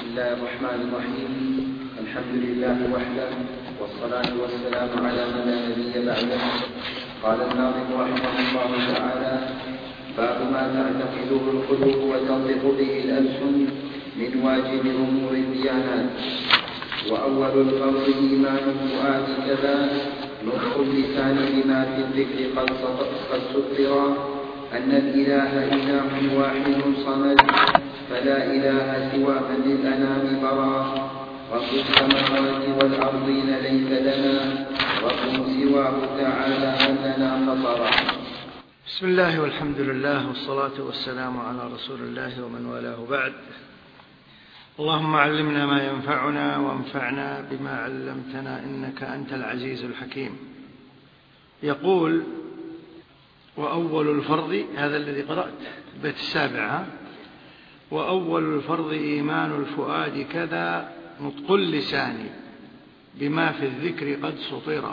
الله الرحمن الرحيم. الحمد لله وحده، والصلاة والسلام على من لا نبي بعده. قال الناظم رحمه الله تعالى: باب ما تعتقده القلوب وتنطق به الألسن من واجب أمور الديانات. وأول الفرض إيمان الفؤاد كذا، نطق اللسان بما في الذكر قد سطرا، أن الإله إله واحد صمد، فلا إله سوى من للأنام برا، رب السماوات والأرضين ليس لنا، رب سواه تعالى من لنا فطرا. بسم الله والحمد لله والصلاة والسلام على رسول الله ومن والاه بعد. اللهم علمنا ما ينفعنا وانفعنا بما علمتنا إنك أنت العزيز الحكيم. يقول: وأول الفرض، هذا الذي قرأت البيت السابع، وأول الفرض إيمان الفؤاد كذا، نطق اللسان بما في الذكر قد سطرا.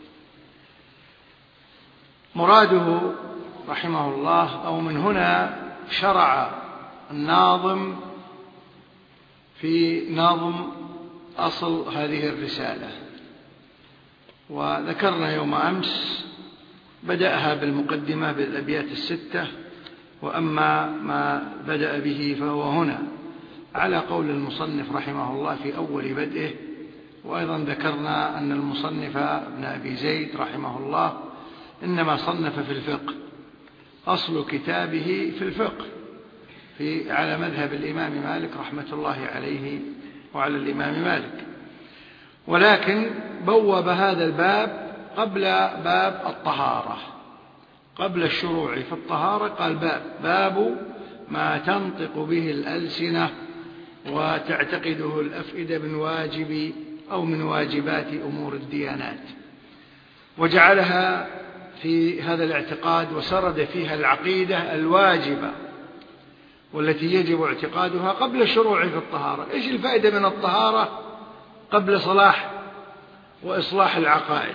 مراده رحمه الله، أو من هنا شرع الناظم في نظم أصل هذه الرسالة. وذكرنا يوم أمس بدأها بالمقدمة بالأبيات الستة، وأما ما بدأ به فهو هنا على قول المصنف رحمه الله في أول بدئه. وأيضا ذكرنا أن المصنف ابن أبي زيد رحمه الله إنما صنف في الفقه، أصل كتابه في الفقه على مذهب الإمام مالك رحمة الله عليه وعلى الإمام مالك، ولكن بوب هذا الباب قبل باب الطهارة، قبل الشروع في الطهارة قال باب ما تنطق به الألسنة وتعتقده الأفئدة من واجب أو من واجبات أمور الديانات، وجعلها في هذا الاعتقاد وسرد فيها العقيدة الواجبة والتي يجب اعتقادها قبل الشروع في الطهارة. إيش الفائدة من الطهارة قبل صلاح وإصلاح العقائد؟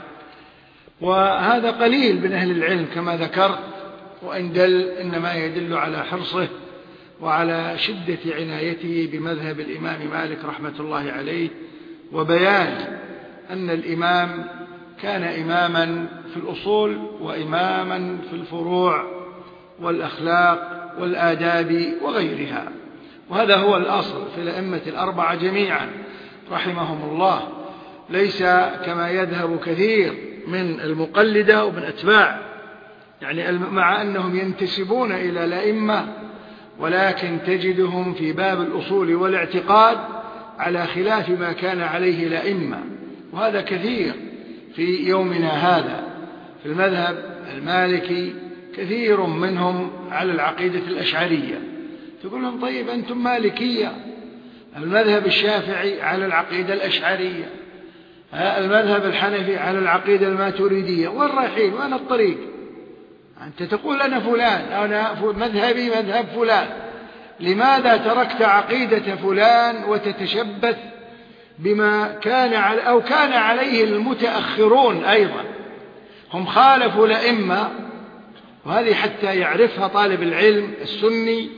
وهذا قليل من أهل العلم كما ذكرت، وإن دل إنما يدل على حرصه وعلى شدة عنايته بمذهب الإمام مالك رحمة الله عليه، وبيان أن الإمام كان إماما في الأصول وإماما في الفروع والأخلاق والآداب وغيرها. وهذا هو الأصل في الأئمة الأربعة جميعا رحمهم الله، ليس كما يذهب كثير من المقلدة ومن أتباع، يعني مع أنهم ينتسبون إلى الأئمة، ولكن تجدهم في باب الأصول والاعتقاد على خلاف ما كان عليه الأئمة. وهذا كثير في يومنا هذا في المذهب المالكي، كثير منهم على العقيدة الأشعرية. تقول لهم: طيب أنتم مالكية، المذهب الشافعي على العقيدة الأشعرية، المذهب الحنفي على العقيدة الماتريدية، وين رايحين؟ وين الطريق؟ أنت تقول أنا فلان، أنا مذهبي مذهب فلان، لماذا تركت عقيدة فلان وتتشبث بما كان أو كان عليه المتأخرون؟ أيضا هم خالفوا الأئمة، وهذه حتى يعرفها طالب العلم السني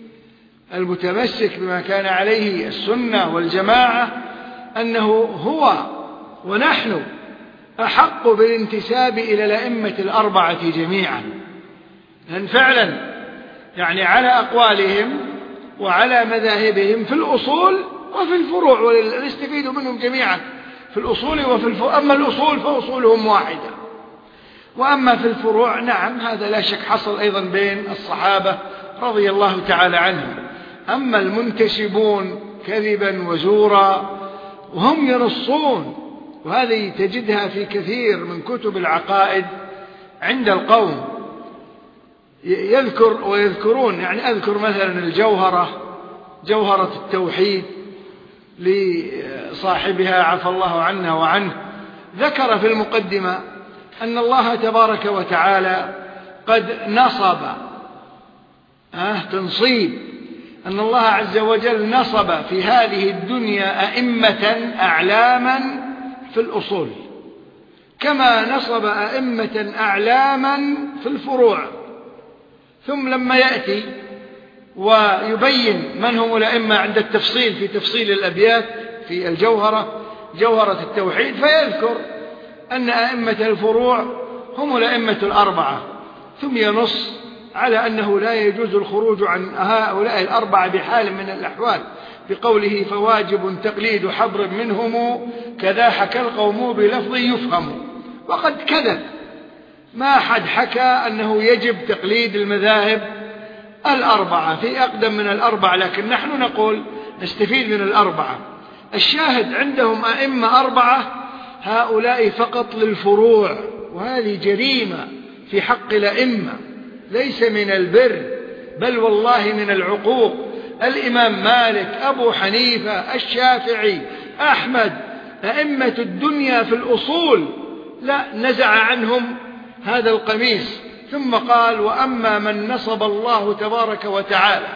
المتمسك بما كان عليه السنة والجماعة، أنه هو ونحن أحق بالانتساب إلى الأئمة الأربعة جميعا، لأن فعلا يعني على أقوالهم وعلى مذاهبهم في الأصول وفي الفروع، ونستفيد منهم جميعا في الأصول وفي الفروع. أما الأصول فأصولهم واحدة، وأما في الفروع نعم هذا لا شك حصل أيضا بين الصحابة رضي الله تعالى عنهم. أما المنتسبون كذبا وزورا وهم ينصون، وهذه تجدها في كثير من كتب العقائد عند القوم، ويذكرون، يعني أذكر مثلا جوهرة التوحيد لصاحبها عفى الله عنا وعنه، ذكر في المقدمة أن الله تبارك وتعالى قد نصب تنصيب، أن الله عز وجل نصب في هذه الدنيا أئمة أعلاما في الأصول، كما نصب أئمة أعلاما في الفروع. ثم لما يأتي ويبين من هم الأئمة عند التفصيل في تفصيل الأبيات في جوهرة التوحيد، فيذكر أن أئمة الفروع هم الأئمة الأربعة، ثم ينص على أنه لا يجوز الخروج عن هؤلاء الأربعة بحال من الأحوال بقوله فواجب تقليد حبر منهم كذا حكى القوم بلفظ يفهم. وقد كذب، ما حد حكى أنه يجب تقليد المذاهب الأربعة في أقدم من الأربعة، لكن نحن نقول نستفيد من الأربعة. الشاهد عندهم أئمة أربعة، هؤلاء فقط للفروع، وهذه جريمة في حق الأئمة، ليس من البر بل والله من العقوق. الإمام مالك، أبو حنيفة، الشافعي، أحمد، أئمة الدنيا في الأصول، لا نزع عنهم هذا القميص. ثم قال وأما من نصب الله تبارك وتعالى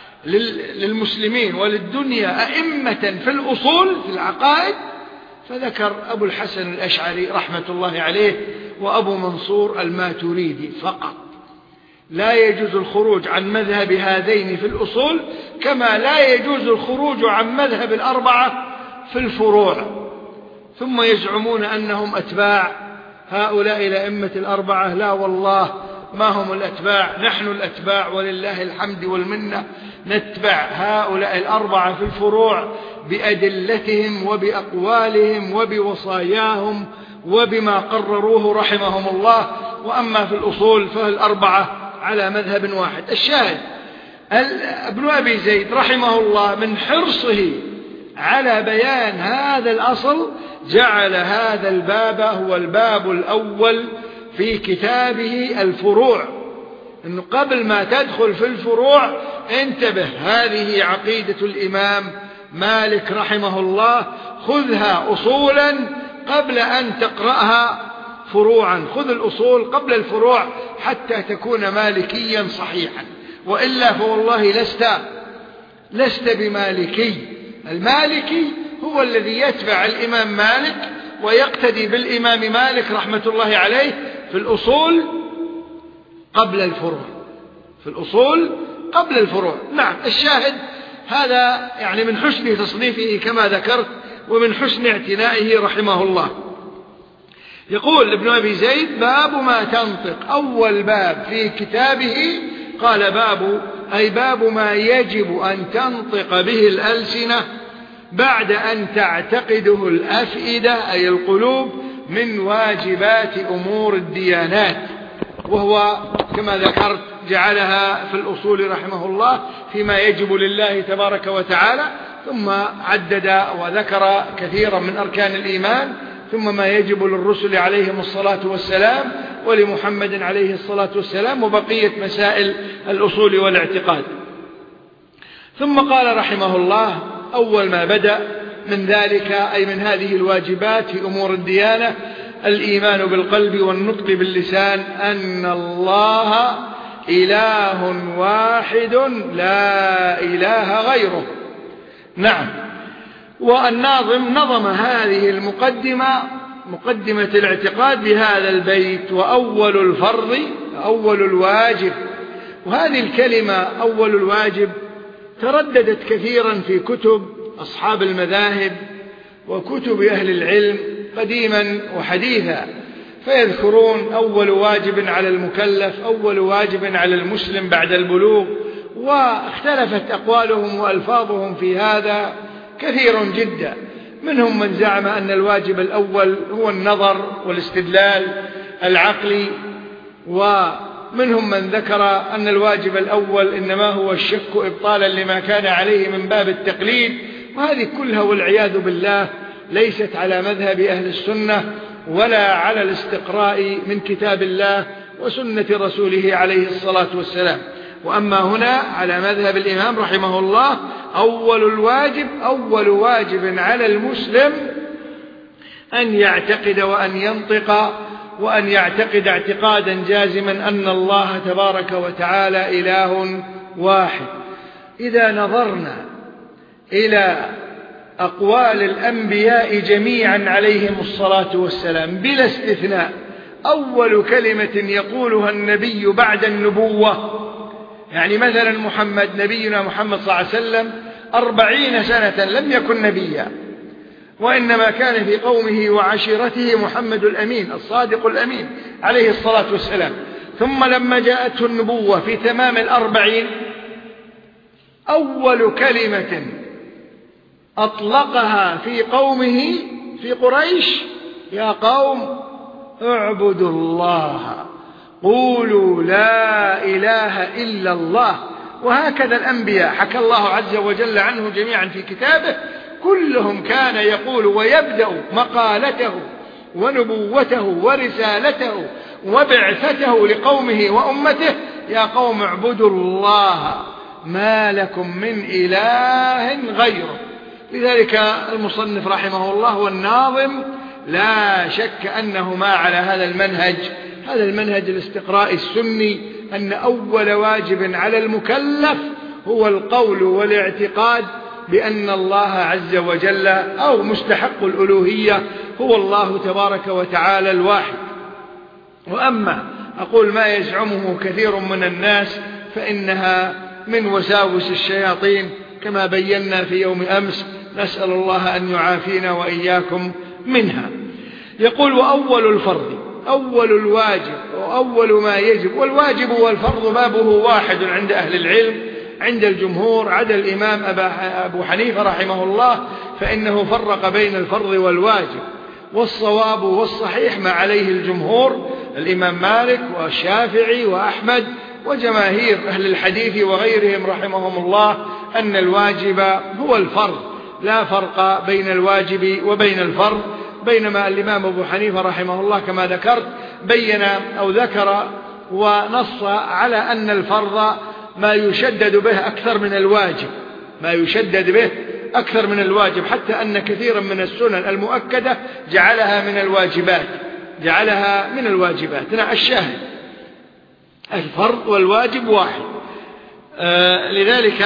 للمسلمين وللدنيا أئمة في الأصول في العقائد، فذكر أبو الحسن الأشعري رحمة الله عليه وأبو منصور الماتريدي فقط. لا يجوز الخروج عن مذهب هذين في الأصول، كما لا يجوز الخروج عن مذهب الأربعة في الفروع. ثم يزعمون أنهم أتباع هؤلاء الأئمة الأربعة. لا والله ما هم الأتباع، نحن الأتباع ولله الحمد والمنة، نتبع هؤلاء الأربعة في الفروع بأدلتهم وبأقوالهم وبوصاياهم وبما قرروه رحمهم الله. وأما في الأصول فالأربعة على مذهب واحد. الشاهد ابن أبي زيد رحمه الله من حرصه على بيان هذا الأصل جعل هذا الباب هو الباب الأول في كتابه الفروع، أنه قبل ما تدخل في الفروع انتبه، هذه عقيدة الإمام مالك رحمه الله، خذها أصولا قبل أن تقرأها فروعا. خذ الأصول قبل الفروع حتى تكون مالكيا صحيحا، وإلا فوالله لست بمالكي. المالكي هو الذي يتبع الإمام مالك ويقتدي بالإمام مالك رحمة الله عليه في الأصول قبل الفروع، في الأصول قبل الفروع. نعم، الشاهد هذا يعني من حسن تصنيفه كما ذكرت ومن حسن اعتنائه رحمه الله. يقول ابن أبي زيد باب ما تنطق، أول باب في كتابه قال باب، أي باب ما يجب أن تنطق به الألسنة بعد أن تعتقده الأفئدة أي القلوب من واجبات أمور الديانات، وهو كما ذكرت جعلها في الأصول رحمه الله فيما يجب لله تبارك وتعالى، ثم عدد وذكر كثيرا من أركان الإيمان، ثم ما يجب للرسل عليهم الصلاة والسلام ولمحمد عليه الصلاة والسلام، وبقية مسائل الأصول والاعتقاد. ثم قال رحمه الله أول ما بدأ من ذلك أي من هذه الواجبات في أمور الديانة الإيمان بالقلب والنطق باللسان أن الله إله واحد لا إله غيره. نعم، والناظم نظم هذه المقدمة، مقدمة الاعتقاد، بهذا البيت وأول الفرض أول الواجب. وهذه الكلمة أول الواجب ترددت كثيرا في كتب أصحاب المذاهب وكتب أهل العلم قديما وحديثا، فيذكرون أول واجب على المكلف، أول واجب على المسلم بعد البلوغ، واختلفت أقوالهم وألفاظهم في هذا كثير جدا. منهم من زعم أن الواجب الأول هو النظر والاستدلال العقلي، ومنهم من ذكر أن الواجب الأول إنما هو الشك إبطالا لما كان عليه من باب التقليد. وهذه كلها والعياذ بالله ليست على مذهب أهل السنة ولا على الاستقراء من كتاب الله وسنة رسوله عليه الصلاة والسلام. وأما هنا على مذهب الإمام رحمه الله أول الواجب أول واجب على المسلم أن يعتقد وأن ينطق وأن يعتقد اعتقادا جازما أن الله تبارك وتعالى إله واحد. إذا نظرنا إلى أقوال الأنبياء جميعا عليهم الصلاة والسلام بلا استثناء، أول كلمة يقولها النبي بعد النبوة يعني مثلا محمد نبينا محمد صلى الله عليه وسلم 40 سنة لم يكن نبيا، وإنما كان في قومه وعشيرته محمد الأمين الصادق الأمين عليه الصلاة والسلام. ثم لما جاءته النبوة في تمام 40 أول كلمة أطلقها في قومه في قريش: يا قوم اعبدوا الله قولوا لا إله إلا الله. وهكذا الأنبياء حكى الله عز وجل عنه جميعا في كتابه، كلهم كان يقول ويبدأ مقالته ونبوته ورسالته وبعثته لقومه وأمته: يا قوم اعبدوا الله ما لكم من إله غيره. لذلك المصنف رحمه الله والناظم لا شك أنهما على هذا المنهج، هذا المنهج الاستقراء السني، أن أول واجب على المكلف هو القول والاعتقاد بأن الله عز وجل أو مستحق الألوهية هو الله تبارك وتعالى الواحد. وأما أقول ما يزعمه كثير من الناس فإنها من وساوس الشياطين كما بينا في يوم أمس، نسأل الله أن يعافينا وإياكم منها. يقول: وأول الفرض، أول الواجب وأول ما يجب. والواجب والفرض بابه واحد عند أهل العلم، عند الجمهور عدا الإمام أبو حنيفة رحمه الله، فإنه فرق بين الفرض والواجب. والصواب والصحيح ما عليه الجمهور، الإمام مالك والشافعي وأحمد وجماهير أهل الحديث وغيرهم رحمهم الله، أن الواجب هو الفرض، لا فرق بين الواجب وبين الفرض. بينما الإمام أبو حنيفة رحمه الله كما ذكرت بين أو ذكر ونص على أن الفرض ما يشدد به أكثر من الواجب، ما يشدد به أكثر من الواجب، حتى أن كثيرا من السنن المؤكدة جعلها من الواجبات، جعلها من الواجبات. الشاهد الفرض والواجب واحد. لذلك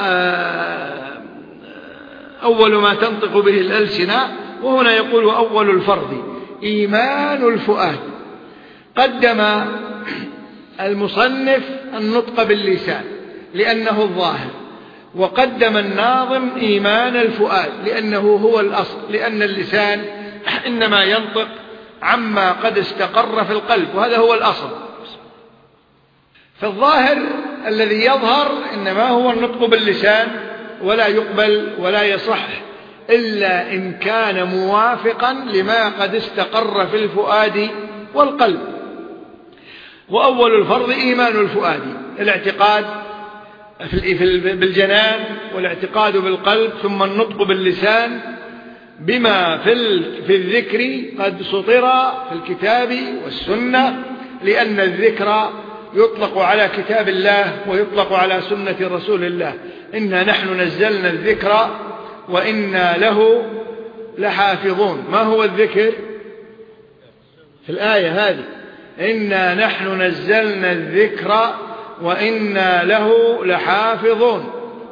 أول ما تنطق به الألسنة. وهنا يقول: وأول الفرض إيمان الفؤاد. قدم المصنف النطق باللسان لأنه الظاهر، وقدم الناظم إيمان الفؤاد لأنه هو الأصل، لأن اللسان إنما ينطق عما قد استقر في القلب، وهذا هو الأصل. فالظاهر الذي يظهر إنما هو النطق باللسان، ولا يقبل ولا يصح إلا إن كان موافقا لما قد استقر في الفؤاد والقلب. وأول الفرض إيمان الفؤاد، الاعتقاد بالجنان والاعتقاد بالقلب، ثم النطق باللسان بما في الذكر قد سطر في الكتاب والسنة، لأن الذكر يطلق على كتاب الله ويطلق على سنة رسول الله. إنا نحن نزلنا الذكر وإنا له لحافظون. ما هو الذكر في الآية هذه؟ إنا نحن نزلنا الذكر وإنا له لحافظون.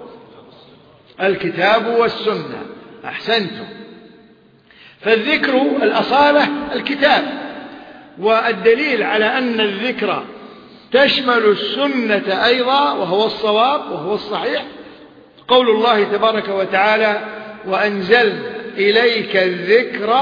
الكتاب والسنة. أحسنتم. فالذكر الأصالة الكتاب، والدليل على أن الذكر تشمل السنة أيضا وهو الصواب وهو الصحيح قول الله تبارك وتعالى: وأنزلنا إليك الذكر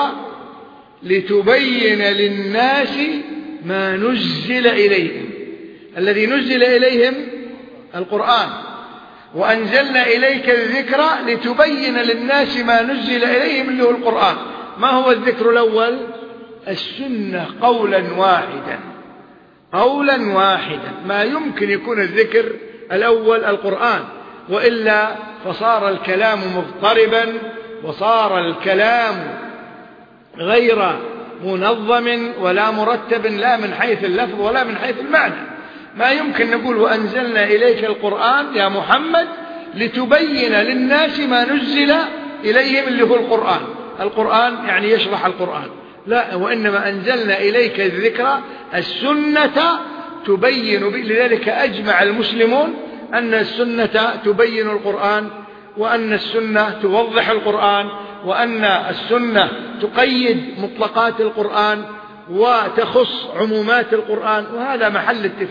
لتبين للناس ما نزل إليهم. الذي نزل إليهم القرآن. وأنزلنا إليك الذكر لتبين للناس ما نزل إليهم اللي هو القرآن. ما هو الذكر الأول؟ السنة قولا واحدا، قولا واحدا. ما يمكن يكون الذكر الأول القرآن، وإلا فصار الكلام مضطربا، وصار الكلام غير منظم ولا مرتب، لا من حيث اللفظ ولا من حيث المعنى. ما يمكن نقول وأنزلنا إليك القرآن يا محمد لتبين للناس ما نزل إليهم اللي هو القرآن. القرآن يعني يشرح القرآن، لا، وإنما أنزلنا إليك الذكر السنة تبين. لذلك أجمع المسلمون أن السنة تبين القرآن، وأن السنة توضح القرآن، وأن السنة تقيد مطلقات القرآن وتخص عمومات القرآن، وهذا محل اتفاق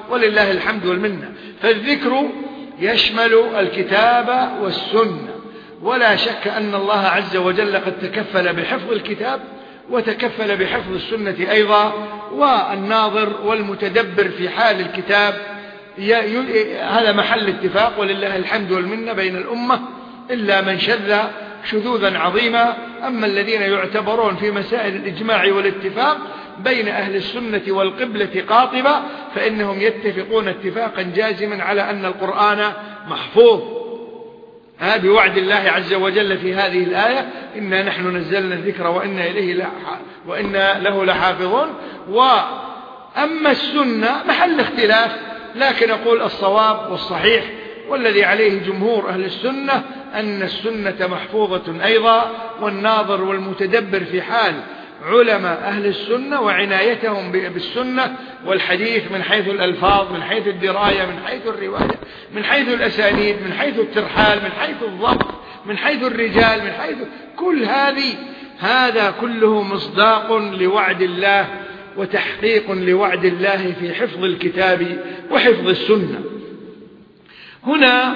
ولله الحمد والمنة. فالذكر يشمل الكتاب والسنة، ولا شك أن الله عز وجل قد تكفل بحفظ الكتاب وتكفل بحفظ السنة أيضا، والناظر والمتدبر في حال الكتاب هذا محل اتفاق ولله الحمد والمنة بين الأمة، إلا من شذ شذوذا عظيما. أما الذين يعتبرون في مسائل الإجماع والاتفاق بين أهل السنة والقبلة قاطبة فإنهم يتفقون اتفاقا جازما على أن القرآن محفوظ بوعد الله عز وجل في هذه الآية: إنا نحن نزلنا الذكر وإنا له لحافظون. وأما السنة محل اختلاف، لكن أقول الصواب والصحيح والذي عليه جمهور أهل السنة أن السنة محفوظة أيضا، والناظر والمتدبر في حال علماء أهل السنة وعنايتهم بالسنة والحديث من حيث الألفاظ، من حيث الدراية، من حيث الرواية، من حيث الأسانيد، من حيث الترحال، من حيث الضبط، من حيث الرجال، من حيث كل هذا كله مصداق لوعد الله وتحقيق لوعد الله في حفظ الكتاب وحفظ السنة. هنا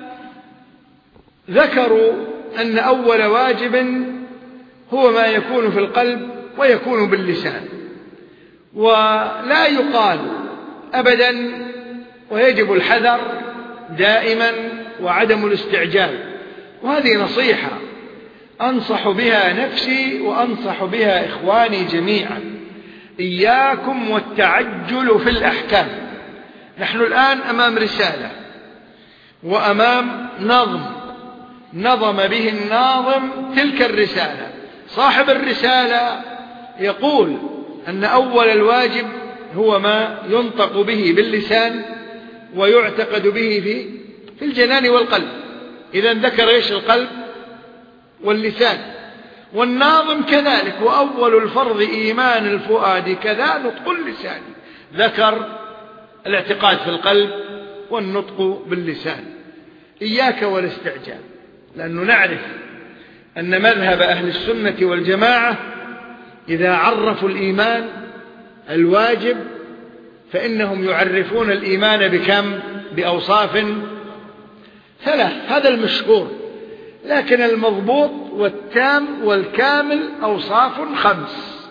ذكروا أن أول واجب هو ما يكون في القلب ويكون باللسان، ولا يقال أبدا، ويجب الحذر دائما وعدم الاستعجال. وهذه نصيحة أنصح بها نفسي وأنصح بها إخواني جميعا: إياكم والتعجل في الأحكام. نحن الآن أمام رسالة وأمام نظم به الناظم تلك الرسالة. صاحب الرسالة يقول أن أول الواجب هو ما ينطق به باللسان ويعتقد به في الجنان والقلب. إذن ذكر إيش؟ القلب واللسان. والناظم كذلك: وأول الفرض إيمان الفؤاد كذا نطق اللسان. ذكر الاعتقاد في القلب والنطق باللسان. إياك والاستعجال، لأنه نعرف أن مذهب أهل السنة والجماعة إذا عرفوا الإيمان الواجب فإنهم يعرفون الإيمان بكم؟ بأوصاف 3. هذا المشهور، لكن المضبوط والتام والكامل أوصاف 5.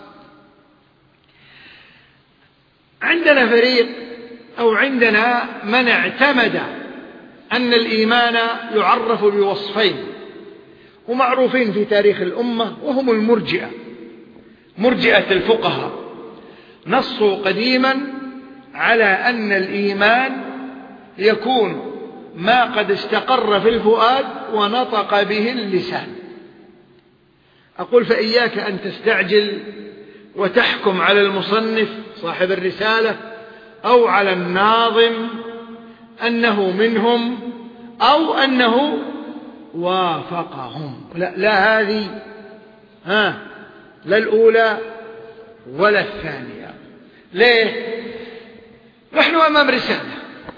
عندنا فريق أو عندنا من اعتمد أن الإيمان يعرف بوصفين ومعروفين في تاريخ الأمة، وهم المرجئة، مرجئة الفقهاء. نصوا قديما على أن الإيمان يكون ما قد استقر في الفؤاد ونطق به اللسان. أقول: فإياك أن تستعجل وتحكم على المصنف صاحب الرسالة أو على الناظم أنه منهم أو أنه وافقهم. لا هذه لا الأولى ولا الثانية. ليه؟ نحن أمام رسالة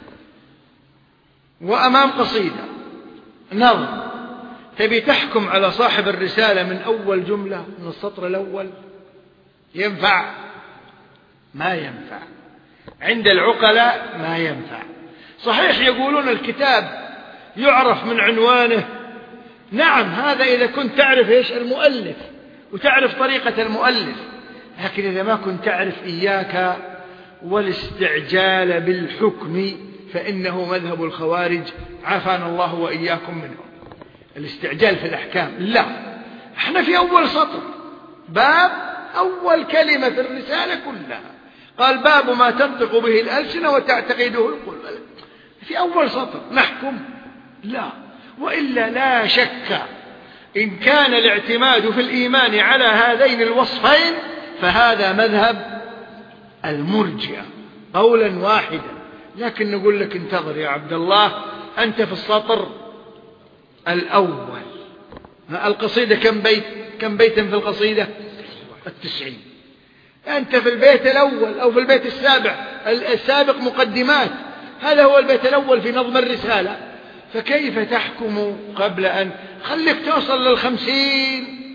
وأمام قصيدة نظم، تبي تحكم على صاحب الرسالة من أول جملة من السطر الأول؟ ينفع؟ ما ينفع. عند العقلاء ما ينفع. صحيح يقولون الكتاب يعرف من عنوانه، نعم، هذا إذا كنت تعرف إيش المؤلف وتعرف طريقة المؤلف، لكن إذا ما كنت تعرف إياك والاستعجال بالحكم فإنه مذهب الخوارج، عافانا الله وإياكم منهم. الاستعجال في الأحكام لا، احنا في أول سطر، باب أول كلمة في الرسالة كلها، قال: باب ما تنطق به الألسنة وتعتقده القلوب. في أول سطر نحكم؟ لا. وإلا لا شك إن كان الاعتماد في الإيمان على هذين الوصفين فهذا مذهب المرجئة قولا واحدا. لكن نقول لك: انتظر يا عبد الله، أنت في السطر الأول. القصيدة كم بيت في القصيدة؟ 90. أنت في البيت الأول أو في البيت السابق مقدمات، هذا هو البيت الأول في نظم الرسالة. فكيف تحكم قبل أن خليك توصل 50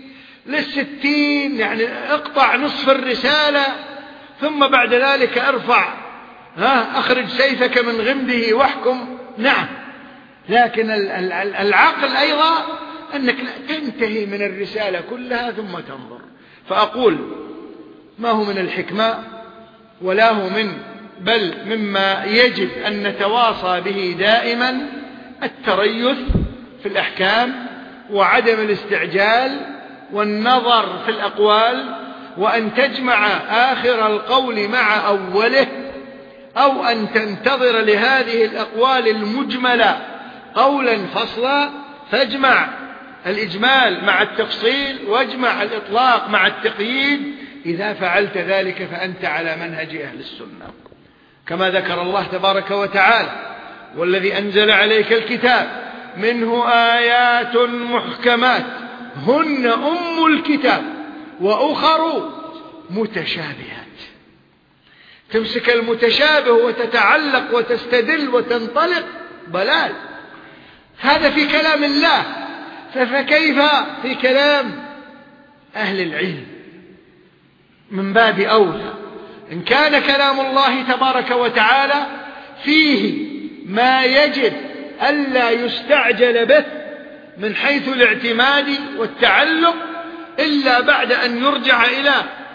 60؟ يعني اقطع نصف الرسالة ثم بعد ذلك ارفع أخرج سيفك من غمده واحكم، نعم، لكن العقل أيضا أنك لا تنتهي من الرسالة كلها ثم تنظر. فأقول ما هو من الحكمة ولا هو بل مما يجب أن نتواصى به دائما التريث في الأحكام وعدم الاستعجال والنظر في الأقوال، وأن تجمع آخر القول مع أوله، أو أن تنتظر لهذه الأقوال المجملة قولا فصلا فاجمع الإجمال مع التفصيل واجمع الإطلاق مع التقييد. إذا فعلت ذلك فأنت على منهج أهل السنة، كما ذكر الله تبارك وتعالى: والذي أنزل عليك الكتاب منه آيات محكمات هن أم الكتاب وأخر متشابهات. تمسك المتشابه وتتعلق وتستدل وتنطلق، ضلال. هذا في كلام الله، فكيف في كلام أهل العلم؟ من باب أولى إن كان كلام الله تبارك وتعالى فيه ما يجب ألا يستعجل به من حيث الاعتماد والتعلق إلا بعد أن يرجع إلى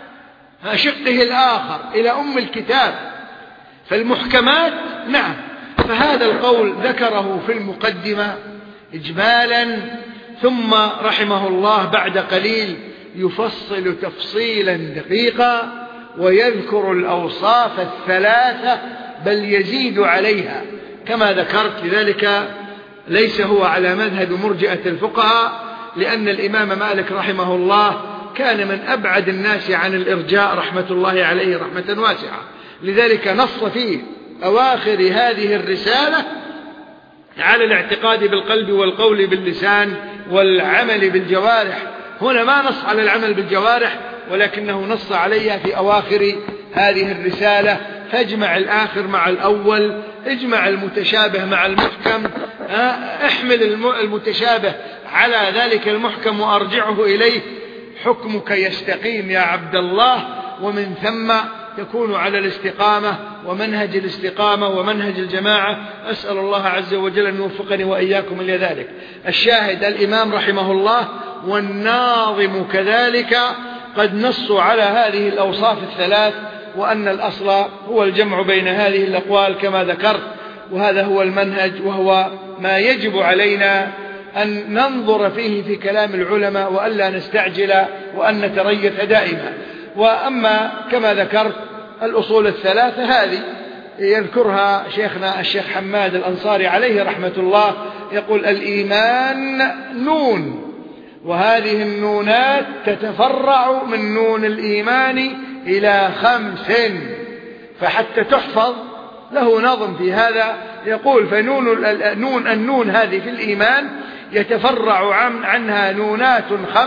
شقه الآخر، إلى أم الكتاب. فالمحكمات نعم، فهذا القول ذكره في المقدمة إجمالا، ثم رحمه الله بعد قليل يفصل تفصيلا دقيقا ويذكر الأوصاف الثلاثة بل يزيد عليها كما ذكرت. لذلك ليس هو على مذهب مرجئة الفقهاء، لأن الإمام مالك رحمه الله كان من أبعد الناس عن الإرجاء رحمة الله عليه رحمة واسعة. لذلك نص في أواخر هذه الرسالة على الاعتقاد بالقلب والقول باللسان والعمل بالجوارح. هنا ما نص على العمل بالجوارح، ولكنه نص عليها في أواخر هذه الرسالة. فاجمع الآخر مع الأول، اجمع المتشابه مع المحكم، احمل المتشابه على ذلك المحكم وأرجعه إليه، حكمك يستقيم يا عبد الله، ومن ثم تكون على الاستقامة ومنهج الاستقامة ومنهج الجماعة. أسأل الله عز وجل أن يوفقني وإياكم إلى ذلك. الشاهد الإمام رحمه الله والناظم كذلك قد نصوا على هذه الأوصاف الثلاث، وأن الأصل هو الجمع بين هذه الأقوال كما ذكرت، وهذا هو المنهج، وهو ما يجب علينا أن ننظر فيه في كلام العلماء وألا نستعجل وأن نتريث دائما. وأما كما ذكرت الأصول الثلاثة هذه يذكرها شيخنا الشيخ حماد الأنصاري عليه رحمة الله، يقول: الإيمان نون، وهذه النونات تتفرع من نون الإيمان إلى 5، فحتى تحفظ له نظم في هذا يقول: فنون النون هذه في الإيمان يتفرع عنها نونات 5: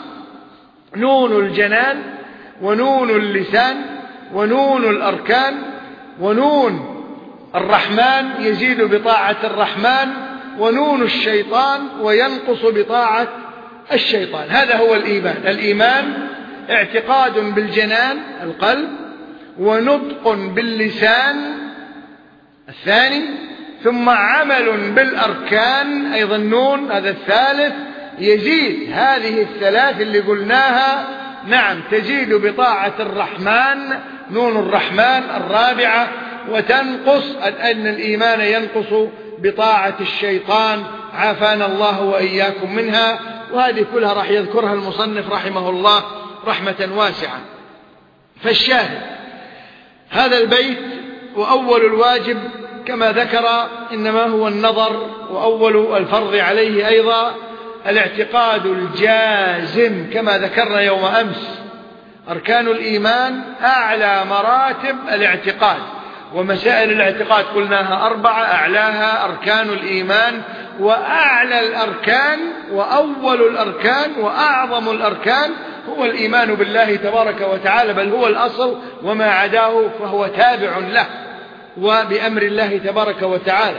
نون الجنان، ونون اللسان، ونون الأركان، ونون الرحمن يزيد بطاعة الرحمن، ونون الشيطان وينقص بطاعة الشيطان. هذا هو الإيمان. الإيمان اعتقاد بالجنان القلب، ونطق باللسان الثاني، ثم عمل بالأركان أيضا نون هذا الثالث، يزيد هذه الثلاث اللي قلناها نعم تزيد بطاعة الرحمن نون الرحمن الرابعة، وتنقص أن الإيمان ينقص بطاعة الشيطان، عافانا الله وإياكم منها. وهذه كلها راح يذكرها المصنف رحمه الله رحمة واسعة. فالشاهد هذا البيت، وأول الواجب كما ذكر إنما هو النظر، وأول الفرض عليه أيضا الاعتقاد الجازم كما ذكرنا يوم أمس. أركان الإيمان أعلى مراتب الاعتقاد، ومسائل الاعتقاد قلناها 4، أعلاها أركان الإيمان، وأعلى الأركان وأول الأركان وأعظم الأركان هو الإيمان بالله تبارك وتعالى، بل هو الأصل، وما عداه فهو تابع له وبأمر الله تبارك وتعالى.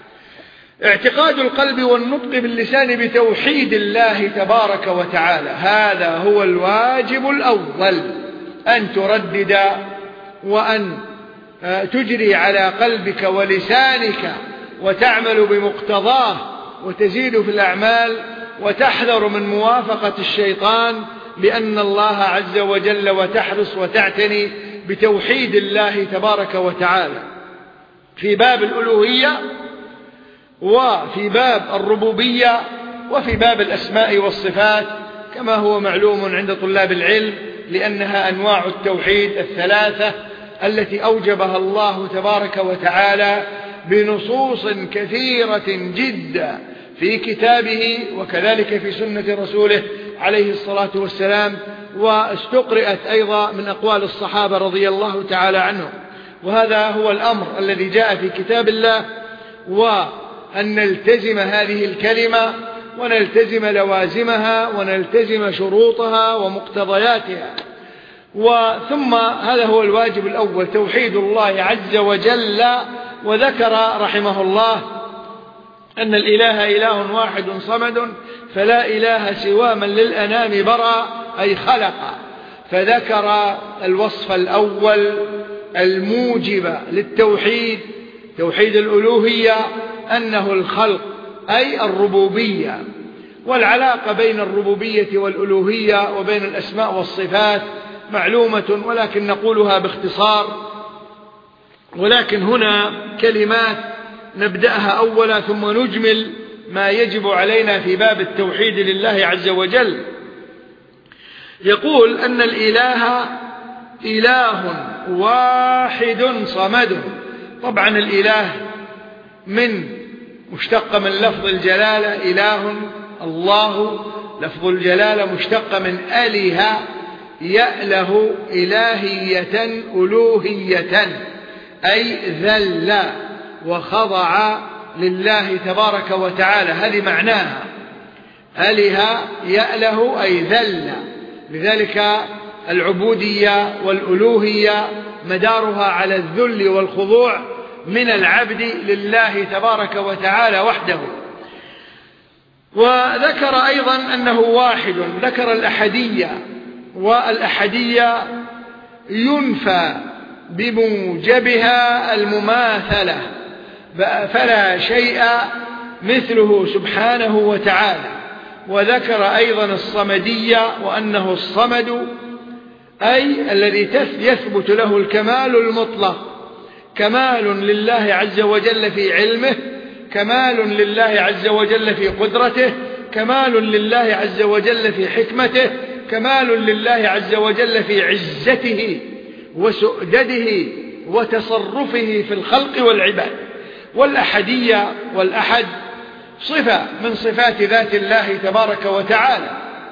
اعتقاد القلب والنطق باللسان بتوحيد الله تبارك وتعالى، هذا هو الواجب الأول، أن تردد وأن تجري على قلبك ولسانك وتعمل بمقتضاه وتزيد في الأعمال وتحذر من موافقة الشيطان بأن الله عز وجل وتحرص وتعتني بتوحيد الله تبارك وتعالى في باب الألوهية وفي باب الربوبية وفي باب الأسماء والصفات كما هو معلوم عند طلاب العلم، لأنها أنواع التوحيد الثلاثة التي أوجبها الله تبارك وتعالى بنصوص كثيرة جدا في كتابه وكذلك في سنة رسوله عليه الصلاة والسلام، واستقرأت أيضا من أقوال الصحابة رضي الله تعالى عنهم. وهذا هو الأمر الذي جاء في كتاب الله، وأن نلتزم هذه الكلمة ونلتزم لوازمها ونلتزم شروطها ومقتضياتها. وثم هذا هو الواجب الأول توحيد الله عز وجل. وذكر رحمه الله أن الإله إله واحد صمد فلا إله سوى من للأنام برأ أي خلق، فذكر الوصف الأول الموجب للتوحيد توحيد الألوهية أنه الخلق أي الربوبية. والعلاقة بين الربوبية والألوهية وبين الأسماء والصفات معلومة ولكن نقولها باختصار، ولكن هنا كلمات نبدأها أولا ثم نجمل ما يجب علينا في باب التوحيد لله عز وجل. يقول أن الإله إله واحد صمد. طبعا الإله من مشتق من لفظ الجلالة، إله الله لفظ الجلالة مشتق من أله يأله إلهية ألوهية أي ذل وخضع لله تبارك وتعالى، هذه معناها أله يأله أي ذل. لذلك العبودية والألوهية مدارها على الذل والخضوع من العبد لله تبارك وتعالى وحده. وذكر أيضا أنه واحد، ذكر الأحدية، والأحدية ينفى بموجبها المماثلة، فلا شيء مثله سبحانه وتعالى. وذكر أيضا الصمدية وأنه الصمد أي الذي يثبت له الكمال المطلق، كمال لله عز وجل في علمه، كمال لله عز وجل في قدرته، كمال لله عز وجل في حكمته، كمال لله عز وجل في عزته وسؤدده وتصرفه في الخلق والعباد. والأحدية والأحد صفة من صفات ذات الله تبارك وتعالى.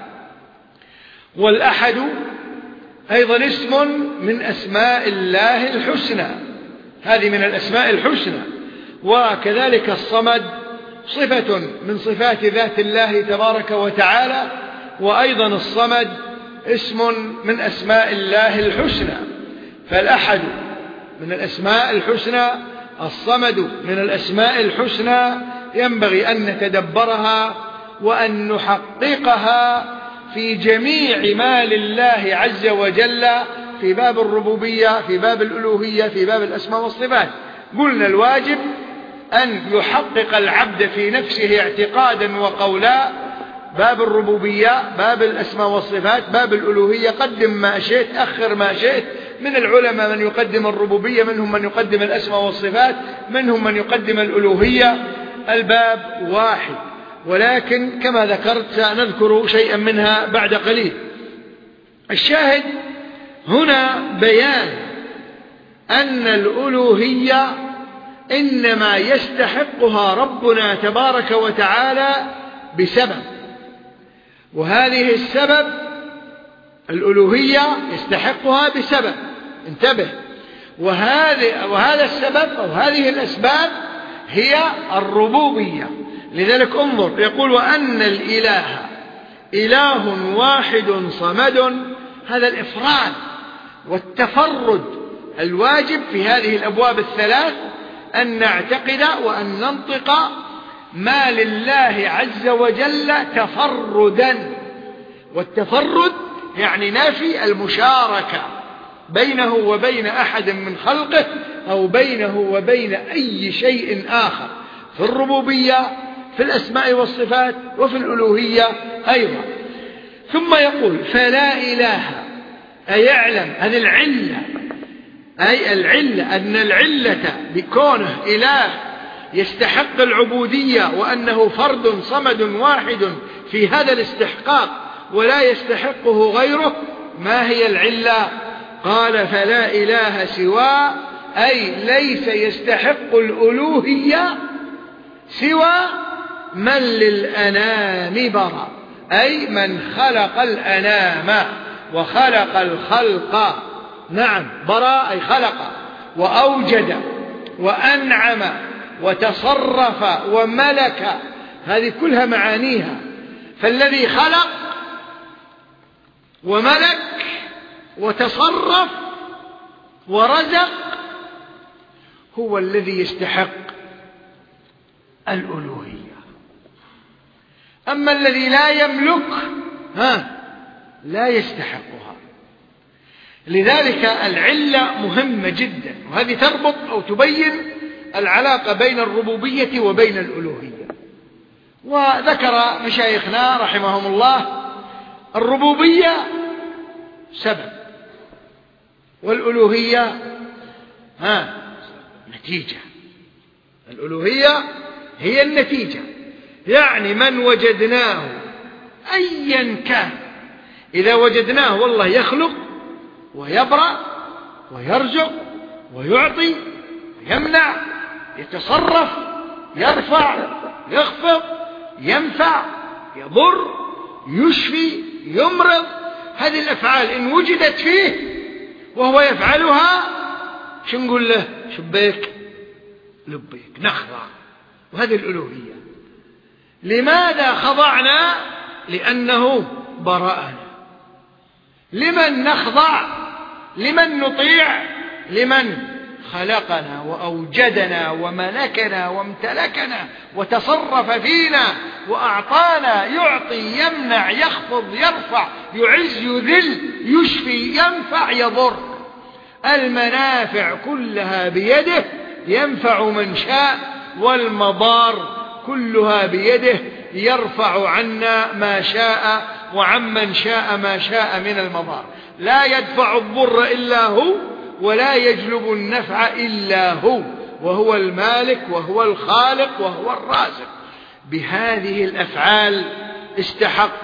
والأحد أيضا اسم من أسماء الله الحسنى، هذه من الأسماء الحسنى. وكذلك الصمد صفة من صفات ذات الله تبارك وتعالى، وأيضا الصمد اسم من أسماء الله الحسنى. فالأحد من الأسماء الحسنى، الصمد من الأسماء الحسنى، ينبغي أن نتدبرها وأن نحققها في جميع ما لله عز وجل في باب الربوبية، في باب الألوهية، في باب الأسماء والصفات. قلنا الواجب أن يحقق العبد في نفسه اعتقادا وقولا باب الربوبية، باب الأسماء والصفات، باب الألوهية. قدم ما شئت، أخر ما شئت. من العلماء من يقدم الربوبية، منهم من يقدم الأسماء والصفات، منهم من يقدم الألوهية. الباب واحد، ولكن كما ذكرت سنذكر شيئا منها بعد قليل. الشاهد هنا بيان أن الألوهية إنما يستحقها ربنا تبارك وتعالى بسبب، وهذه السبب الألوهية يستحقها بسبب، انتبه. وهذا السبب أو هذه الأسباب هي الربوبية. لذلك انظر، يقول وأن الإله إله واحد صمد، هذا الإفراد والتفرد الواجب في هذه الأبواب الثلاث، أن نعتقد وأن ننطق ما لله عز وجل تفردا. والتفرد يعني نفي المشاركة بينه وبين أحد من خلقه أو بينه وبين أي شيء آخر في الربوبية، في الأسماء والصفات، وفي الألوهية أيضا. ثم يقول فلا إله، أي يعلم هذه العلة، أي العلة أن العلة بكونه إله يستحق العبودية وأنه فرد صمد واحد في هذا الاستحقاق ولا يستحقه غيره. ما هي العلة؟ قال فلا إله سوى، أي ليس يستحق الألوهية سوى من للأنام برا، أي من خلق الأنام وخلق الخلق. نعم، برا أي خلق وأوجد وأنعم وتصرف وملك، هذه كلها معانيها. فالذي خلق وملك وتصرف ورزق هو الذي يستحق الألوهية. أما الذي لا يملك لا يستحقها. لذلك العلة مهمة جدا، وهذه تربط أو تبين العلاقة بين الربوبية وبين الألوهية. وذكر مشايخنا رحمهم الله الربوبية سبب، والألوهية نتيجة. الألوهية هي النتيجة، يعني من وجدناه أيا كان، إذا وجدناه والله يخلق ويبرأ ويرزق ويعطي ويمنع، يتصرف، يرفع، يخفض، ينفع، يضر، يشفي، يمرض، هذه الأفعال إن وجدت فيه وهو يفعلها شو نقول له؟ شبيك لبيك، نخضع. وهذه الألوهية. لماذا خضعنا؟ لأنه برأنا. لمن نخضع؟ لمن نطيع؟ لمن خلقنا وأوجدنا وملكنا وامتلكنا وتصرف فينا وأعطانا، يعطي، يمنع، يخفض، يرفع، يعز، يذل، يشفي، ينفع، يضر. المنافع كلها بيده، ينفع من شاء، والمضار كلها بيده، يرفع عنا ما شاء وعمن شاء ما شاء من المضار. لا يدفع الضر إلا هو، ولا يجلب النفع إلا هو، وهو المالك وهو الخالق وهو الرازق. بهذه الأفعال استحق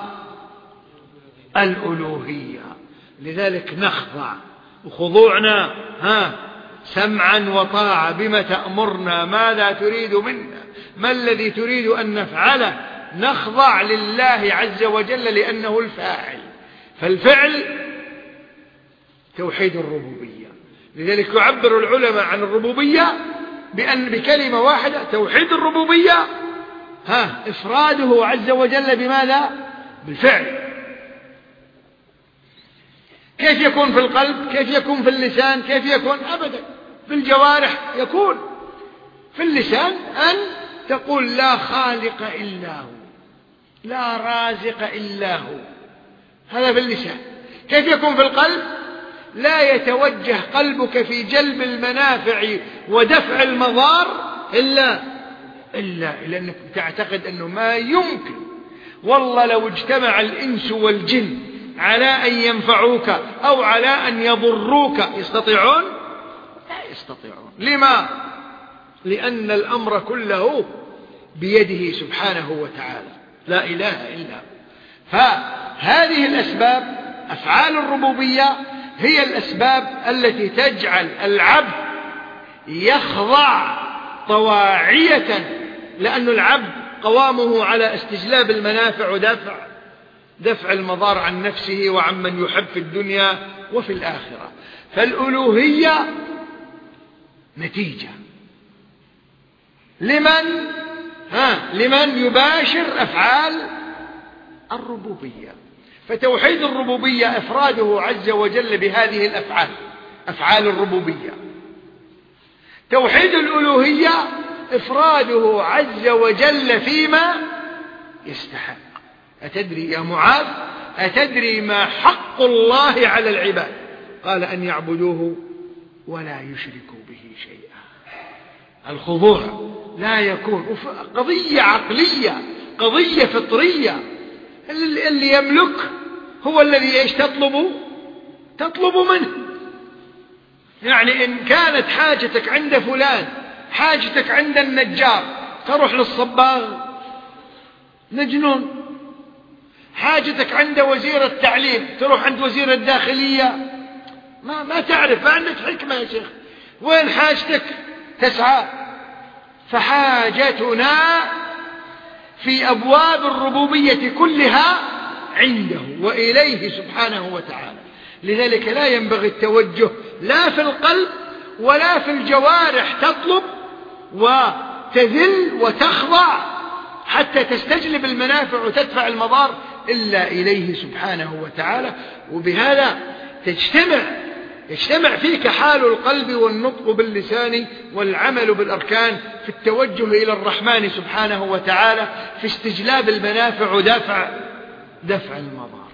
الألوهية. لذلك نخضع، وخضوعنا سمعا وطاعة. بما تأمرنا؟ ماذا تريد منا؟ ما الذي تريد أن نفعله؟ نخضع لله عز وجل لأنه الفاعل. فالفعل توحيد الربوبية. لذلك يعبر العلماء عن الربوبية بكلمة واحدة: توحيد الربوبية إفراده عز وجل بماذا؟ بالفعل. كيف يكون في القلب؟ كيف يكون في اللسان؟ كيف يكون؟ أبدا، في الجوارح يكون. في اللسان أن تقول لا خالق إلا هو، لا رازق إلا هو، هذا في اللسان. كيف يكون في القلب؟ لا يتوجه قلبك في جلب المنافع ودفع المضار إلا لأنك تعتقد أنه ما يمكن. والله لو اجتمع الإنس والجن على أن ينفعوك أو على أن يضروك يستطيعون؟ لا يستطيعون. لما؟ لأن الأمر كله بيده سبحانه وتعالى، لا إله إلا هو. فهذه الأسباب، أفعال الربوبية، هي الأسباب التي تجعل العبد يخضع طواعية، لأن العبد قوامه على استجلاب المنافع ودفع المضار عن نفسه وعن من يحب في الدنيا وفي الآخرة. فالألوهية نتيجة لمن يباشر أفعال الربوبية. فتوحيد الربوبية إفراده عز وجل بهذه الأفعال، أفعال الربوبية. توحيد الألوهية إفراده عز وجل فيما يستحق. أتدري يا معاذ، أتدري ما حق الله على العباد؟ قال أن يعبدوه ولا يشركوا به شيئا. الخضوع لا يكون قضية عقلية، قضية فطرية. اللي يملك هو الذي ايش تطلب منه. يعني إن كانت حاجتك عند فلان، حاجتك عند النجار، تروح للصباغ مجنون. حاجتك عند وزير التعليم، تروح عند وزير الداخلية، ما تعرف، ما عندك حكمة يا شيخ. وين حاجتك تسعى. فحاجتنا في أبواب الربوبية كلها عنده وإليه سبحانه وتعالى. لذلك لا ينبغي التوجه لا في القلب ولا في الجوارح تطلب وتذل وتخضع حتى تستجلب المنافع وتدفع المضار إلا إليه سبحانه وتعالى. وبهذا يجتمع فيك حال القلب والنطق باللسان والعمل بالأركان في التوجه إلى الرحمن سبحانه وتعالى في استجلاب المنافع ودفع المضار.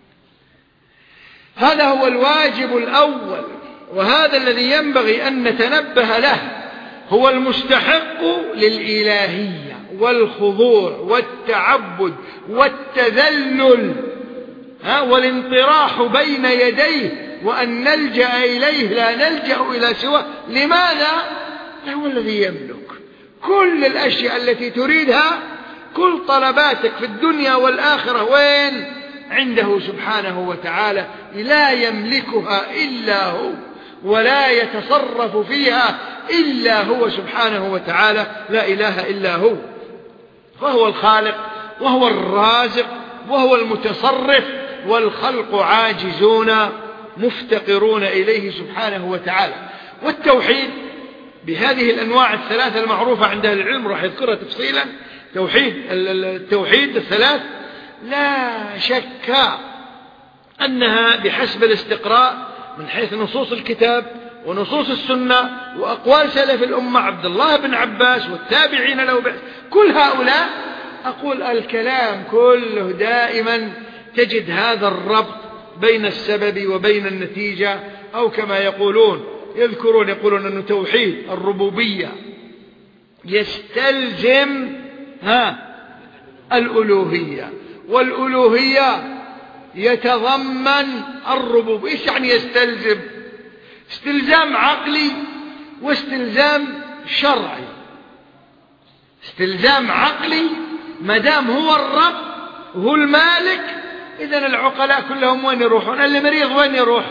هذا هو الواجب الأول، وهذا الذي ينبغي أن نتنبه له. هو المستحق للإلهية والخضوع والتعبد والتذلل والانطراح بين يديه، وأن نلجأ إليه لا نلجأ إلى سواه. لماذا؟ هو الذي يملك كل الأشياء التي تريدها، كل طلباتك في الدنيا والآخرة وين؟ عنده سبحانه وتعالى. لا يملكها إلا هو ولا يتصرف فيها إلا هو سبحانه وتعالى، لا إله إلا هو. فهو الخالق وهو الرازق وهو المتصرف، والخلق عاجزون مفتقرون إليه سبحانه وتعالى. والتوحيد بهذه الأنواع الثلاثة المعروفة عند أهل العلم، راح يذكرها تفصيلا. التوحيد الثلاث لا شك أنها بحسب الاستقراء من حيث نصوص الكتاب ونصوص السنة وأقوال سلف الأمة عبد الله بن عباس والتابعين له كل هؤلاء، أقول الكلام كله دائما تجد هذا الربط بين السبب وبين النتيجة، أو كما يقولون أن توحيد الربوبية يستلزم الألوهية، والألوهية يتضمن الربوبية. إيش يعني يستلزم؟ استلزام عقلي واستلزام شرعي. استلزام عقلي ما دام هو الرب وهو المالك، إذن العقلاء كلهم وين يروحون؟ اللي مريض وين يروح؟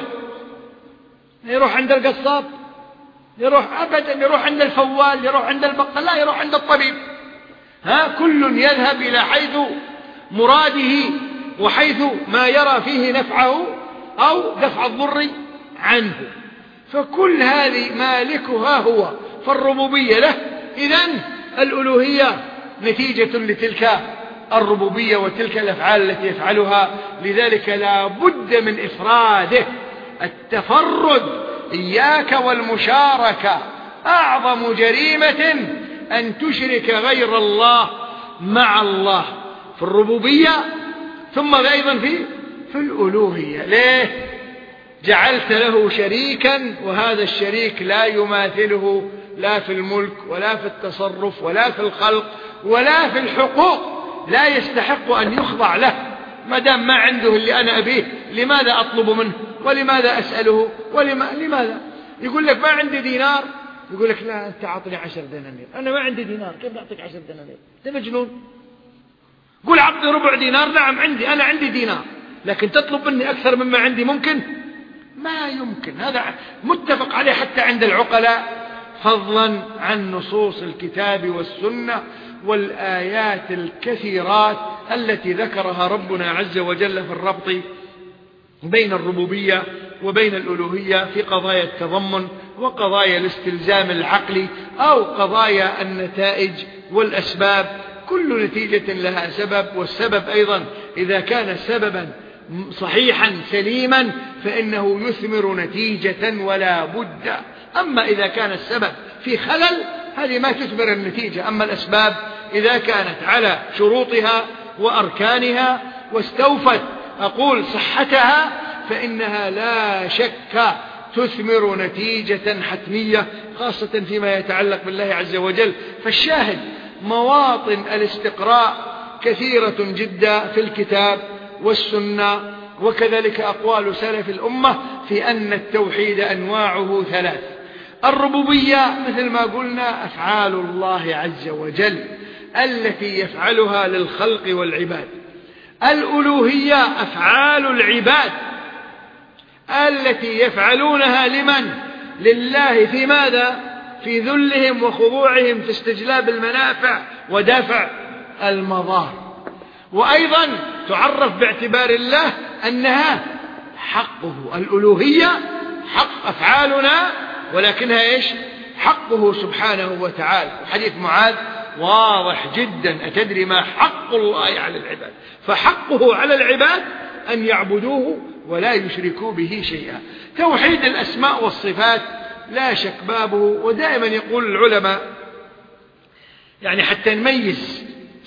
يروح عند القصاب؟ يروح أبدا، يروح عند الفوال، يروح عند البقال، لا، يروح عند الطبيب. كل يذهب إلى حيث مراده وحيث ما يرى فيه نفعه أو دفع الضر عنه. فكل هذه مالكها هو، فالربوبية له، إذن الألوهية نتيجة لتلك الربوبية وتلك الأفعال التي يفعلها. لذلك لا بد من إفراده. التفرد إياك والمشاركة أعظم جريمة أن تشرك غير الله مع الله في الربوبية، ثم أيضا في الألوهية. ليه؟ جعلت له شريكا، وهذا الشريك لا يماثله لا في الملك ولا في التصرف ولا في الخلق ولا في الحقوق، لا يستحق أن يخضع له. ما دام ما عنده اللي أنا أبيه، لماذا أطلب منه؟ ولماذا أسأله؟ لماذا؟ يقول لك ما عندي دينار، يقول لك لا أنت أعطني 10 دنانير. أنا ما عندي دينار، كيف أعطيك 10 دنانير؟ أنت مجنون. قول أعطني ربع دينار. نعم أنا عندي دينار، لكن تطلب مني أكثر مما عندي ممكن؟ ما يمكن. هذا متفق عليه حتى عند العقلاء، فضلا عن نصوص الكتاب والسنة والآيات الكثيرات التي ذكرها ربنا عز وجل في الربط بين الربوبية وبين الألوهية في قضايا التضمن وقضايا الاستلزام العقلي أو قضايا النتائج والأسباب. كل نتيجة لها سبب، والسبب أيضا إذا كان سببا صحيحا سليما فإنه يثمر نتيجة ولا بد. أما إذا كان السبب في خلل هذه ما تثمر النتيجة. أما الأسباب إذا كانت على شروطها وأركانها واستوفت صحتها فإنها لا شك تثمر نتيجة حتمية، خاصة فيما يتعلق بالله عز وجل. فالشاهد مواطن الاستقراء كثيرة جدا في الكتاب والسنة، وكذلك أقوال سلف الأمة في أن التوحيد أنواعه ثلاث. الربوبية مثل ما قلنا أفعال الله عز وجل التي يفعلها للخلق والعباد. الألوهية أفعال العباد التي يفعلونها لمن؟ لله. في ماذا؟ في ذلهم وخضوعهم، في استجلاب المنافع ودفع المضار. وأيضا تعرف باعتبار الله أنها حقه. الألوهية حق أفعالنا، ولكنها إيش؟ حقه سبحانه وتعالى. وحديث معاذ واضح جدا: أتدري ما حق الله على العباد؟ فحقه على العباد أن يعبدوه ولا يشركوا به شيئا. توحيد الأسماء والصفات لا شك بابه. ودائما يقول العلماء يعني حتى نميز،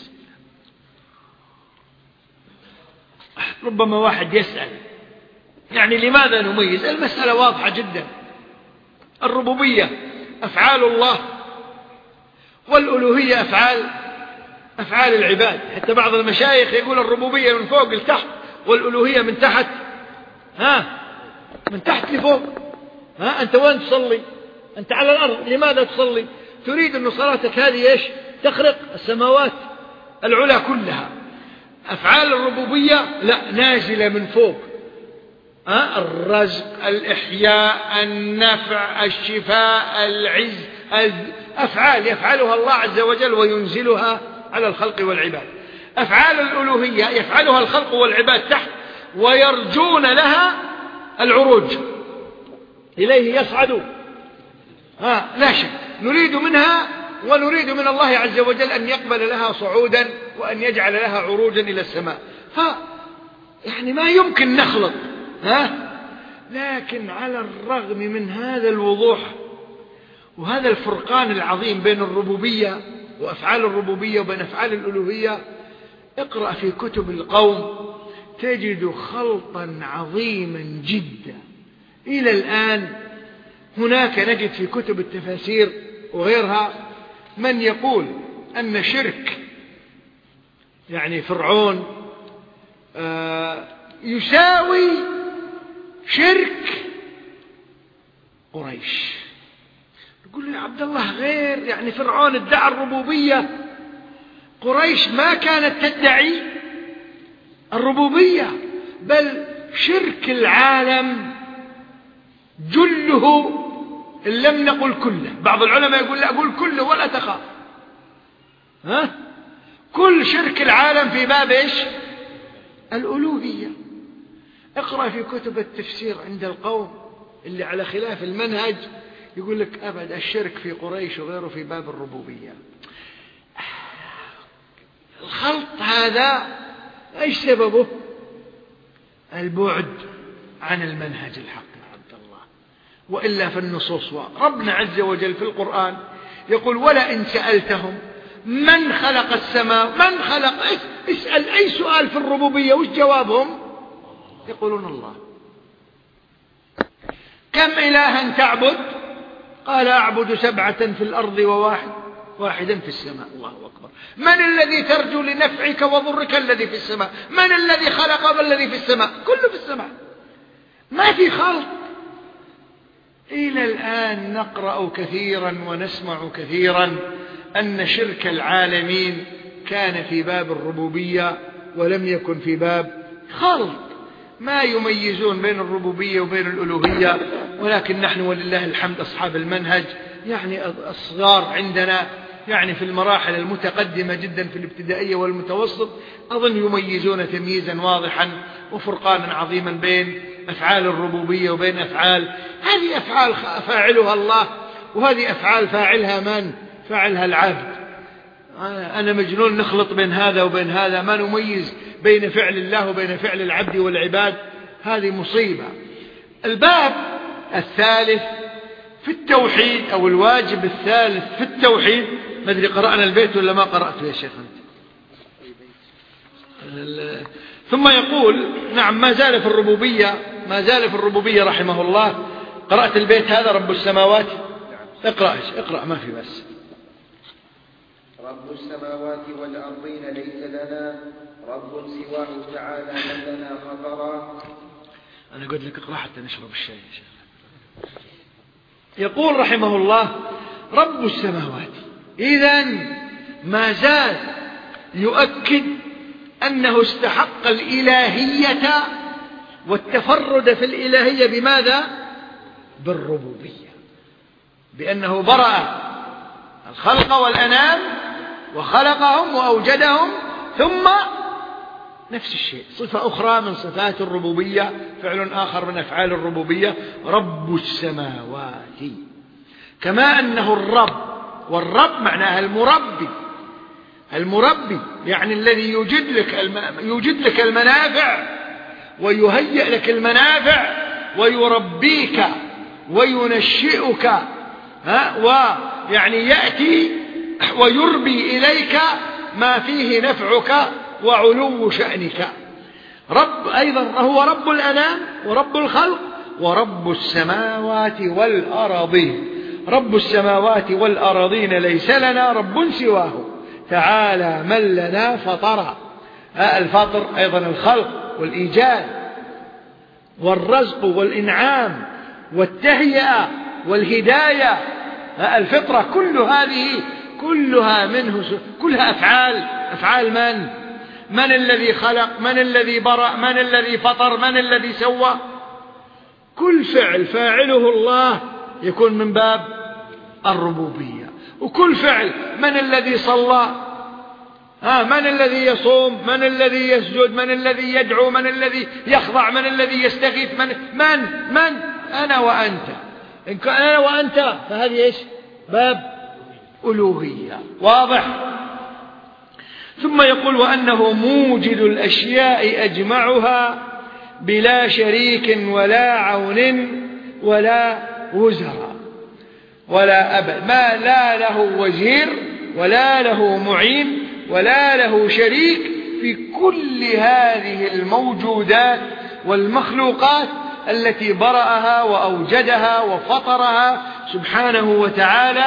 ربما واحد يسأل يعني لماذا نميز؟ المسألة واضحة جدا. الربوبية أفعال الله، والألوهية أفعال العباد. حتى بعض المشايخ يقول الربوبية من فوق لتحت، والألوهية من تحت من تحت لفوق. أنت وين تصلي؟ أنت على الأرض، لماذا تصلي؟ تريد أن صلاتك هذه إيش؟ تخرق السماوات العلى كلها. أفعال الربوبية لا، نازلة من فوق. الرزق، الإحياء، النفع، الشفاء، العز، أفعال يفعلها الله عز وجل وينزلها على الخلق والعباد. أفعال الألوهية يفعلها الخلق والعباد تحت، ويرجون لها العروج، إليه يصعد. لا شك نريد منها ونريد من الله عز وجل أن يقبل لها صعودا وأن يجعل لها عروجا إلى السماء. يعني ما يمكن نخلط. لكن على الرغم من هذا الوضوح وهذا الفرقان العظيم بين الربوبية وأفعال الربوبية وبين أفعال الألوهية، اقرأ في كتب القوم تجد خلطا عظيما جدا. إلى الآن هناك نجد في كتب التفاسير وغيرها من يقول أن شرك يعني فرعون يساوي شرك قريش. يقول له يا عبد الله غير، يعني فرعون ادعى الربوبية، قريش ما كانت تدعي الربوبية، بل شرك العالم جله إن لم نقل كله. بعض العلماء يقول لا، أقول كله ولا تخاف. كل شرك العالم في باب إيش؟ الألوهية. اقرأ في كتب التفسير عند القوم اللي على خلاف المنهج يقول لك أبد الشرك في قريش وغيره في باب الربوبية. الخلط هذا أيش سببه؟ البعد عن المنهج الحق يا عبد الله. وإلا في النصوص ربنا عز وجل في القرآن يقول ولئن سألتهم من خلق السماء، من خلق، اسأل أي سؤال في الربوبية وش جوابهم؟ يقولون الله. كم إلها تعبد؟ قال أعبد 7 في الأرض واحدا في السماء. الله أكبر. من الذي ترجو لنفعك وضرك؟ الذي في السماء. من الذي خلق والذي في السماء؟ كله في السماء، ما في خلق. إلى الآن نقرأ كثيرا ونسمع كثيرا أن شرك العالمين كان في باب الربوبية ولم يكن في باب خلق. ما يميزون بين الربوبية وبين الألوهية. ولكن نحن ولله الحمد أصحاب المنهج يعني الصغار عندنا يعني في المراحل المتقدمة جدا في الابتدائية والمتوسط أظن يميزون تمييزا واضحا وفرقانا عظيما بين أفعال الربوبية وبين أفعال هذه أفعال فاعلها الله، وهذه أفعال فاعلها من؟ فاعلها العبد. أنا مجنون نخلط بين هذا وبين هذا، ما نميز بين فعل الله وبين فعل العبد والعباد، هذه مصيبة. الباب الثالث في التوحيد أو الواجب الثالث في التوحيد، ما أدري قرأنا البيت ولا ما قرأته يا شيخ أنت؟ ثم يقول نعم ما زال في الربوبية ما زال في الربوبية رحمه الله. قرأت البيت هذا رب السماوات؟ اقرأ ما في بس. رب السماوات والأرضين ليس لنا رب سواه تعالى من لنا خطرا. أنا قلت لك اقرأ حتى نشرب الشاي. يقول رحمه الله رب السماوات، إذن ما زال يؤكد أنه استحق الإلهية والتفرد في الإلهية. بماذا؟ بالربوبية، بأنه برأ الخلق والأنام وخلقهم وأوجدهم، ثم نفس الشيء صفة أخرى من صفات الربوبية، فعل آخر من أفعال الربوبية، رب السماوات. كما أنه الرب، والرب معناها المربي. المربي يعني الذي يوجد لك المنافع ويهيئ لك المنافع ويربيك وينشئك، ويعني يأتي ويربي إليك ما فيه نفعك وعلو شأنك. رب أيضا هو رب الأنام ورب الخلق ورب السماوات والأراضين. رب السماوات والأراضين ليس لنا رب سواه تعالى من لنا فطرا. الفطر أيضا الخلق والإيجاد والرزق والإنعام والتهيئة والهداية. الفطرة كل هذه كلها منه، كلها أفعال من الذي خلق، من الذي برأ، من الذي فطر، من الذي سوى. كل فعل فاعله الله يكون من باب الربوبية. وكل فعل، من الذي صلى، من الذي يصوم، من الذي يسجد، من الذي يدعو، من الذي يخضع، من الذي يستغيث، من أنا وأنت. إن كان أنا وأنت فهذه إيش؟ باب ألوهية. واضح؟ ثم يقول وأنه موجد الأشياء أجمعها بلا شريك ولا عون ولا وزراء ولا أبد، ما لا له وزير ولا له معين ولا له شريك في كل هذه الموجودات والمخلوقات التي برأها وأوجدها وفطرها سبحانه وتعالى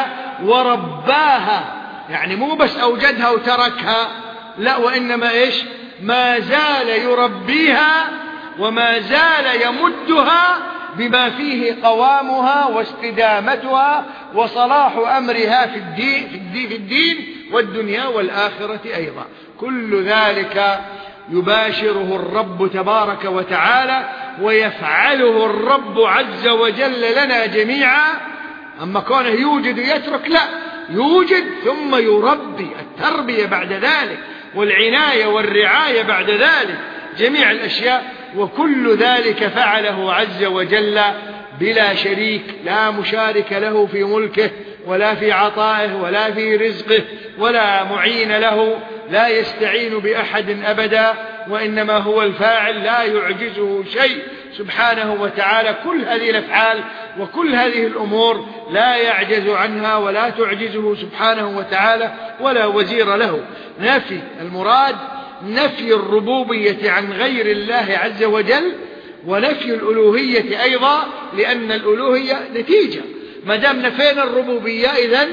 ورباها. يعني مو بس أوجدها وتركها، لا، وإنما إيش؟ ما زال يربيها وما زال يمدها بما فيه قوامها واستدامتها وصلاح أمرها في الدين والدنيا والآخرة أيضا. كل ذلك يباشره الرب تبارك وتعالى ويفعله الرب عز وجل لنا جميعا. أما كونه يوجد ويترك، لا، يوجد ثم يربي، التربية بعد ذلك والعناية والرعاية بعد ذلك، جميع الأشياء. وكل ذلك فعله عز وجل بلا شريك، لا مشارك له في ملكه ولا في عطائه ولا في رزقه ولا معين له، لا يستعين بأحد أبدا، وإنما هو الفاعل، لا يعجزه شيء سبحانه وتعالى. كل هذه الأفعال وكل هذه الأمور لا يعجز عنها ولا تعجزه سبحانه وتعالى ولا وزير له. نفي المراد نفي الربوبية عن غير الله عز وجل، ونفي الألوهية أيضا، لأن الألوهية نتيجة. ما دام نفينا الربوبية إذن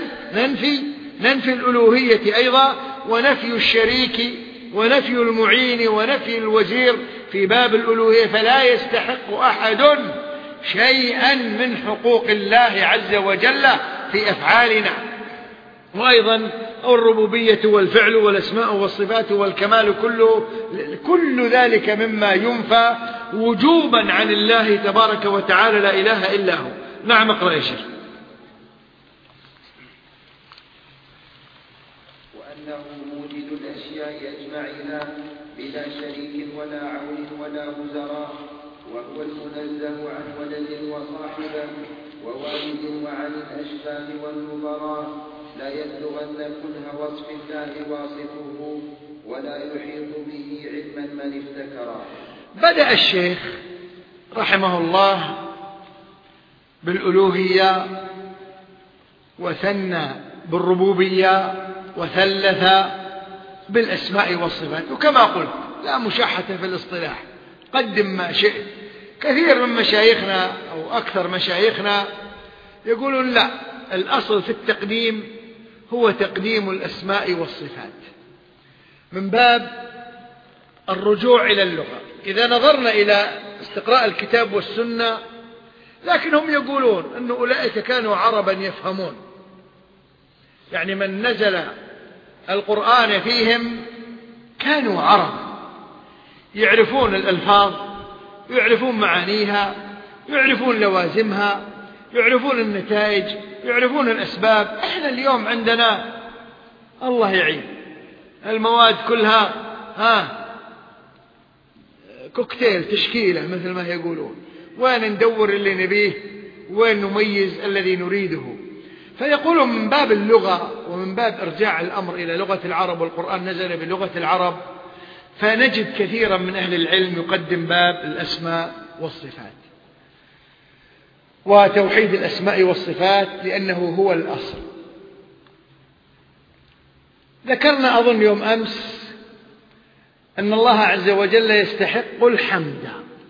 ننفي الألوهية أيضا، ونفي الشريك ونفي المعين ونفي الوزير في باب الألوهية. فلا يستحق أحد شيئا من حقوق الله عز وجل في أفعالنا. وأيضا الربوبية والفعل والأسماء والصفات والكمال كل ذلك مما ينفى وجوبا عن الله تبارك وتعالى، لا إله إلا هو. نعم، اقرأ يا شيخ. وأنه موجد الأشياء أجمعها بلا شريك ولا عون ولا وزراء، وهو المنزه عن ولد وصاحبه ووالد وعن الأشباه والنظراء، لا يبلغن كنه وصف الله واصفه ولا يحيط به علما من افتكره. بدأ الشيخ رحمه الله بالألوهية، وثنى بالربوبية، وثلث بالأسماء والصفات. وكما قلت لا مشاحة في الاصطلاح، قدم ما شئت. كثير من مشايخنا أو أكثر مشايخنا يقولون لا، الأصل في التقديم هو تقديم الأسماء والصفات من باب الرجوع إلى اللغة. إذا نظرنا إلى استقراء الكتاب والسنة، لكنهم يقولون أن أولئك كانوا عربا يفهمون، يعني من نزل القرآن فيهم كانوا عرب يعرفون الألفاظ، يعرفون معانيها، يعرفون لوازمها، يعرفون النتائج، يعرفون الأسباب. إحنا اليوم عندنا الله يعين المواد كلها كوكتيل، تشكيلة مثل ما يقولون، وين ندور اللي نبيه، وين نميز الذي نريده. فيقولون من باب اللغة ومن باب إرجاع الأمر إلى لغة العرب، والقرآن نزل بلغة العرب، فنجد كثيرا من أهل العلم يقدم باب الأسماء والصفات وتوحيد الأسماء والصفات، لأنه هو الأصل. ذكرنا أظن يوم أمس أن الله عز وجل يستحق الحمد،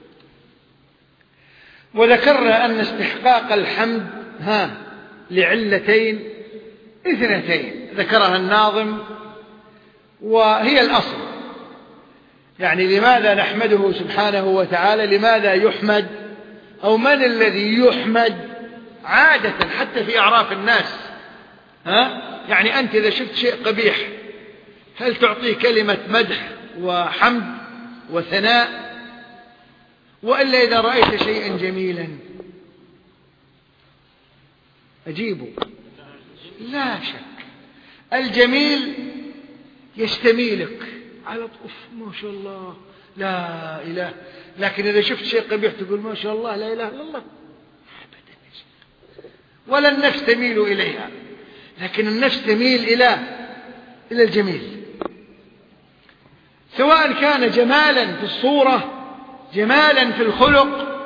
وذكرنا أن استحقاق الحمد لعلتين اثنتين ذكرها الناظم، وهي الأصل. يعني لماذا نحمده سبحانه وتعالى؟ لماذا يحمد؟ أو من الذي يحمد عادة حتى في أعراف الناس؟ يعني أنت إذا شفت شيء قبيح هل تعطيه كلمة مدح وحمد وثناء؟ وإلا إذا رأيت شيئا جميلا أجيبه؟ لا شك الجميل يستميلك على طف، ما شاء الله لا إله. لكن إذا شفت شيء قبيح تقول ما شاء الله لا إله إلا الله، أبدا، ولا النفس تميل إليها. لكن النفس تميل إلى الجميل، سواء كان جمالا في الصورة، جمالا في الخلق،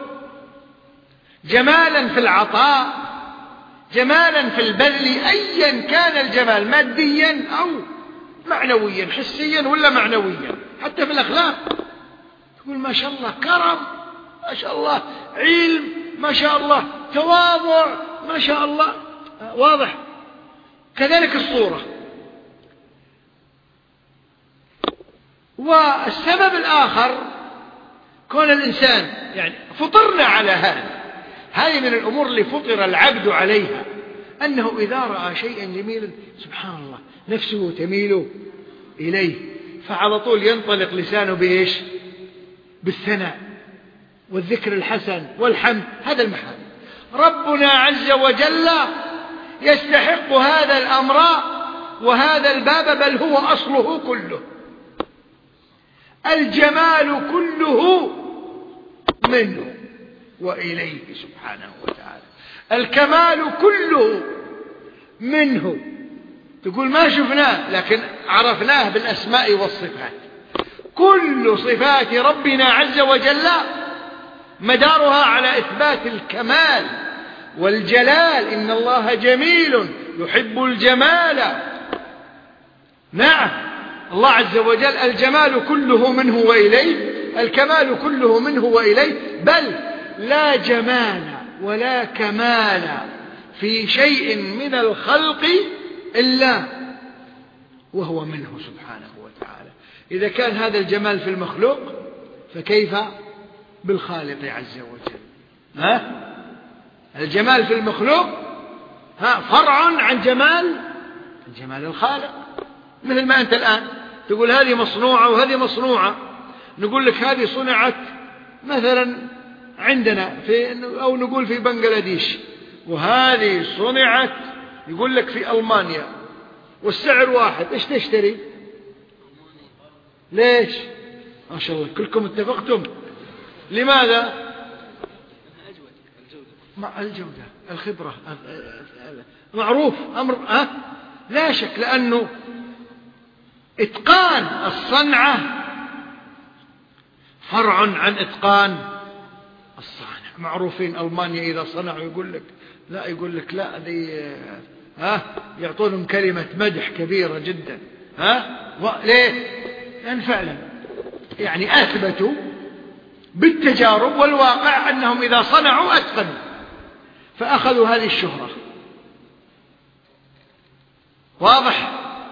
جمالا في العطاء، جمالا في البذل، أيا كان الجمال، ماديا أو معنويا، حسيا ولا معنويا، حتى في الأخلاق تقول ما شاء الله كرم، ما شاء الله علم، ما شاء الله تواضع، ما شاء الله. واضح؟ كذلك الصورة. والسبب الآخر كون الإنسان يعني فطرنا على هذه من الأمور اللي فطر العبد عليها، أنه إذا رأى شيئا جميلا سبحان الله نفسه تميل إليه، فعلى طول ينطلق لسانه بإيش؟ بالثناء والذكر الحسن والحمد. هذا المحال ربنا عز وجل يستحق هذا الأمر وهذا الباب، بل هو أصله كله. الجمال كله منه وإليه سبحانه وتعالى، الكمال كله منه. تقول ما شفناه لكن عرفناه بالأسماء والصفات. كل صفات ربنا عز وجل مدارها على إثبات الكمال والجلال. إن الله جميل يحب الجمال. نعم الله عز وجل الجمال كله منه وإليه، الكمال كله منه وإليه، بل لا جمال ولا كمال في شيء من الخلق إلا وهو منه سبحانه وتعالى. إذا كان هذا الجمال في المخلوق فكيف بالخالق عز وجل؟ الجمال في المخلوق فرع عن جمال الخالق. مثل ما أنت الآن تقول هذه مصنوعة وهذه مصنوعة، نقول لك هذه صنعت مثلا عندنا أو نقول في بنغلاديش، وهذه صنعت يقول لك في ألمانيا، والسعر واحد. إيش تشتري؟ ليش؟ ما شاء الله كلكم اتفقتم. لماذا؟ مع الجودة، الخبرة، معروف أمر لا شك، لأنه إتقان الصنعة فرع عن إتقان الصانع. معروفين ألمانيا إذا صنعوا يقول لك لا ذي يعطونهم كلمة مدح كبيرة جدا. ليه؟ لأن فعلا يعني أثبتوا بالتجارب والواقع أنهم إذا صنعوا أتقنوا، فأخذوا هذه الشهرة. واضح؟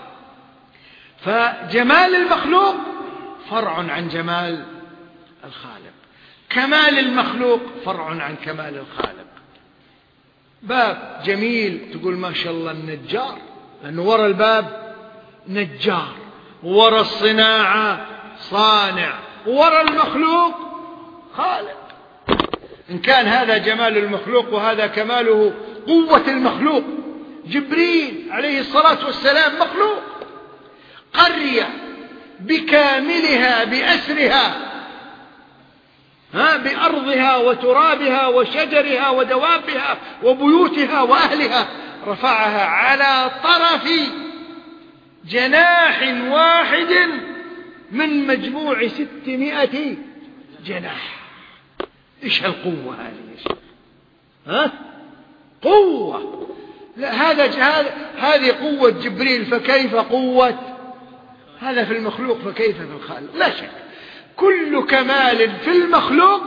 فجمال المخلوق فرع عن جمال الخالق، كمال المخلوق فرع عن كمال الخالق. باب جميل تقول ما شاء الله النجار، لأنه وراء الباب نجار، وراء الصناعة صانع، وراء المخلوق خالق. إن كان هذا جمال المخلوق وهذا كماله قوة المخلوق، جبريل عليه الصلاة والسلام مخلوق، قرية بكاملها بأسرها، بأرضها وترابها وشجرها ودوابها وبيوتها وأهلها، رفعها على طرف جناح واحد من مجموع 600 جناح. إيش هالقوة هذه؟ قوة. لا هذه قوة جبريل، فكيف قوة هذا في المخلوق، فكيف في الخالق؟ لا شك كل كمال في المخلوق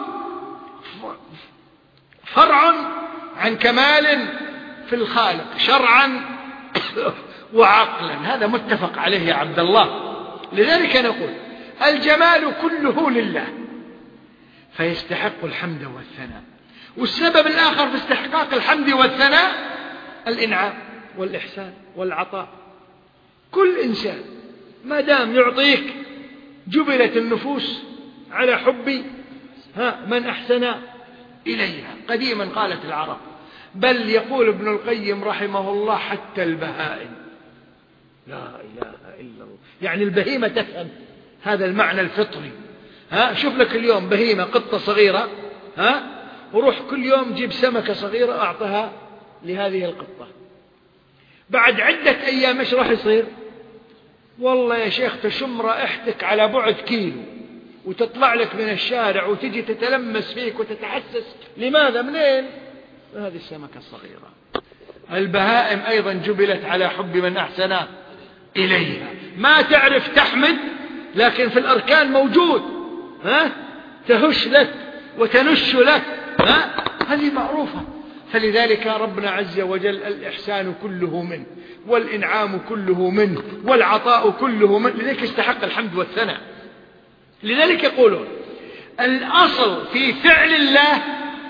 فرع عن كمال في الخالق شرعا وعقلا، هذا متفق عليه يا عبد الله. لذلك نقول الجمال كله لله فيستحق الحمد والثناء. والسبب الآخر في استحقاق الحمد والثناء الإنعام والإحسان والعطاء. كل إنسان ما دام يعطيك، جبلت النفوس على حب من أحسن إليها. قديما قالت العرب، بل يقول ابن القيم رحمه الله حتى البهائم. لا إله إلا الله، يعني البهيمة تفهم هذا المعنى الفطري. شوف لك اليوم بهيمة قطة صغيرة، وروح كل يوم جيب سمكة صغيرة أعطها لهذه القطة، بعد عدة أيام إيش راح يصير؟ والله يا شيخ تشم رائحتك على بعد كيلو، وتطلع لك من الشارع وتجي تتلمس فيك وتتحسس. لماذا؟ منين؟ هذه السمكة الصغيرة. البهائم أيضا جبلت على حب من أحسن إليها، ما تعرف تحمد لكن في الأركان موجود، تهش لك وتنش لك، هذه معروفة. فلذلك ربنا عز وجل الإحسان كله منه، والإنعام كله منه، والعطاء كله منه، لذلك استحق الحمد والثناء. لذلك يقولون الأصل في فعل الله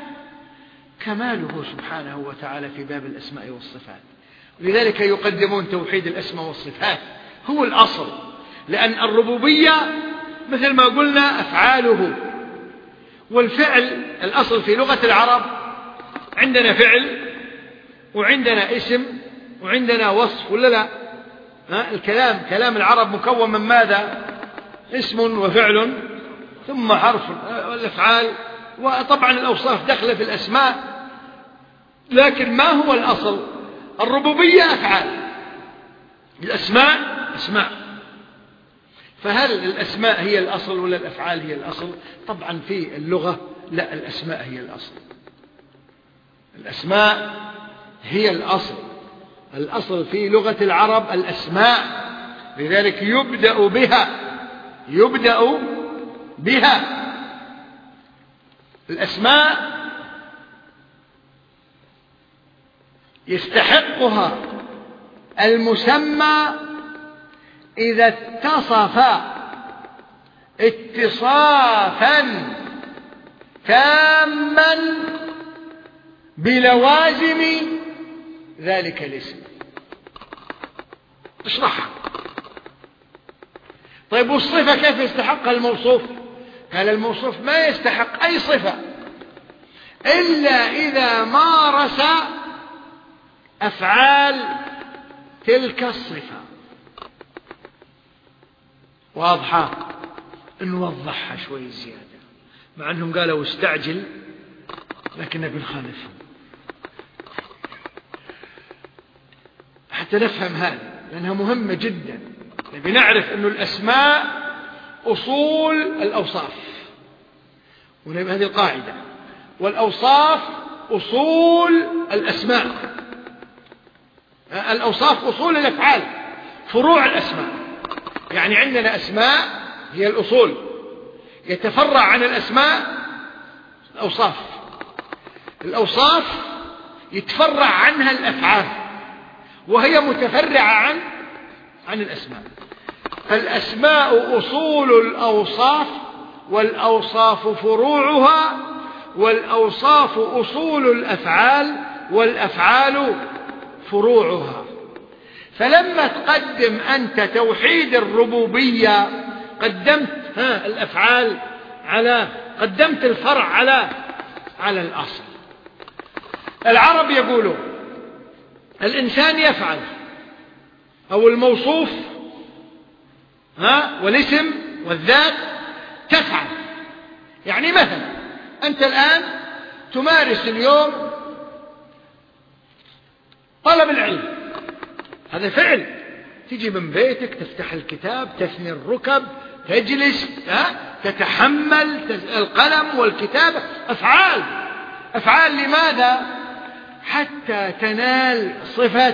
كماله سبحانه وتعالى في باب الأسماء والصفات. لذلك يقدمون توحيد الأسماء والصفات هو الأصل، لأن الربوبية مثل ما قلنا أفعاله، والفعل الأصل في لغة العرب عندنا فعل وعندنا اسم وعندنا وصف، ولا لا؟ كلام العرب مكون من ماذا؟ اسم وفعل ثم حرف الأفعال، وطبعا الأوصاف داخلة في الأسماء. لكن ما هو الأصل؟ الربوبية أفعال، الأسماء أسماء. فهل الأسماء هي الأصل ولا الأفعال هي الأصل؟ طبعا في اللغة لا، الأسماء هي الأصل، الأسماء هي الأصل. الأصل في لغة العرب الأسماء، لذلك يبدأ بها. الأسماء يستحقها المسمى إذا اتصف اتصافا تاما بلوازم ذلك الاسم. اشرحها. طيب والصفة كيف يستحقها الموصوف؟ قال الموصوف ما يستحق أي صفة إلا إذا مارس أفعال تلك الصفة. واضحة؟ نوضحها شوي زيادة، مع أنهم قالوا استعجل لكن بنخالفهم حتى نفهم هذا، لأنها مهمة جدا. نبي نعرف أن الأسماء أصول الأوصاف، ونبي هذه القاعدة، والأوصاف أصول الأسماء. الأوصاف أصول الأفعال، فروع الأسماء. يعني عندنا أسماء هي الأصول، يتفرع عن الأسماء الأوصاف يتفرع عنها الأفعال، وهي متفرعة عن الأسماء. فالأسماء أصول الأوصاف، والأوصاف فروعها، والأوصاف أصول الأفعال، والأفعال فروعها. فلما تقدم أنت توحيد الربوبية قدمت الأفعال قدمت الفرع على الأصل. العرب يقولوا الإنسان يفعل، أو الموصوف والاسم والذات تفعل. يعني مثلا أنت الآن تمارس اليوم طلب العلم، هذا فعل. تجي من بيتك، تفتح الكتاب، تثني الركب، تجلس، تتحمل القلم والكتابة. أفعال لماذا؟ حتى تنال صفة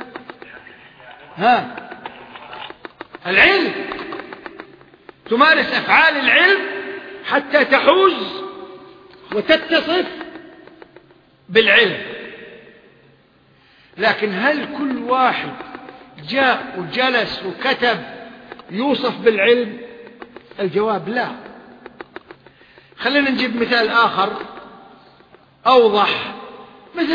العلم. تمارس أفعال العلم حتى تحوز وتتصف بالعلم. لكن هل كل واحد جاء وجلس وكتب يوصف بالعلم؟ الجواب لا. خلينا نجيب مثال آخر أوضح، مثل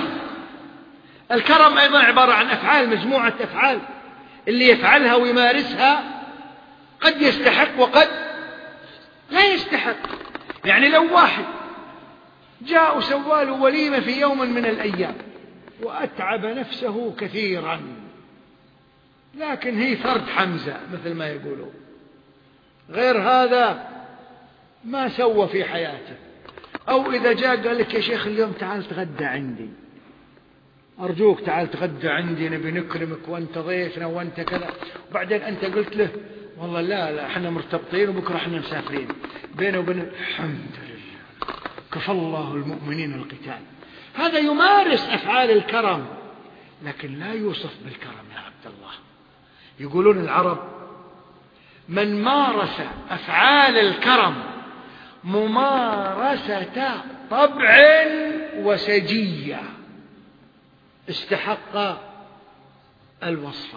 الكرم أيضا عبارة عن أفعال، مجموعة أفعال. اللي يفعلها ويمارسها قد يستحق وقد لا يستحق. يعني لو واحد جاء وسوى له وليمة في يوم من الأيام وأتعب نفسه كثيرا، لكن هي فرد حمزة مثل ما يقولوا، غير هذا ما سوى في حياته. أو إذا جاء قال لك يا شيخ اليوم تعال تغدى عندي، أرجوك تعال تغدى عندي، نبي نكرمك وأنت ضيفنا وأنت كذا، وبعدين أنت قلت له والله لا احنا مرتبطين وبكرة احنا مسافرين، بينه وبين الحمد لله كفى الله المؤمنين القتال. هذا يمارس أفعال الكرم لكن لا يوصف بالكرم يا عبد الله. يقولون العرب من مارس أفعال الكرم ممارسة طبع وسجية استحق الوصف.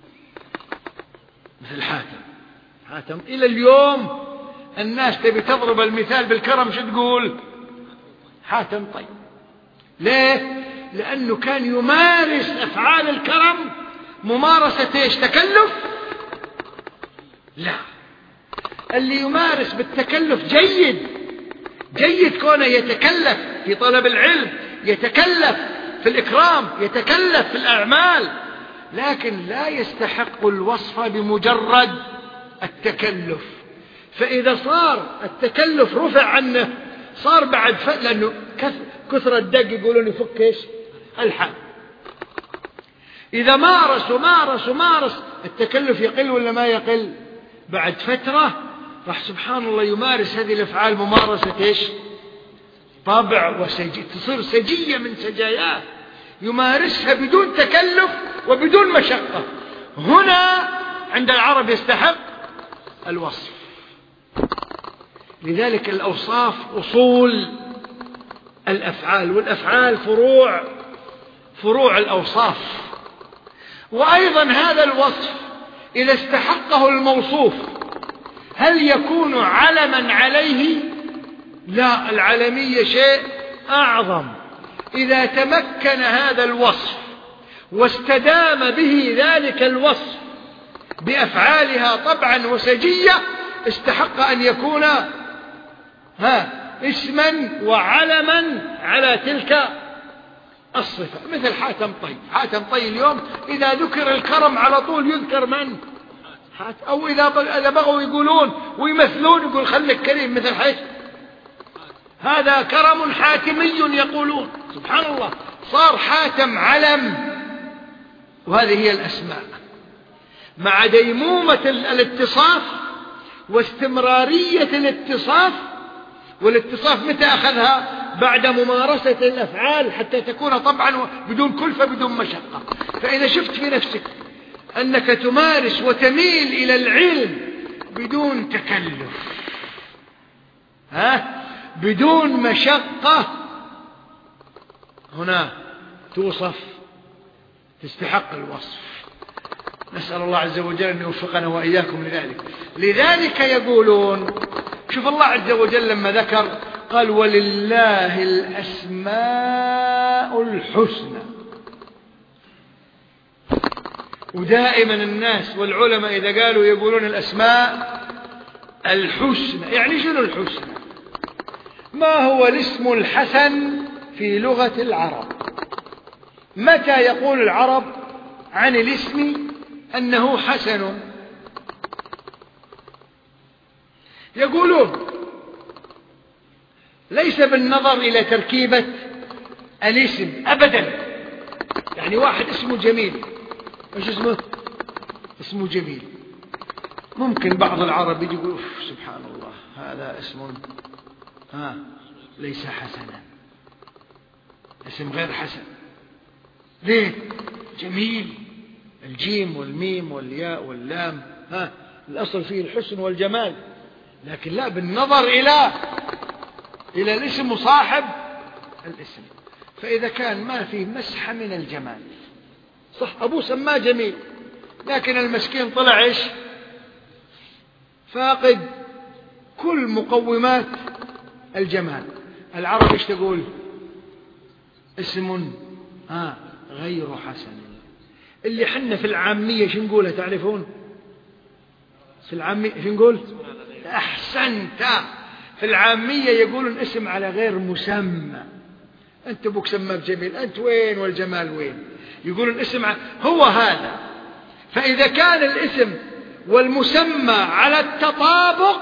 مثل حاتم إلى اليوم الناس تبي تضرب المثال بالكرم، شو تقول؟ حاتم. طيب ليه؟ لأنه كان يمارس أفعال الكرم ممارسة ايش؟ تكلف؟ لا، اللي يمارس بالتكلف جيد كونه يتكلف في طلب العلم، يتكلف في الإكرام، يتكلف في الأعمال، لكن لا يستحق الوصف بمجرد التكلف. فإذا صار التكلف رفع عنه صار بعد لأنه كثر الدق يقولون يفك ايش؟ الحال. إذا مارس التكلف يقل ولا ما يقل؟ بعد فترة راح سبحان الله يمارس هذه الأفعال ممارسة ايش؟ طبع وسجي، تصير سجية من سجاياه، يمارسها بدون تكلف وبدون مشقة. هنا عند العرب يستحق الوصف. لذلك الأوصاف أصول الأفعال، والأفعال فروع الأوصاف. وأيضا هذا الوصف إذا استحقه الموصوف هل يكون علما عليه؟ لا، العلمية شيء أعظم. إذا تمكن هذا الوصف واستدام به ذلك الوصف بأفعالها طبعا وسجية استحق أن يكون اسما وعلما على تلك الصفة. مثل حاتم طي اليوم إذا ذكر الكرم على طول يذكر من؟ أو إذا بغوا يقولون ويمثلون يقول خليك كريم مثل حيث هذا كرم حاتمي يقولون. سبحان الله، صار حاتم علم. وهذه هي الأسماء مع ديمومة الاتصاف واستمرارية الاتصاف. والاتصاف متى أخذها؟ بعد ممارسة الأفعال حتى تكون طبعا بدون كلفة بدون مشقة. فإذا شفت في نفسك أنك تمارس وتميل إلى العلم بدون تكلف، بدون مشقة هنا توصف، تستحق الوصف. نسأل الله عز وجل أن يوفقنا وإياكم لذلك. لذلك يقولون، شوف الله عز وجل لما ذكر قال ولله الأسماء الحسنى. ودائما الناس والعلماء إذا قالوا يقولون الأسماء الحسنى، يعني شنو الحسنى؟ ما هو الاسم الحسن في لغة العرب؟ متى يقول العرب عن الاسم أنه حسن؟ يقولون ليس بالنظر إلى تركيبة الاسم أبدا. يعني واحد اسمه جميل، ايش اسمه؟ اسمه جميل. ممكن بعض العرب يقول سبحان الله هذا اسم ليس حسنا، اسم غير حسن. ليه؟ جميل، الجيم والميم والياء واللام الأصل فيه الحسن والجمال، لكن لا بالنظر إلى الاسم وصاحب الاسم. فإذا كان ما فيه مسحة من الجمال، صح أبوه سماه جميل لكن المسكين طلع إيش؟ فاقد كل مقومات الجمال. العرب إيش تقول؟ اسم غير حسن. اللي حنا في العامية شو نقولها تعرفون؟ في العامية شو نقول؟ أحسنت. في العامية يقولون اسم على غير مسمى. أنت أبوك سماه جميل، أنت وين والجمال وين؟ يقولون اسم هو هذا. فإذا كان الاسم والمسمى على التطابق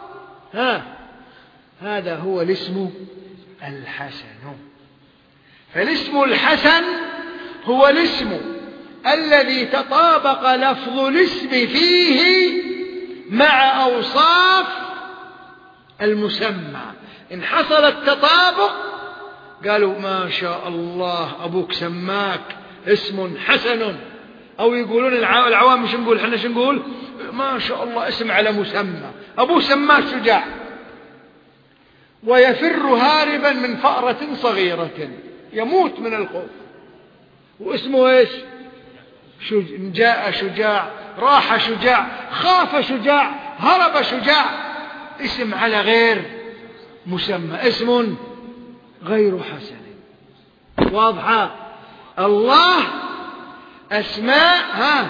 هذا هو الاسم الحسن. فالاسم الحسن هو الاسم الذي تطابق لفظ الاسم فيه مع أوصاف المسمى. إن حصل التطابق قالوا ما شاء الله أبوك سماك اسم حسن. أو يقولون العوام مش نقول، حنا شو نقول؟ ما شاء الله اسم على مسمى، أبوه سماه شجاع. ويفر هاربا من فأرة صغيرة، يموت من الخوف، واسمه ايش؟ جاء شجاع، راح شجاع، خاف شجاع، هرب شجاع. اسم على غير مسمى، اسم غير حسن. واضحة؟ الله أسماء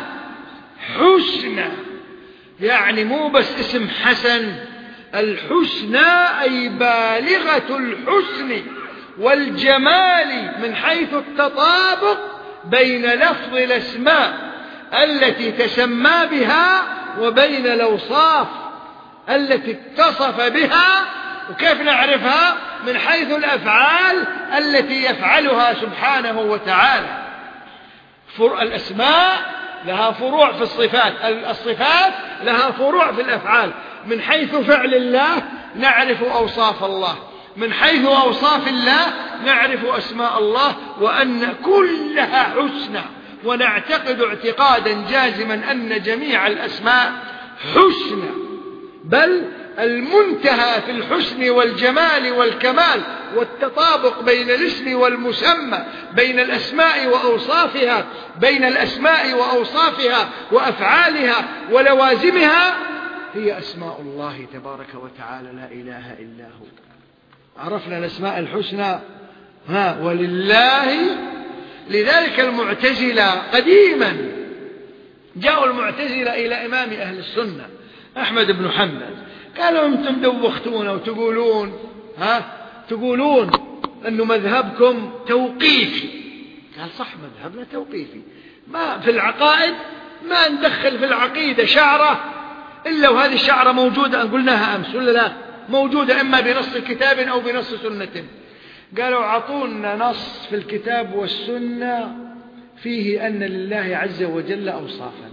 حسنى، يعني مو بس اسم حسن، الحسنى أي بالغة الحسن والجمال من حيث التطابق بين لفظ الأسماء التي تسمى بها وبين الأوصاف التي اتصف بها. وكيف نعرفها؟ من حيث الأفعال التي يفعلها سبحانه وتعالى. الأسماء لها فروع في الصفات، الصفات لها فروع في الأفعال. من حيث فعل الله نعرف أوصاف الله، من حيث أوصاف الله نعرف أسماء الله، وأن كلها حسنى. ونعتقد اعتقادا جازما أن جميع الأسماء حسنى، بل المنتهى في الحسن والجمال والكمال والتطابق بين الاسم والمسمى، بين الأسماء وأوصافها، بين الأسماء وأوصافها وأفعالها ولوازمها، هي أسماء الله تبارك وتعالى لا إله إلا هو. عرفنا الأسماء الحسنى ولله. لذلك المعتزلة قديما جاءوا المعتزلة إلى إمام أهل السنة أحمد بن حنبل، قالوا أنتم دوختونا وتقولون تقولون أن مذهبكم توقيفي. قال صح مذهبنا توقيفي، ما في العقائد ما ندخل في العقيدة شعرة إلا وهذه الشعرة موجودة، قلناها أمس ولا لا؟ موجودة إما بنص كتاب أو بنص سنة. قالوا عطونا نص في الكتاب والسنة فيه أن لله عز وجل أوصافا.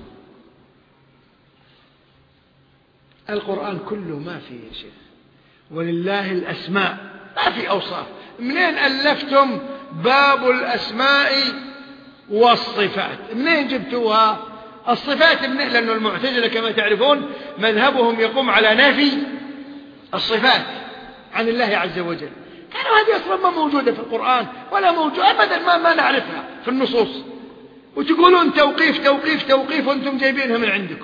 القرآن كله ما فيه شيء، ولله الأسماء ما في أوصاف. منين ألفتم باب الأسماء والصفات؟ منين جبتوها؟ الصفات منين؟ لأن المعتزلة كما تعرفون مذهبهم يقوم على نفي الصفات، عن الله عز وجل. قالوا هذه أصلا ما موجودة في القرآن ولا موجودة أبدا، ما نعرفها في النصوص، وتقولون توقيف توقيف توقيف وأنتم جايبينها من عندكم.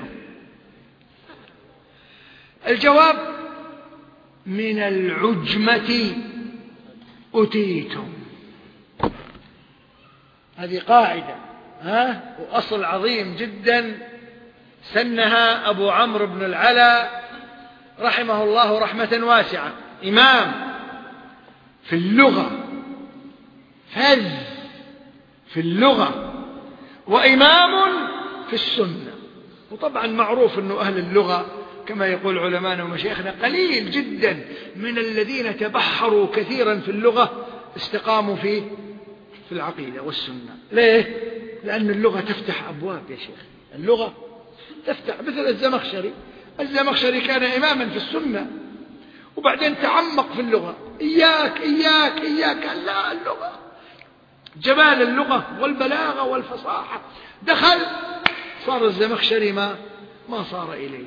الجواب: من العجمة أتيتم. هذه قاعدة وأصل عظيم جدا سنها أبو عمرو بن العلا رحمه الله رحمة واسعة، إمام في اللغة، فذ في اللغة، وإمام في السنة. وطبعا معروف أن أهل اللغة كما يقول علماءنا ومشايخنا قليل جدا من الذين تبحروا كثيرا في اللغة استقاموا في العقيدة والسنة. ليه؟ لأن اللغة تفتح أبواب يا شيخ، اللغة تفتح. مثل الزمخشري كان إماما في السنة وبعدين تعمق في اللغة. إياك إياك إياك، لا، اللغة جمال اللغة والبلاغة والفصاحة، دخل صار الزمخشري ما صار إليه.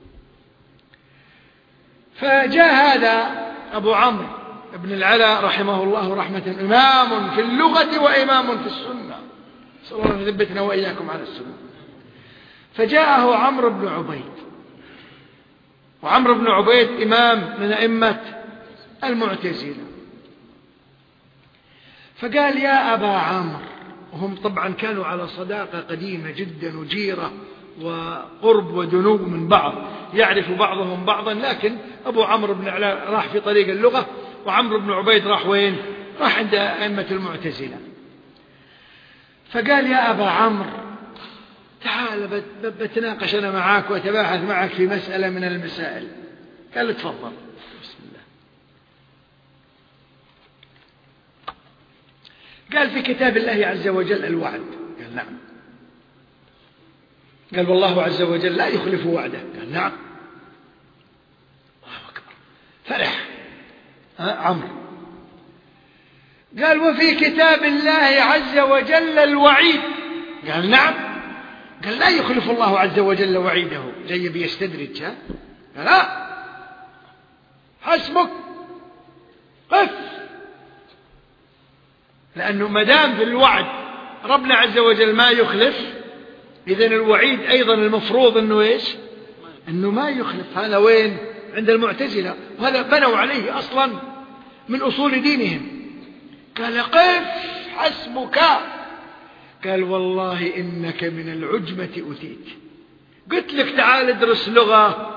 فجاء هذا أبو عمرو بن العلا رحمه الله رحمة، إمام في اللغة وإمام في السنة، صلى الله عليه وسلم وإياكم على السنة. فجاءه عمرو بن عبيد، وعمرو بن عبيد إمام من أئمة المعتزلة. فقال: يا أبا عمرو، وهم طبعا كانوا على صداقة قديمة جدا وجيرة وقرب ودنو من بعض، يعرف بعضهم بعضا، لكن أبو عمرو بن العلا راح في طريق اللغة وعمرو بن عبيد راح وين؟ راح عند أئمة المعتزلة. فقال: يا أبا عمرو، تعال بتناقش أنا معك وأتباحث معك في مسألة من المسائل. قال: تفضل. بسم الله. قال: في كتاب الله عز وجل الوعد. قال: نعم. قال: والله عز وجل لا يخلف وعده. قال: نعم. الله أكبر، فرح عمرو. قال: وفي كتاب الله عز وجل الوعيد. قال: نعم. قال: لا يخلف الله عز وجل وعيده. جاي بيستدرج. قال: لا، حسبك، قف. لأنه مدام في الوعد ربنا عز وجل ما يخلف، إذن الوعيد أيضا المفروض أنه إيش؟ أنه ما يخلف. هذا وين؟ عند المعتزلة، وهذا بنوا عليه أصلا من أصول دينهم. قال: قف، حسبك. قال: والله إنك من العجمة أتيت. قلت لك تعال ادرس لغة،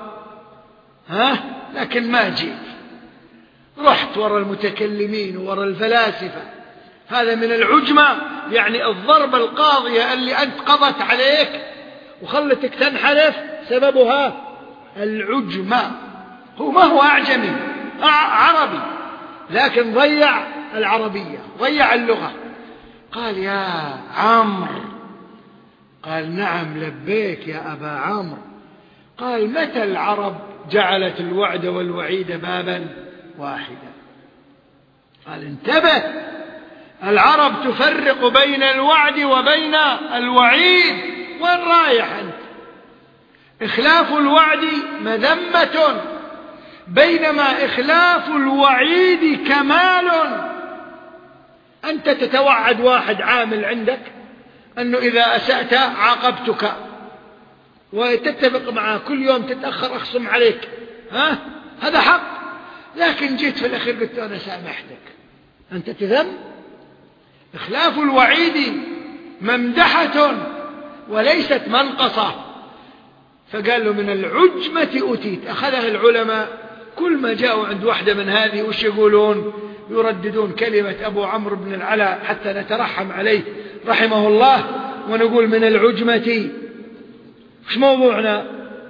لكن ما جيت، رحت وراء المتكلمين وراء الفلاسفة. هذا من العجمة، يعني الضربة القاضية اللي أنت قضت عليك وخلتك تنحرف سببها العجمة. هو ما هو أعجمي، عربي، لكن ضيع العربية، ضيع اللغة. قال: يا عمرو. قال: نعم لبيك يا أبا عمرو. قال: متى العرب جعلت الوعد والوعيد بابا واحدا؟ قال: انتبه، العرب تفرق بين الوعد وبين الوعيد. وين رايح أنت؟ إخلاف الوعد مذمة، بينما إخلاف الوعيد كمال. أنت تتوعد واحد عامل عندك أنه إذا أسأت عاقبتك، وتتفق معه كل يوم تتأخر أخصم عليك، هذا حق. لكن جيت في الأخير قلت أنا سامحتك، أنت تذم. إخلاف الوعيد ممدحة وليست منقصة. فقال له: من العجمة أتيت. أخذها العلماء كل ما جاءوا عند واحدة من هذه وش يقولون؟ يرددون كلمة أبو عمرو بن العلا حتى نترحم عليه رحمه الله ونقول: من العجمة. وش موضوعنا؟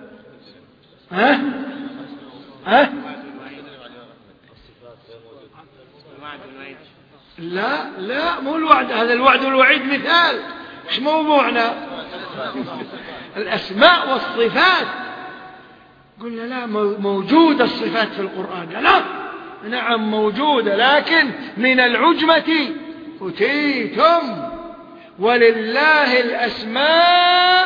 لا مو الوعد، هذا الوعد والوعيد مثال. وش موضوعنا؟ الأسماء والصفات. قلنا: لا، موجودة الصفات في القرآن. لا، نعم موجودة، لكن من العجمة أتيتم، ولله الأسماء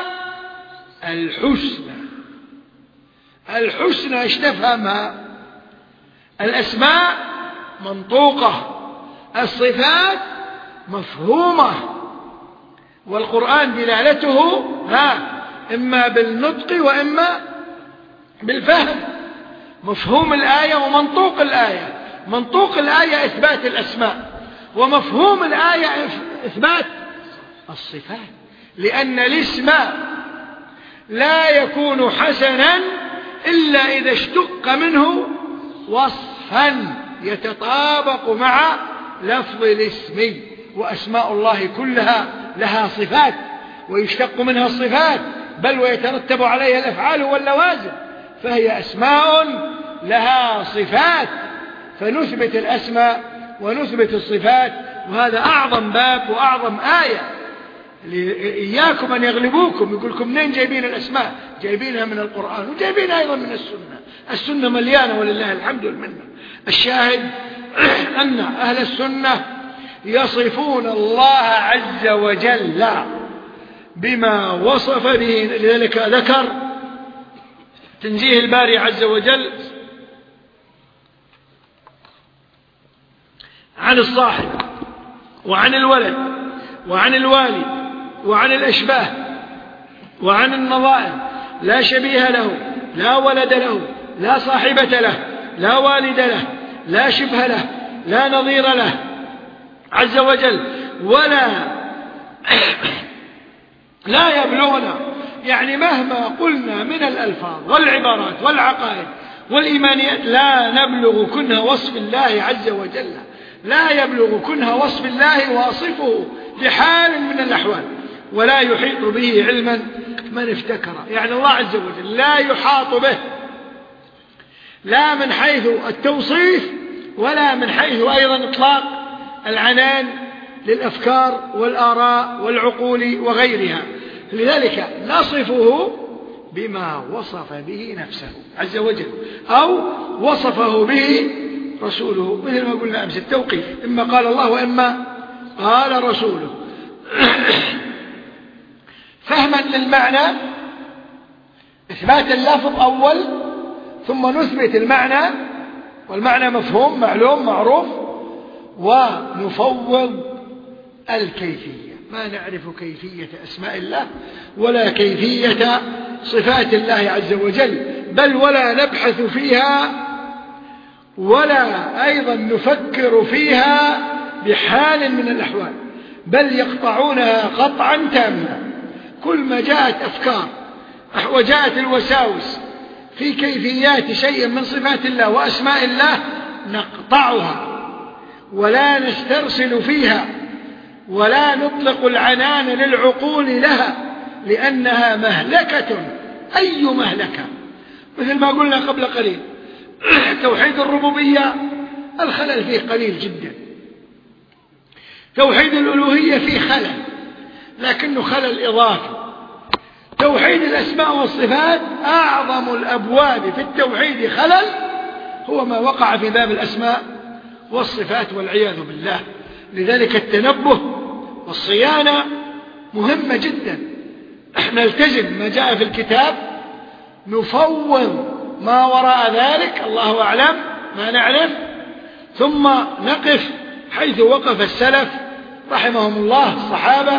الحسنى. الحسنى ايش تفهمها؟ الأسماء منطوقة، الصفات مفهومة، والقرآن دلالته إما بالنطق وإما بالفهم. مفهوم الآية ومنطوق الآية. منطوق الآية إثبات الأسماء، ومفهوم الآية إثبات الصفات، لأن الاسم لا يكون حسنا إلا إذا اشتق منه وصفا يتطابق مع لفظ الاسم. وأسماء الله كلها لها صفات ويشتق منها الصفات، بل ويترتب عليها الأفعال واللوازم، فهي أسماء لها صفات، فنثبت الأسماء ونثبت الصفات. وهذا أعظم باب وأعظم آية. إياكم أن يغلبوكم، يقول لكم منين جايبين الأسماء؟ جايبينها من القرآن وجايبينها أيضا من السنة. السنة مليانة ولله الحمد والمنة. الشاهد أن أهل السنة يصفون الله عز وجل بما وصف به، لذلك ذكر تنزيه الباري عز وجل عن الصاحب وعن الولد وعن الوالد وعن الأشباه وعن النظائر، لا شبيه له، لا ولد له، لا صاحبة له، لا والد له، لا شبه له، لا نظير له عز وجل، ولا لا يبلغنا. يعني مهما قلنا من الألفاظ والعبارات والعقائد والإيمانيات لا نبلغ كنه وصف الله عز وجل، لا يبلغ كنه وصف الله واصفه بحال من الأحوال، ولا يحيط به علما من افتكر. يعني الله عز وجل لا يحاط به لا من حيث التوصيف ولا من حيث أيضا إطلاق العنان للأفكار والآراء والعقول وغيرها. لذلك نصفه بما وصف به نفسه عز وجل أو وصفه به رسوله، مثل ما قلنا أمس التوقيف، إما قال الله وإما قال رسوله. فهما للمعنى، إثبات اللفظ أول، ثم نثبت المعنى، والمعنى مفهوم معلوم معروف، ونفوض الكيفية. ما نعرف كيفية أسماء الله ولا كيفية صفات الله عز وجل، بل ولا نبحث فيها ولا أيضا نفكر فيها بحال من الأحوال، بل يقطعونها قطعا تاما. كل ما جاءت أفكار وجاءت الوساوس في كيفيات شيء من صفات الله وأسماء الله نقطعها ولا نسترسل فيها ولا نطلق العنان للعقول لها، لأنها مهلكة. أي مهلكة؟ مثل ما قلنا قبل قليل، توحيد الربوبية الخلل فيه قليل جدا، توحيد الألوهية فيه خلل لكنه خلل إضافي. توحيد الأسماء والصفات أعظم الأبواب في التوحيد خلل هو ما وقع في باب الأسماء والصفات والعياذ بالله. لذلك التنبه والصيانة مهمة جدا. نلتزم ما جاء في الكتاب، نفوض ما وراء ذلك الله أعلم ما نعرف، ثم نقف حيث وقف السلف رحمهم الله الصحابة،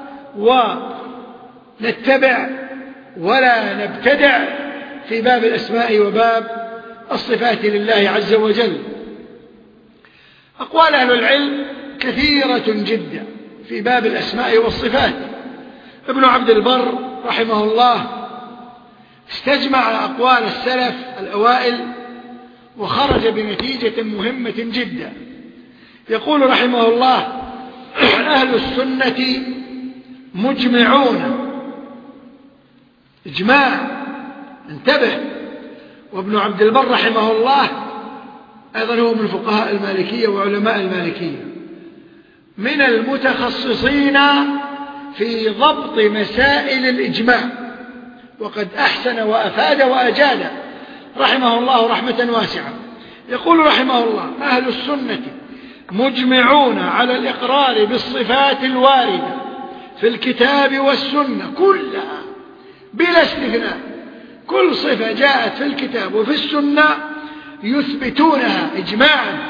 ونتبع ولا نبتدع في باب الأسماء وباب الصفات لله عز وجل. أقوال أهل العلم كثيرة جدا في باب الأسماء والصفات. ابن عبد البر رحمه الله استجمع أقوال السلف الأوائل وخرج بنتيجة مهمة جدا. يقول رحمه الله: أهل السنة مجمعون، إجماع، انتبه. وابن عبد البر رحمه الله أيضا هو من فقهاء المالكية وعلماء المالكية، من المتخصصين في ضبط مسائل الإجماع، وقد أحسن وأفاد وأجاد رحمه الله رحمة واسعة. يقول رحمه الله: أهل السنة مجمعون على الإقرار بالصفات الواردة في الكتاب والسنة كلها بلا استثناء. كل صفة جاءت في الكتاب وفي السنة يثبتونها إجماعا،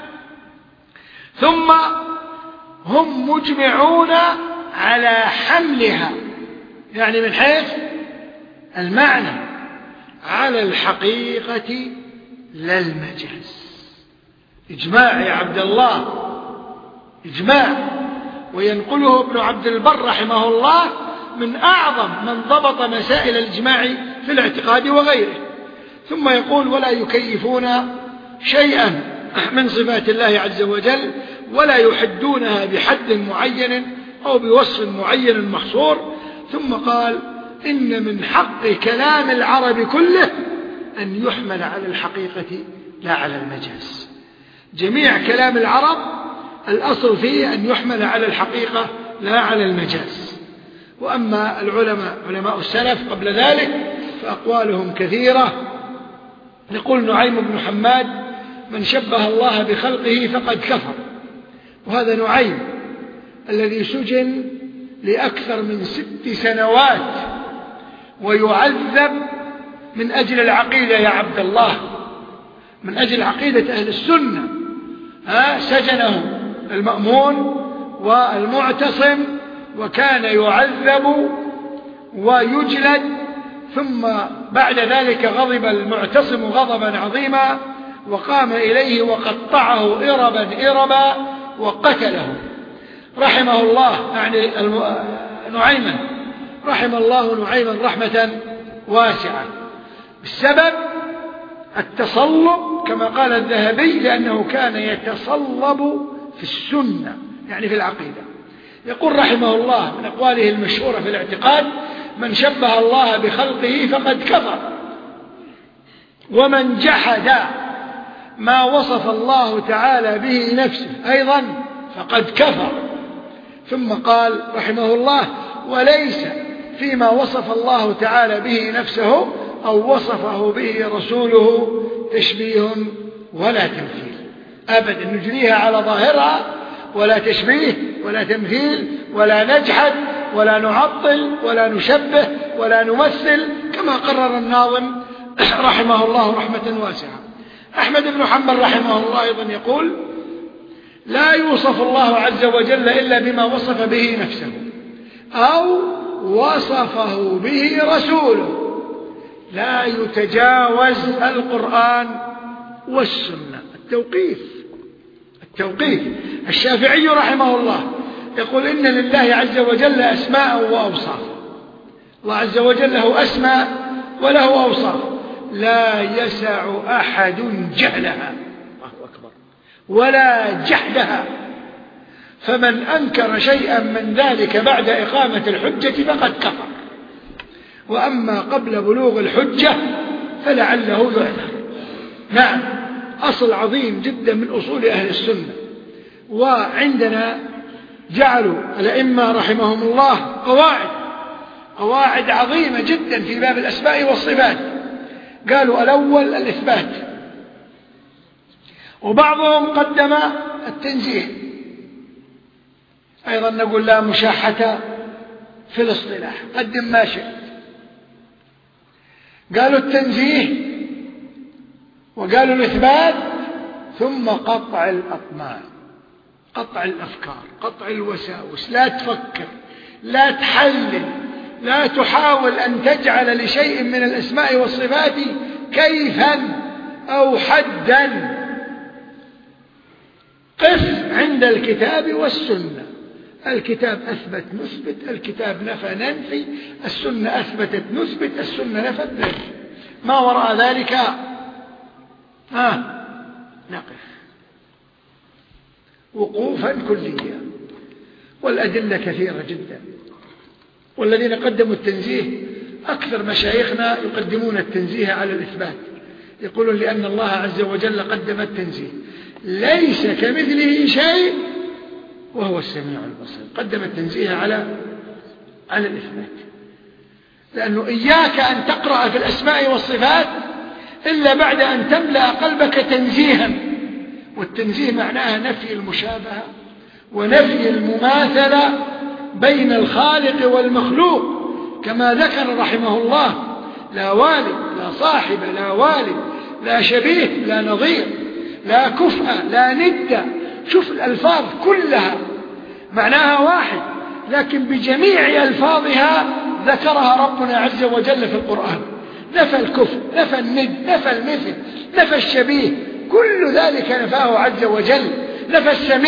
ثم هم مجمعون على حملها، يعني من حيث المعنى على الحقيقة لا المجاز. إجماع يا عبد الله، إجماع. وينقله ابن عبد البر رحمه الله من أعظم من ضبط مسائل الإجماع في الاعتقاد وغيره. ثم يقول: ولا يكيفون شيئا من صفات الله عز وجل ولا يحدونها بحد معين أو بوصف معين محصور. ثم قال: إن من حق كلام العرب كله أن يحمل على الحقيقة لا على المجاز. جميع كلام العرب الأصل فيه أن يحمل على الحقيقة لا على المجاز. وأما العلماء علماء السلف قبل ذلك فأقوالهم كثيرة. يقول نعيم بن حماد: من شبه الله بخلقه فقد كفر. وهذا نعيم الذي سجن لأكثر من 6 سنوات ويعذب من أجل العقيدة يا عبد الله، من أجل عقيدة أهل السنة. سجنه المأمون والمعتصم، وكان يعذب ويجلد. ثم بعد ذلك غضب المعتصم غضبا عظيما وقام إليه وقطعه إربا وقتله رحمه الله، يعني نعيما رحم الله نعيما رحمة واسعة، بسبب التصلب كما قال الذهبي، لأنه كان يتصلب في السنة يعني في العقيدة. يقول رحمه الله من أقواله المشهورة في الاعتقاد: من شبه الله بخلقه فقد كفر، ومن جحد ما وصف الله تعالى به نفسه أيضا فقد كفر. ثم قال رحمه الله: وليس فيما وصف الله تعالى به نفسه أو وصفه به رسوله تشبيه ولا تمثيل أبدا، نجريها على ظاهرها، ولا تشبيه ولا تمثيل ولا نجحد ولا نعطل ولا نشبه ولا نمثل، كما قرر الناظم رحمه الله رحمة واسعة. أحمد بن حنبل رحمه الله أيضا يقول: لا يوصف الله عز وجل إلا بما وصف به نفسه أو وصفه به رسوله، لا يتجاوز القرآن والسنة. التوقيف. الشافعي رحمه الله يقول: إن لله عز وجل أسماء وأوصاف. الله عز وجل له أسماء وله أوصاف لا يسع أحد جهلها، الله أكبر، ولا جحدها. فمن أنكر شيئا من ذلك بعد إقامة الحجة فقد كفر، وأما قبل بلوغ الحجة فلعله يعذر. نعم، أصل عظيم جدا من أصول أهل السنة. وعندنا جعلوا الأئمة رحمهم الله قواعد عظيمة جدا في باب الأسماء والصفات. قالوا: الأول الإثبات، وبعضهم قدم التنزيه. أيضا نقول: لا مشاحة في الاصطلاح، قدم ما شئت. قالوا التنزيه، وقالوا الإثبات، ثم قطع الأطماع، قطع الأفكار، قطع الوساوس. لا تفكر، لا تحلل، لا تحاول أن تجعل لشيء من الأسماء والصفات كيفا أو حدا. قف عند الكتاب والسنة. الكتاب أثبت نثبت، الكتاب نفى ننفي، السنة أثبتت نثبت، السنة نفت ننفي. ما وراء ذلك نقف وقوفا كليا. والأدلة كثيرة جدا. والذين قدموا التنزيه أكثر مشايخنا يقدمون التنزيه على الإثبات، يقولون: لأن الله عز وجل قدم التنزيه، ليس كمثله شيء وهو السميع البصير. قدم التنزيه على الإثبات، لأنه إياك أن تقرأ في الأسماء والصفات إلا بعد أن تملأ قلبك تنزيها. والتنزيه معناها نفي المشابهة ونفي المماثلة بين الخالق والمخلوق، كما ذكر رحمه الله: لا والد لا صاحب لا والد لا شبيه لا نظير لا كفء لا ند. شوف الألفاظ كلها معناها واحد، لكن بجميع ألفاظها ذكرها ربنا عز وجل في القرآن. نفى الكفء، نفى الند، نفى المثل، نفى الشبيه، كل ذلك نفاه عز وجل. نفى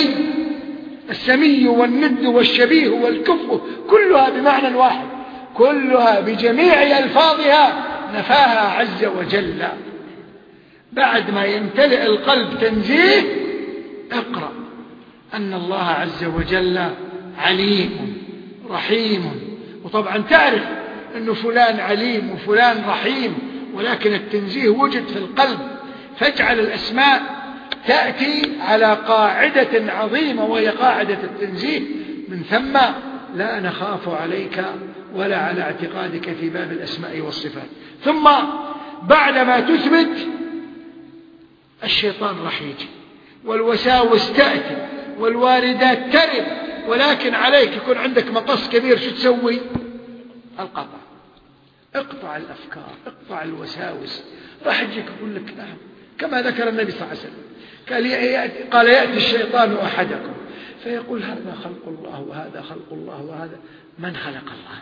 السمي والند والشبيه والكفء، كلها بمعنى واحد، كلها بجميع ألفاظها نفاها عز وجل. بعد ما يمتلئ القلب تنزيه اقرأ أن الله عز وجل عليم رحيم. وطبعا تعرف أن فلان عليم وفلان رحيم، ولكن التنزيه وجد في القلب، فاجعل الأسماء تأتي على قاعدة عظيمة وهي قاعدة التنزيه. من ثم لا نخاف عليك ولا على اعتقادك في باب الأسماء والصفات. ثم بعدما تثبت الشيطان راح يجي والوساوس تأتي والواردات ترد، ولكن عليك يكون عندك مقص كبير. شو تسوي؟ القطع. اقطع الأفكار، اقطع الوساوس. راح يجيك يقول لك نعم، كما ذكر النبي صلى الله عليه وسلم قال يأتي الشيطان أحدكم فيقول هذا خلق الله وهذا خلق الله وهذا، من خلق الله؟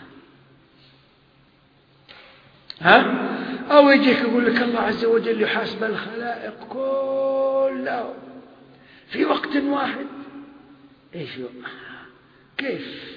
أو يجيك يقول لك الله عز وجل يحاسب الخلائق كلهم في وقت واحد. إيش كيف؟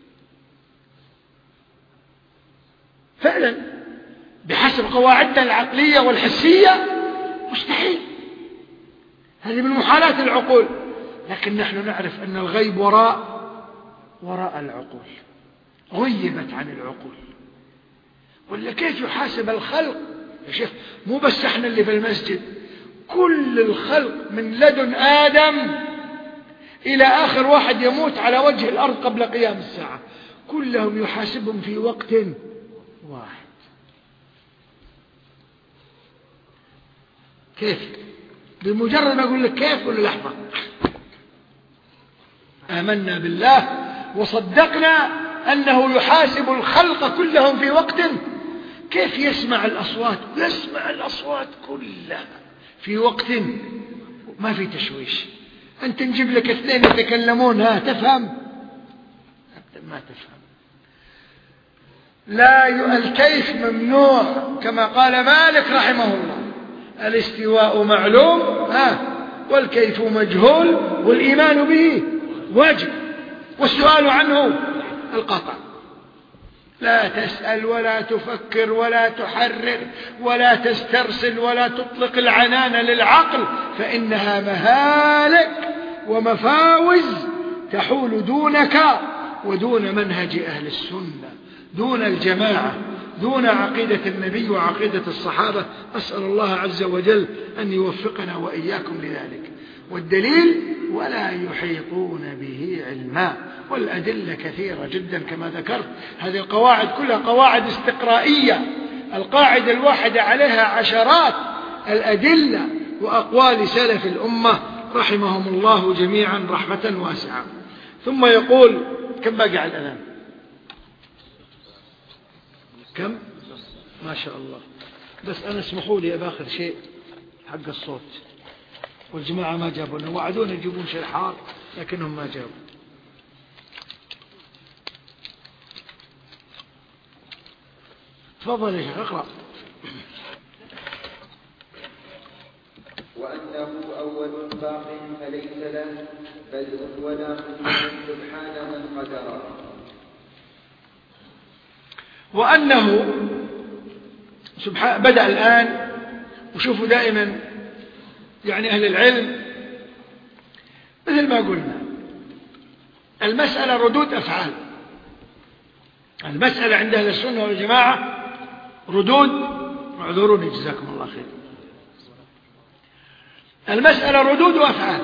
فعلا بحسب قواعدنا العقلية والحسية مستحيل، هذه من محالات العقول. لكن نحن نعرف أن الغيب وراء العقول، غيبت عن العقول. ولا كيف يحاسب الخلق يا شيخ؟ مو بس احنا اللي في المسجد، كل الخلق من لدن آدم إلى آخر واحد يموت على وجه الأرض قبل قيام الساعة، كلهم يحاسبهم في وقت واحد. كيف؟ بمجرد ما أقول لك كيف قل لحظة، آمنا بالله وصدقنا أنه يحاسب الخلق كلهم في وقت. كيف يسمع الأصوات؟ يسمع الأصوات كلها في وقت ما في تشويش. أنت نجيب لك اثنين يتكلمون تفهم؟ ما تفهم. لا الكيف ممنوع، كما قال مالك رحمه الله الاستواء معلوم والكيف مجهول والإيمان به واجب والسؤال عنه القطع. لا تسأل ولا تفكر ولا تحرر ولا تسترسل ولا تطلق العنان للعقل، فإنها مهالك ومفاوز تحول دونك ودون منهج أهل السنة، دون الجماعة، دون عقيدة النبي وعقيدة الصحابة. أسأل الله عز وجل أن يوفقنا وإياكم لذلك. والدليل ولا يحيطون به علما، والأدلة كثيرة جدا كما ذكرت. هذه القواعد كلها قواعد استقرائية، القاعدة الواحدة عليها عشرات الأدلة وأقوال سلف الأمة رحمهم الله جميعا رحمة واسعة. ثم يقول كم بقى على الأذان؟ كم؟ ما شاء الله. بس أنا اسمحوا لي بآخر شيء حق الصوت، والجماعة ما جابونا، وعدونا يجيبون شيء حار لكنهم ما جابوا. تفضل يا شيخ اقرأ. وأنه أول باق فليس له بدء ولا خلق سبحان من قدر. وأنه بدأ الآن. وشوفوا دائما يعني أهل العلم مثل ما قلنا المسألة ردود أفعال. المسألة عند أهل السنة والجماعة ردود، اعذروني جزاكم الله خير، المسألة ردود وأفعال.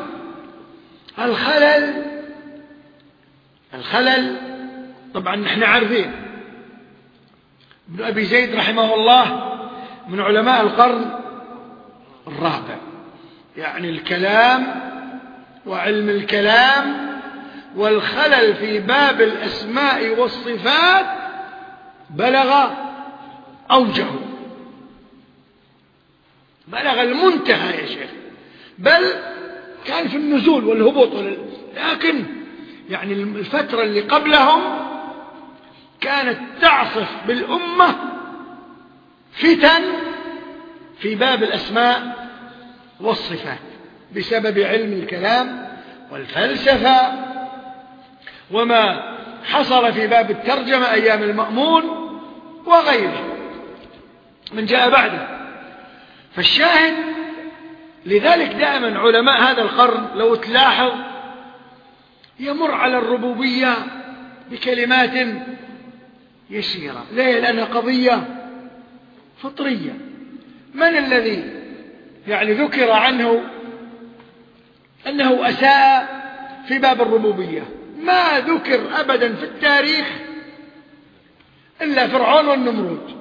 الخلل طبعا نحن عارفين ابن أبي زيد رحمه الله من علماء القرن الرابع، يعني الكلام وعلم الكلام والخلل في باب الأسماء والصفات بلغ أوجه. بلغ المنتهى يا شيخ، بل كان في النزول والهبوط، لكن يعني الفترة اللي قبلهم كانت تعصف بالأمة فتن في باب الأسماء والصفات بسبب علم الكلام والفلسفة وما حصل في باب الترجمة أيام المأمون وغيره من جاء بعده. فالشاهد لذلك دائما علماء هذا القرن لو تلاحظ يمر على الربوبية بكلمات يسيرة. ليه؟ لأنها قضية فطرية. من الذي يعني ذكر عنه أنه أساء في باب الربوبية؟ ما ذكر أبدا في التاريخ إلا فرعون والنمرود،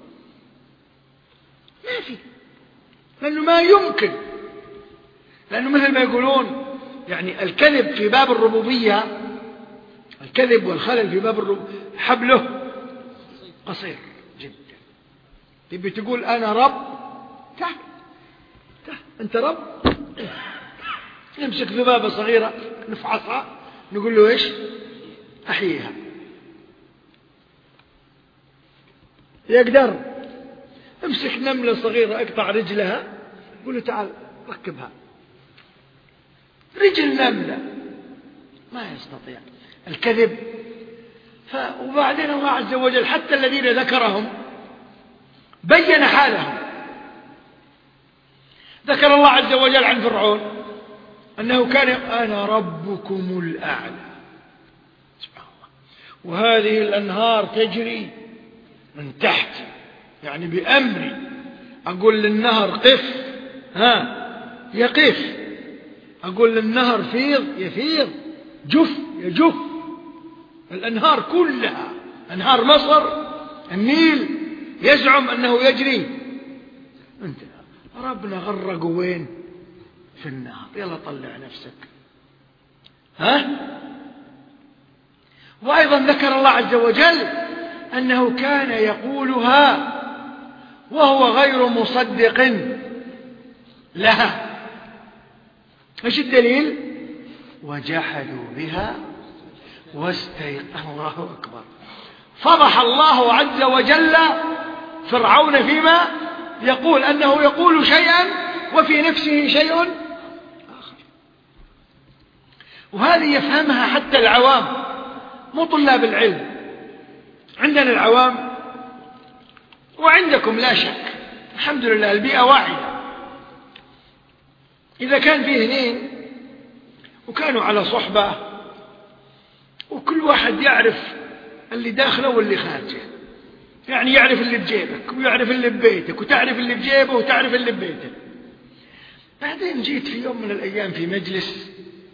ما في، لأنه ما يمكن، لأنه مثل ما يقولون يعني الكذب في باب الربوبية، الكذب والخلل في باب الربوبية حبله قصير جدا. تبي تقول أنا رب، تعال أنت رب، نمسك ذبابة صغيرة نفحصها نقول له إيش؟ أحييها. يقدر. امسك نملة صغيرة اقطع رجلها قول له تعال ركبها، رجل نملة ما يستطيع. الكذب. وبعدين الله عز وجل حتى الذين ذكرهم بين حالهم. ذكر الله عز وجل عن فرعون أنه كان أنا ربكم الأعلى، سبحان الله، وهذه الأنهار تجري من تحت، يعني بأمري، أقول للنهر قف يقف، أقول للنهر فيض يفيض، جف يجف. الأنهار كلها، أنهار مصر، النيل يزعم أنه يجري، أنت ربنا غرق وين؟ في النهر. يلا طلع نفسك. وأيضا ذكر الله عز وجل أنه كان يقولها وهو غير مصدق لها. ايش الدليل؟ وجحدوا بها واستيقنوا. الله أكبر. فضح الله عز وجل فرعون فيما يقول، أنه يقول شيئا وفي نفسه شيء آخر. وهذه يفهمها حتى العوام مو طلاب العلم. عندنا العوام وعندكم لا شك، الحمد لله البيئة واحدة. إذا كان فيه اثنين وكانوا على صحبة وكل واحد يعرف اللي داخله واللي خارجه، يعني يعرف اللي بجيبك ويعرف اللي ببيتك وتعرف اللي بجيبه وتعرف اللي ببيتك. بعدين جيت في يوم من الأيام في مجلس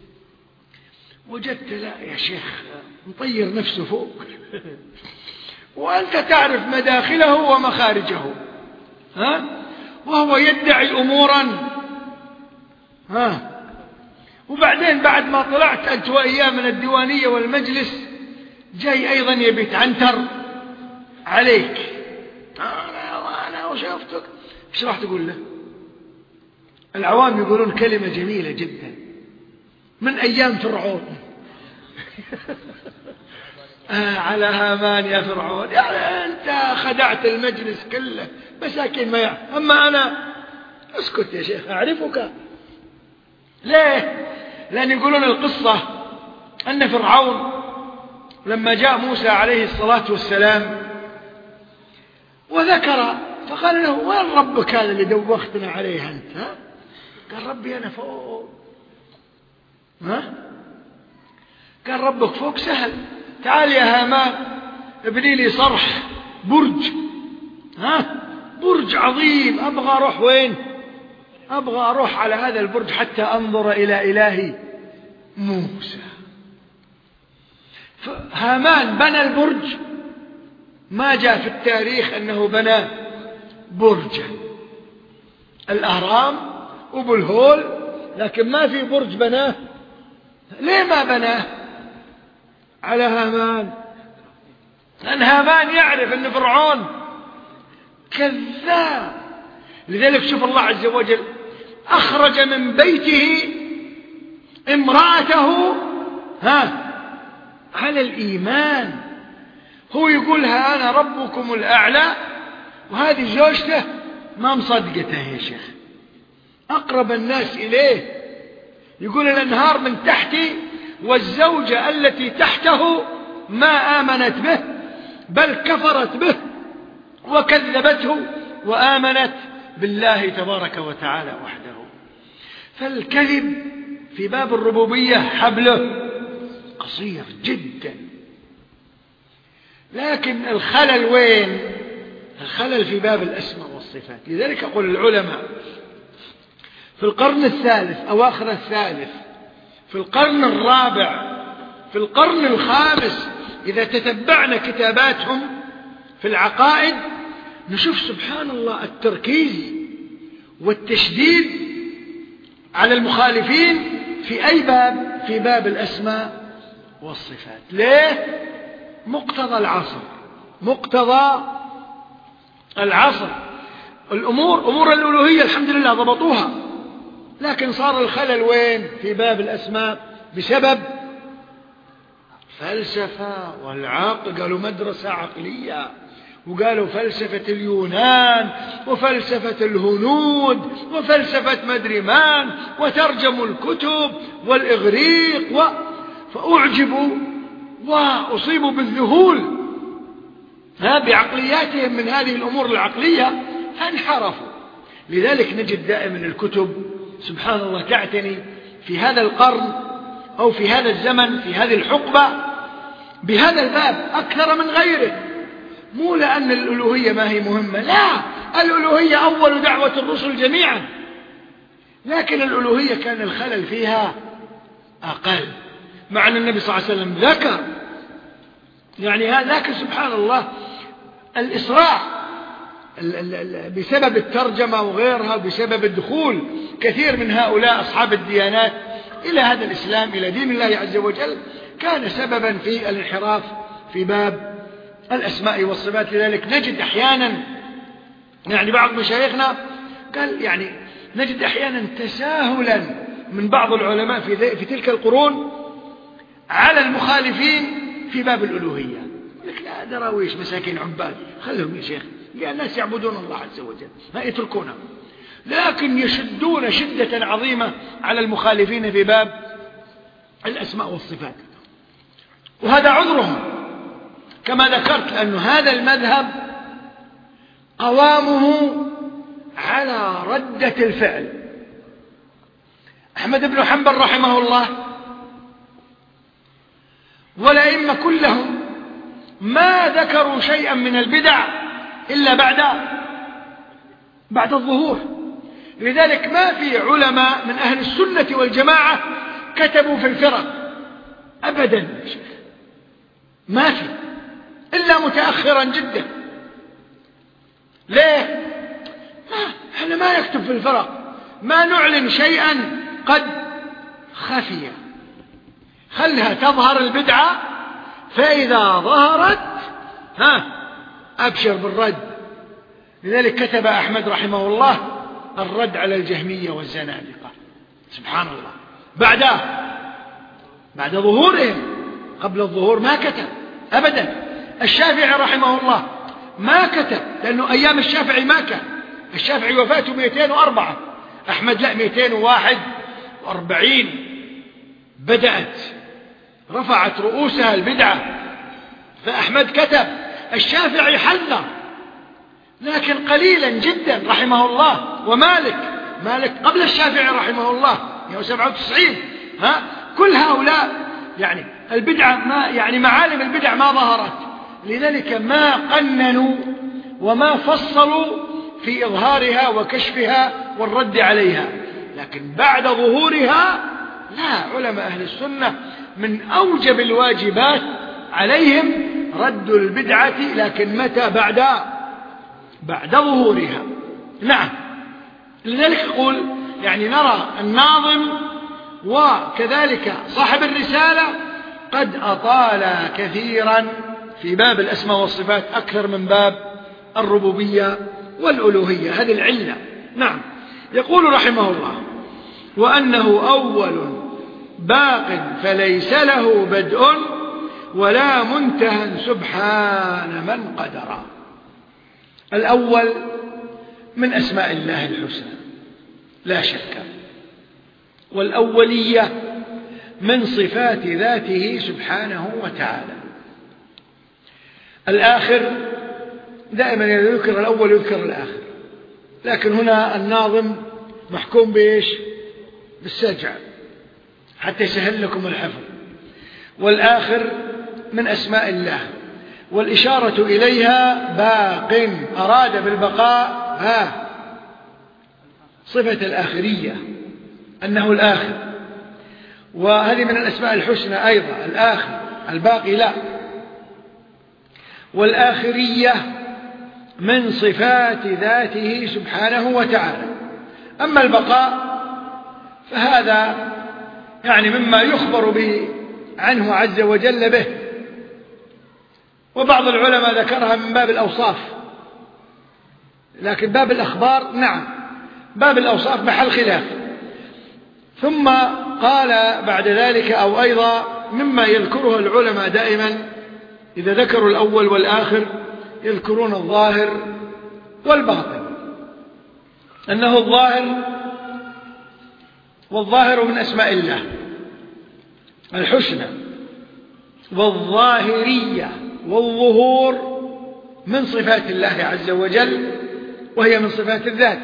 وجدت لا يا شيخ مطير نفسه فوق وأنت تعرف مداخله ومخارجه، وهو يدعي أمورا، وبعدين بعد ما طلعت أنت وإياه من الديوانية والمجلس جاي أيضا يبي يتعنتر عليك. أنا وشافتك. إيش راح تقول له؟ العوام يقولون كلمة جميلة جدا من أيام فرعون على هامان يا فرعون، يعني أنت خدعت المجلس كله مساكين ما يعرف. أما أنا اسكت يا شيخ أعرفك. ليه؟ لأن يقولون القصة أن فرعون لما جاء موسى عليه الصلاة والسلام وذكر فقال له وين ربك هذا اللي دوختنا عليه أنت؟ قال ربي أنا فوق. قال ربك فوق سهل، تعال يا هامان ابني لي صرح برج، برج عظيم. أبغى أروح وين؟ أبغى أروح على هذا البرج حتى أنظر إلى إلهي موسى. هامان بنى البرج، ما جاء في التاريخ أنه بنى برجا. الأهرام وأبو الهول، لكن ما في برج بناه. ليه ما بناه على هامان؟ لأن هامان يعرف أن فرعون كذاب، لذلك شوف الله عز وجل أخرج من بيته امرأته على الإيمان. هو يقولها أنا ربكم الأعلى، وهذه زوجته ما مصدقته يا شيخ، أقرب الناس إليه يقول الأنهار من تحتي، والزوجة التي تحته ما آمنت به بل كفرت به وكذبته وآمنت بالله تبارك وتعالى وحده. فالكذب في باب الربوبية حبله قصير جدا. لكن الخلل وين؟ الخلل في باب الأسماء والصفات. لذلك يقول العلماء في القرن الثالث أواخر الثالث، في القرن الرابع، في القرن الخامس، إذا تتبعنا كتاباتهم في العقائد نشوف سبحان الله التركيز والتشديد على المخالفين في أي باب؟ في باب الأسماء والصفات. ليه؟ مقتضى العصر، مقتضى العصر. أمور الألوهية الحمد لله ضبطوها، لكن صار الخلل وين؟ في باب الأسماء بسبب فلسفة والعقل. قالوا مدرسة عقلية، وقالوا فلسفة اليونان وفلسفة الهنود وفلسفة مدري مان، وترجموا الكتب والإغريق فأعجبوا وأصيبوا بالذهول بعقلياتهم من هذه الأمور العقلية فانحرفوا. لذلك نجد دائما الكتب سبحان الله تعتني في هذا القرن أو في هذا الزمن في هذه الحقبة بهذا الباب أكثر من غيره. مو لأن الألوهية ما هي مهمة، لا، الألوهية أول دعوة الرسل جميعا، لكن الألوهية كان الخلل فيها أقل، مع أن النبي صلى الله عليه وسلم ذكر يعني هذا. لكن سبحان الله الإسراع بسبب الترجمة وغيرها، بسبب الدخول كثير من هؤلاء أصحاب الديانات إلى هذا الإسلام، إلى دين الله عز وجل، كان سببا في الانحراف في باب الأسماء والصفات. لذلك نجد أحيانا يعني بعض مشايخنا قال يعني نجد أحيانا تساهلا من بعض العلماء في تلك القرون على المخالفين في باب الألوهية. لك لا دراويش مساكين عباد خلهم يا شيخ، لأن الناس يعبدون الله عز وجل ما يتركونه، لكن يشدون شدة عظيمة على المخالفين في باب الأسماء والصفات. وهذا عذرهم كما ذكرت، لأن هذا المذهب قوامه على ردة الفعل. أحمد بن حنبل رحمه الله والأئمة كلهم ما ذكروا شيئا من البدع إلا بعد الظهور. لذلك ما في علماء من أهل السنة والجماعة كتبوا في الفرق أبدا، ما في إلا متأخرا جدا. ليه؟ احنا ما نكتب في الفرق، ما نعلن شيئا قد خفي، خلها تظهر البدعة، فإذا ظهرت أبشر بالرد. لذلك كتب أحمد رحمه الله الرد على الجهمية والزنادقة سبحان الله بعد ظهورهم. قبل الظهور ما كتب أبدا. الشافعي رحمه الله ما كتب، لأنه أيام الشافعي ما كان. الشافعي وفاته 204، أحمد لا 241 بدأت رفعت رؤوسها البدعة، فأحمد كتب. الشافعي حذر لكن قليلا جدا رحمه الله. ومالك قبل الشافعي رحمه الله 197. كل هؤلاء يعني البدعة ما يعني معالم البدع ما ظهرت، لذلك ما قننوا وما فصلوا في إظهارها وكشفها والرد عليها. لكن بعد ظهورها لا، علماء أهل السنة من أوجب الواجبات عليهم رد البدعة، لكن متى؟ بعد ظهورها. نعم. لذلك يقول يعني نرى الناظم وكذلك صاحب الرسالة قد أطال كثيرا في باب الأسماء والصفات أكثر من باب الربوبية والألوهية. هذه العلة. نعم. يقول رحمه الله: وأنه أول باق فليس له بدء ولا منتهى سبحان من قدر. الأول من أسماء الله الحسنى لا شك، والأولية من صفات ذاته سبحانه وتعالى. الآخر دائما إذا يذكر الأول يذكر الآخر، لكن هنا الناظم محكوم بإيش؟ بالسجع حتى يسهل لكم الحفظ. والآخر من أسماء الله، والإشارة إليها باق، أراد بالبقاء صفة الآخرية أنه الآخر، وهذه من الأسماء الحسنى أيضا الآخر، الباقي لا. والآخرية من صفات ذاته سبحانه وتعالى. أما البقاء فهذا يعني مما يخبر به عنه عز وجل به، وبعض العلماء ذكرها من باب الأوصاف، لكن باب الأخبار نعم، باب الأوصاف محل خلاف. ثم قال بعد ذلك أو أيضا مما يذكره العلماء دائما إذا ذكروا الأول والآخر يذكرون الظاهر والباطن، أنه الظاهر، والظاهر من أسماء الله الحسنى، والظاهرية والظهور من صفات الله عز وجل وهي من صفات الذات.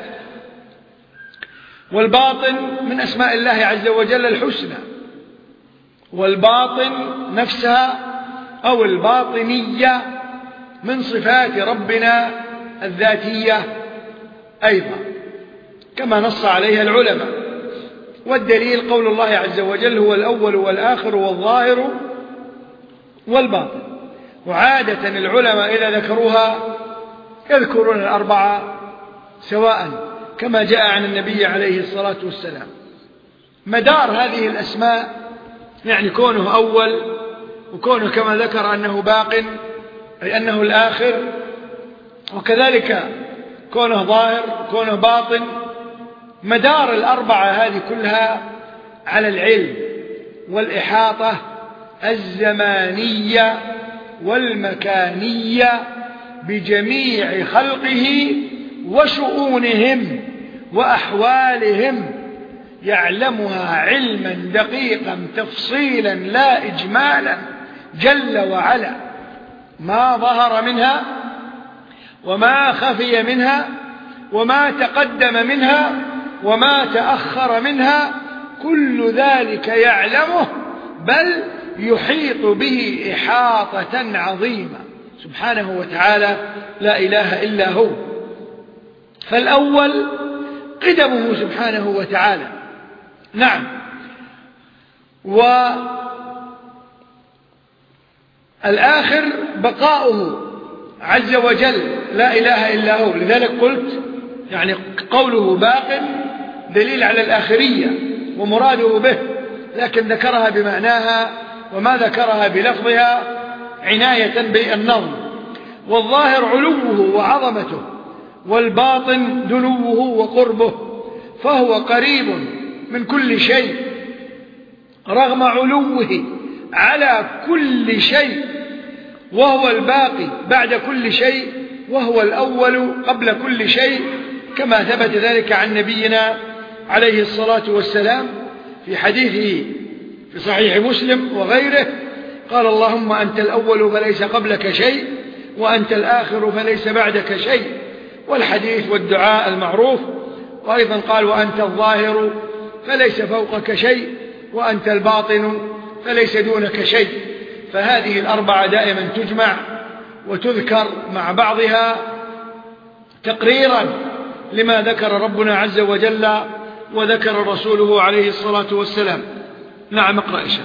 والباطن من أسماء الله عز وجل الحسنى، والباطن نفسها أو الباطنية من صفات ربنا الذاتية أيضا كما نص عليها العلماء. والدليل قول الله عز وجل: هو الأول والآخر والظاهر والباطن. وعادة العلماء إذا ذكروها يذكرون الأربعة سواء كما جاء عن النبي عليه الصلاة والسلام. مدار هذه الأسماء يعني كونه أول، وكونه كما ذكر أنه باق أي أنه الآخر، وكذلك كونه ظاهر وكونه باطن. مدار الأربعة هذه كلها على العلم والإحاطة الزمانية والمكانية بجميع خلقه وشؤونهم وأحوالهم، يعلمها علما دقيقا تفصيلا لا إجمالا جل وعلا، ما ظهر منها وما خفي منها وما تقدم منها وما تأخر منها، كل ذلك يعلمه، بل يحيط به إحاطة عظيمة سبحانه وتعالى، لا إله إلا هو. فالأول قدمه سبحانه وتعالى، نعم. والآخر بقاؤه عز وجل، لا إله إلا هو. لذلك قلت يعني قوله باق دليل على الآخرية ومراده به، لكن ذكرها بمعناها وما ذكرها بلفظها عناية بالنظم. والظاهر علوه وعظمته، والباطن دنوه وقربه، فهو قريب من كل شيء رغم علوه على كل شيء، وهو الباقي بعد كل شيء، وهو الأول قبل كل شيء، كما ثبت ذلك عن نبينا عليه الصلاة والسلام في حديثه في صحيح مسلم وغيره، قال: اللهم أنت الأول فليس قبلك شيء، وأنت الآخر فليس بعدك شيء. والحديث والدعاء المعروف. وأيضا قال: وأنت الظاهر فليس فوقك شيء، وأنت الباطن فليس دونك شيء. فهذه الأربعة دائما تجمع وتذكر مع بعضها تقريرا لما ذكر ربنا عز وجل وذكر رسوله عليه الصلاة والسلام. نعم، اقرأ إشاء.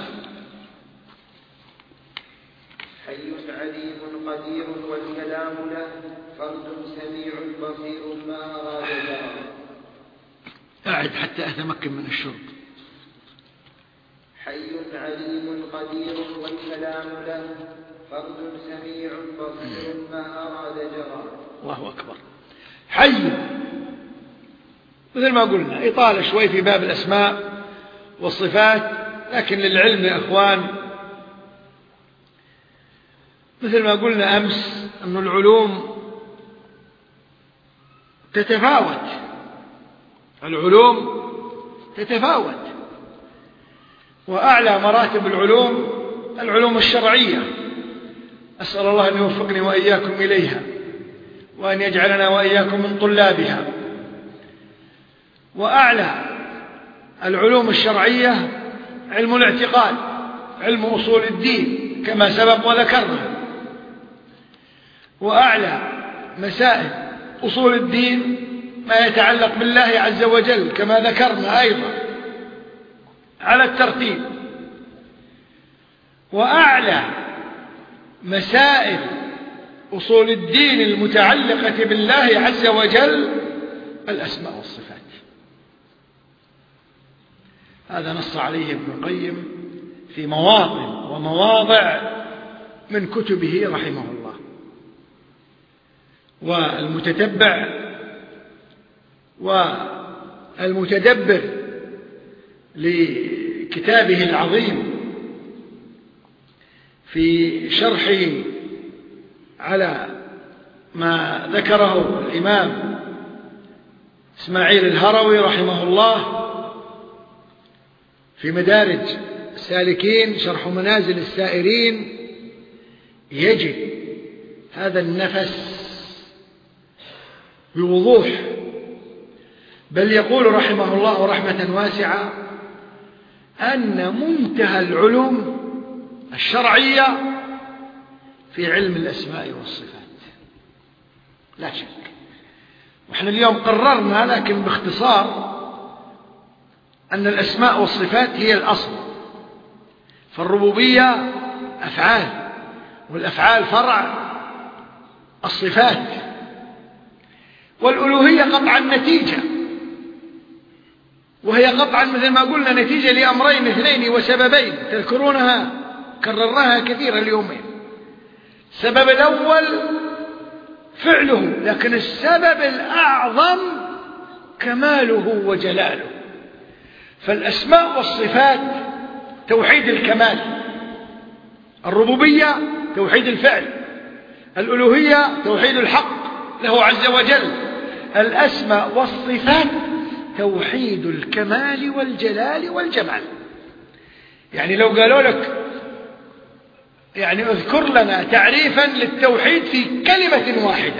حي عليم قدير والكلام له، فرد سميع بصير ما أراد جرى. أعد حتى أتمكن من الشرب. حي عليم قدير والكلام له، فرد سميع بصير ما أراد جرى. الله أكبر. حي مثل ما قلنا إطالة شوي في باب الأسماء والصفات، لكن للعلم يا إخوان مثل ما قلنا أمس أن العلوم تتفاوت، العلوم تتفاوت، وأعلى مراتب العلوم الشرعية، أسأل الله أن يوفقني وإياكم إليها وأن يجعلنا وإياكم من طلابها. وأعلى العلوم الشرعية علم الاعتقاد، علم أصول الدين كما سبق وذكرنا، وأعلى مسائل أصول الدين ما يتعلق بالله عز وجل كما ذكرنا أيضا على الترتيب، وأعلى مسائل أصول الدين المتعلقة بالله عز وجل الأسماء والصفات. هذا نص عليه ابن القيم في مواطن ومواضع من كتبه رحمه الله. والمتتبع والمتدبر لكتابه العظيم في شرحه على ما ذكره الإمام إسماعيل الهروي رحمه الله في مدارج السالكين شرح منازل السائرين يجد هذا النفس بوضوح، بل يقول رحمه الله رحمة واسعة أن منتهى العلوم الشرعية في علم الأسماء والصفات لا شك. وإحنا اليوم قررنا لكن باختصار أن الأسماء والصفات هي الأصل، فالربوبية أفعال، والأفعال فرع الصفات، والألوهية قطعا نتيجة، وهي قطعا مثل ما قلنا نتيجة لأمرين اثنين وسببين تذكرونها كررناها كثيرا اليومين. السبب الأول فعله، لكن السبب الأعظم كماله وجلاله. فالأسماء والصفات توحيد الكمال، الربوبية توحيد الفعل، الألوهية توحيد الحق له عز وجل، الأسماء والصفات توحيد الكمال والجلال والجمال. يعني لو قالوا لك يعني اذكر لنا تعريفا للتوحيد في كلمة واحدة،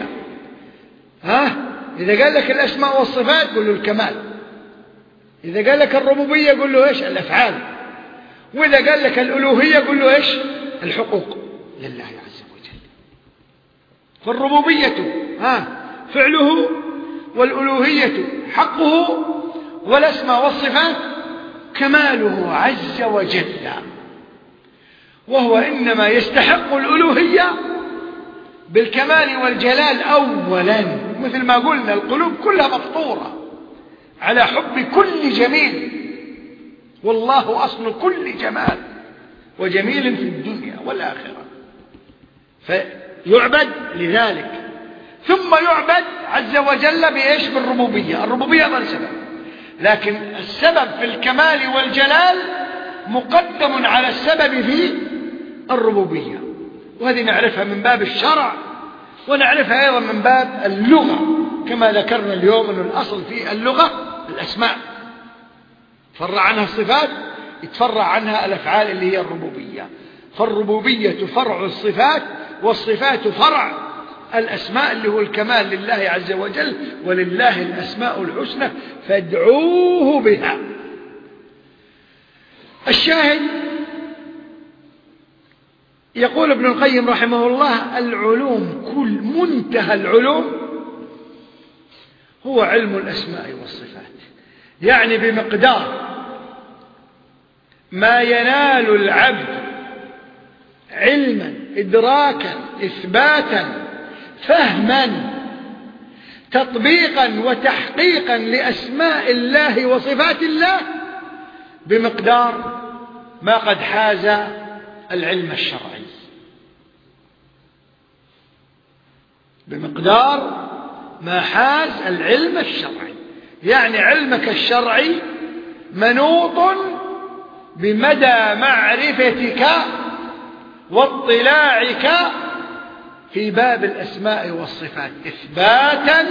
إذا قال لك الأسماء والصفات قل له الكمال، إذا قال لك الربوبية قل له إيش؟ الأفعال، وإذا قال لك الألوهية قل له إيش؟ الحقوق لله عز وجل. فالربوبية فعله، والألوهية حقه، والأسماء والصفات كماله عز وجل، وهو إنما يستحق الألوهية بالكمال والجلال أولا، مثل ما قلنا القلوب كلها مفطورة على حب كل جميل، والله أصل كل جمال وجميل في الدنيا والآخرة، فيعبد لذلك، ثم يعبد عز وجل بإيش؟ بالربوبية. الربوبية هذا السبب، لكن السبب في الكمال والجلال مقدم على السبب في الربوبية، وهذه نعرفها من باب الشرع، ونعرفها أيضا من باب اللغة، كما ذكرنا اليوم أن الأصل في اللغة الأسماء، فرع عنها الصفات، يتفرع عنها الأفعال اللي هي الربوبية. فالربوبية فرع الصفات، والصفات فرع الأسماء اللي هو الكمال لله عز وجل، ولله الأسماء الحسنى فادعوه بها. الشاهد يقول ابن القيم رحمه الله العلوم كل منتهى العلوم هو علم الأسماء والصفات، يعني بمقدار ما ينال العبد علما إدراكا إثباتا فهما تطبيقا وتحقيقا لأسماء الله وصفات الله، بمقدار ما قد حاز العلم الشرعي، بمقدار ما حاز العلم الشرعي. يعني علمك الشرعي منوط بمدى معرفتك واطلاعك في باب الأسماء والصفات إثباتا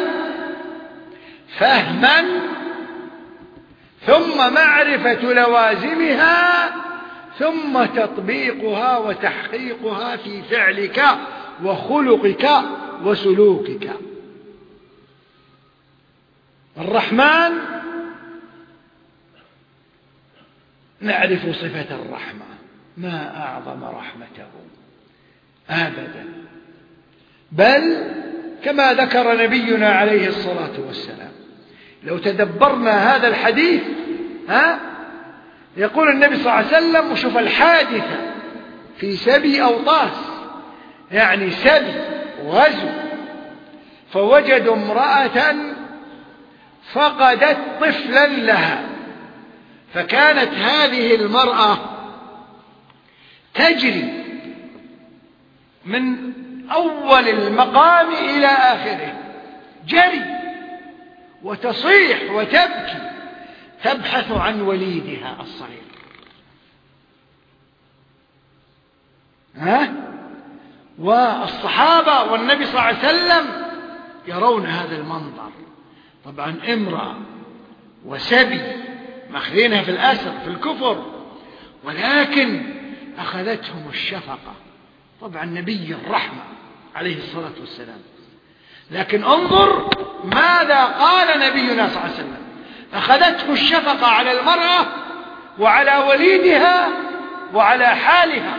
فهما ثم معرفة لوازمها ثم تطبيقها وتحقيقها في فعلك وخلقك وسلوكك. الرحمن نعرف صفة الرحمة، ما أعظم رحمته أبدا، بل كما ذكر نبينا عليه الصلاة والسلام لو تدبرنا هذا الحديث يقول النبي صلى الله عليه وسلم وشوف الحادثة في سبي أوطاس، يعني سبي غزو، فوجدوا امرأة فقدت طفلا لها، فكانت هذه المرأة تجري من أول المقام إلى آخره جري وتصيح وتبكي تبحث عن وليدها الصغير. والصحابة والنبي صلى الله عليه وسلم يرون هذا المنظر، طبعا امرأة وسبي ماخذينها في الأسر في الكفر، ولكن أخذتهم الشفقة، طبعا نبي الرحمة عليه الصلاة والسلام، لكن انظر ماذا قال نبينا صلى الله عليه وسلم: أخذته الشفقة على المرأة وعلى وليدها وعلى حالها.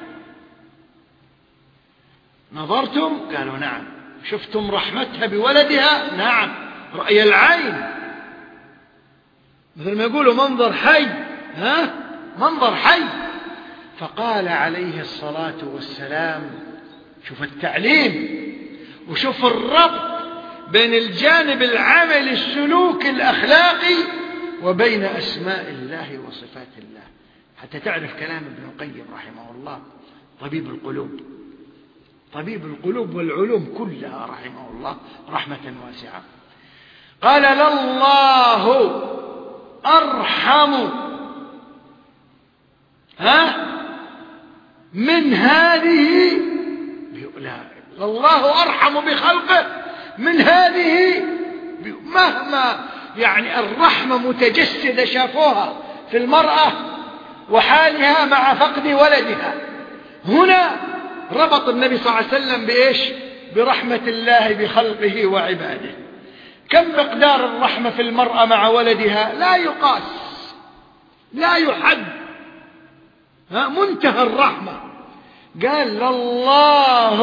نظرتم؟ قالوا نعم. شفتم رحمتها بولدها؟ نعم، رأي العين، مثل ما يقولوا منظر حي، منظر حي. فقال عليه الصلاة والسلام، شوف التعليم وشوف الربط بين الجانب العملي السلوك الأخلاقي وبين أسماء الله وصفات الله، حتى تعرف كلام ابن القيم رحمه الله، طبيب القلوب، طبيب القلوب والعلوم كلها رحمه الله رحمة واسعة. قال: لله أرحم من هذه، لا، الله أرحم بخلقه من هذه، مهما يعني الرحمة متجسدة شافوها في المرأة وحالها مع فقد ولدها. هنا ربط النبي صلى الله عليه وسلم بإيش؟ برحمة الله بخلقه وعباده. كم مقدار الرحمة في المرأة مع ولدها؟ لا يقاس، لا يحد، منتهى الرحمة. قال الله،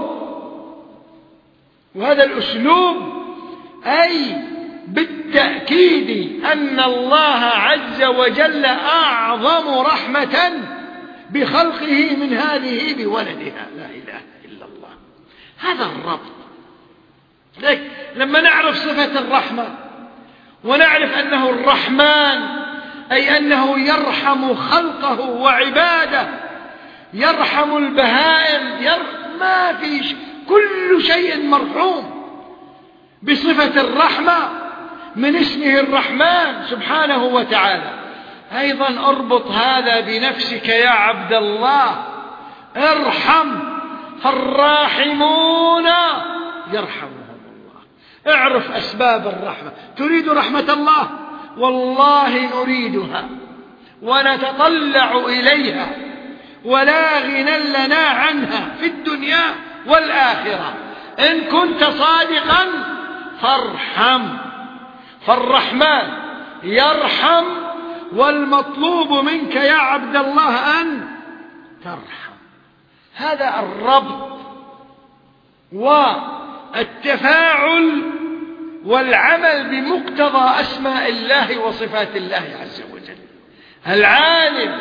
وهذا الأسلوب أي بالتأكيد أن الله عز وجل أعظم رحمة بخلقه من هذه بولدها. لا إله إلا الله. هذا الربط. لما نعرف صفة الرحمة ونعرف أنه الرحمن، أي أنه يرحم خلقه وعباده، يرحم البهائم، ما في كل شيء مرحوم بصفة الرحمة من اسمه الرحمن سبحانه وتعالى. أيضا اربط هذا بنفسك يا عبد الله، ارحم، فالراحمون يرحمهم الله. اعرف أسباب الرحمة. تريد رحمة الله؟ والله نريدها ونتطلع إليها، ولا غنى لنا عنها في الدنيا والآخرة. إن كنت صادقا فارحم، فالرحمن يرحم، والمطلوب منك يا عبد الله أن ترحم. هذا الربط والتفاعل والعمل بمقتضى أسماء الله وصفات الله عز وجل. العالم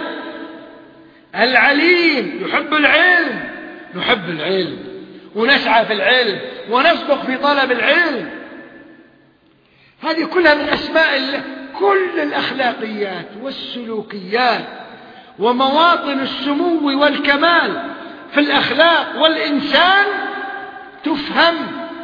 العليم يحب العلم، نحب العلم ونسعى في العلم ونصدق في طلب العلم. هذه كلها من أسماء الله. كل الأخلاقيات والسلوكيات ومواطن السمو والكمال في الأخلاق والإنسان تفهم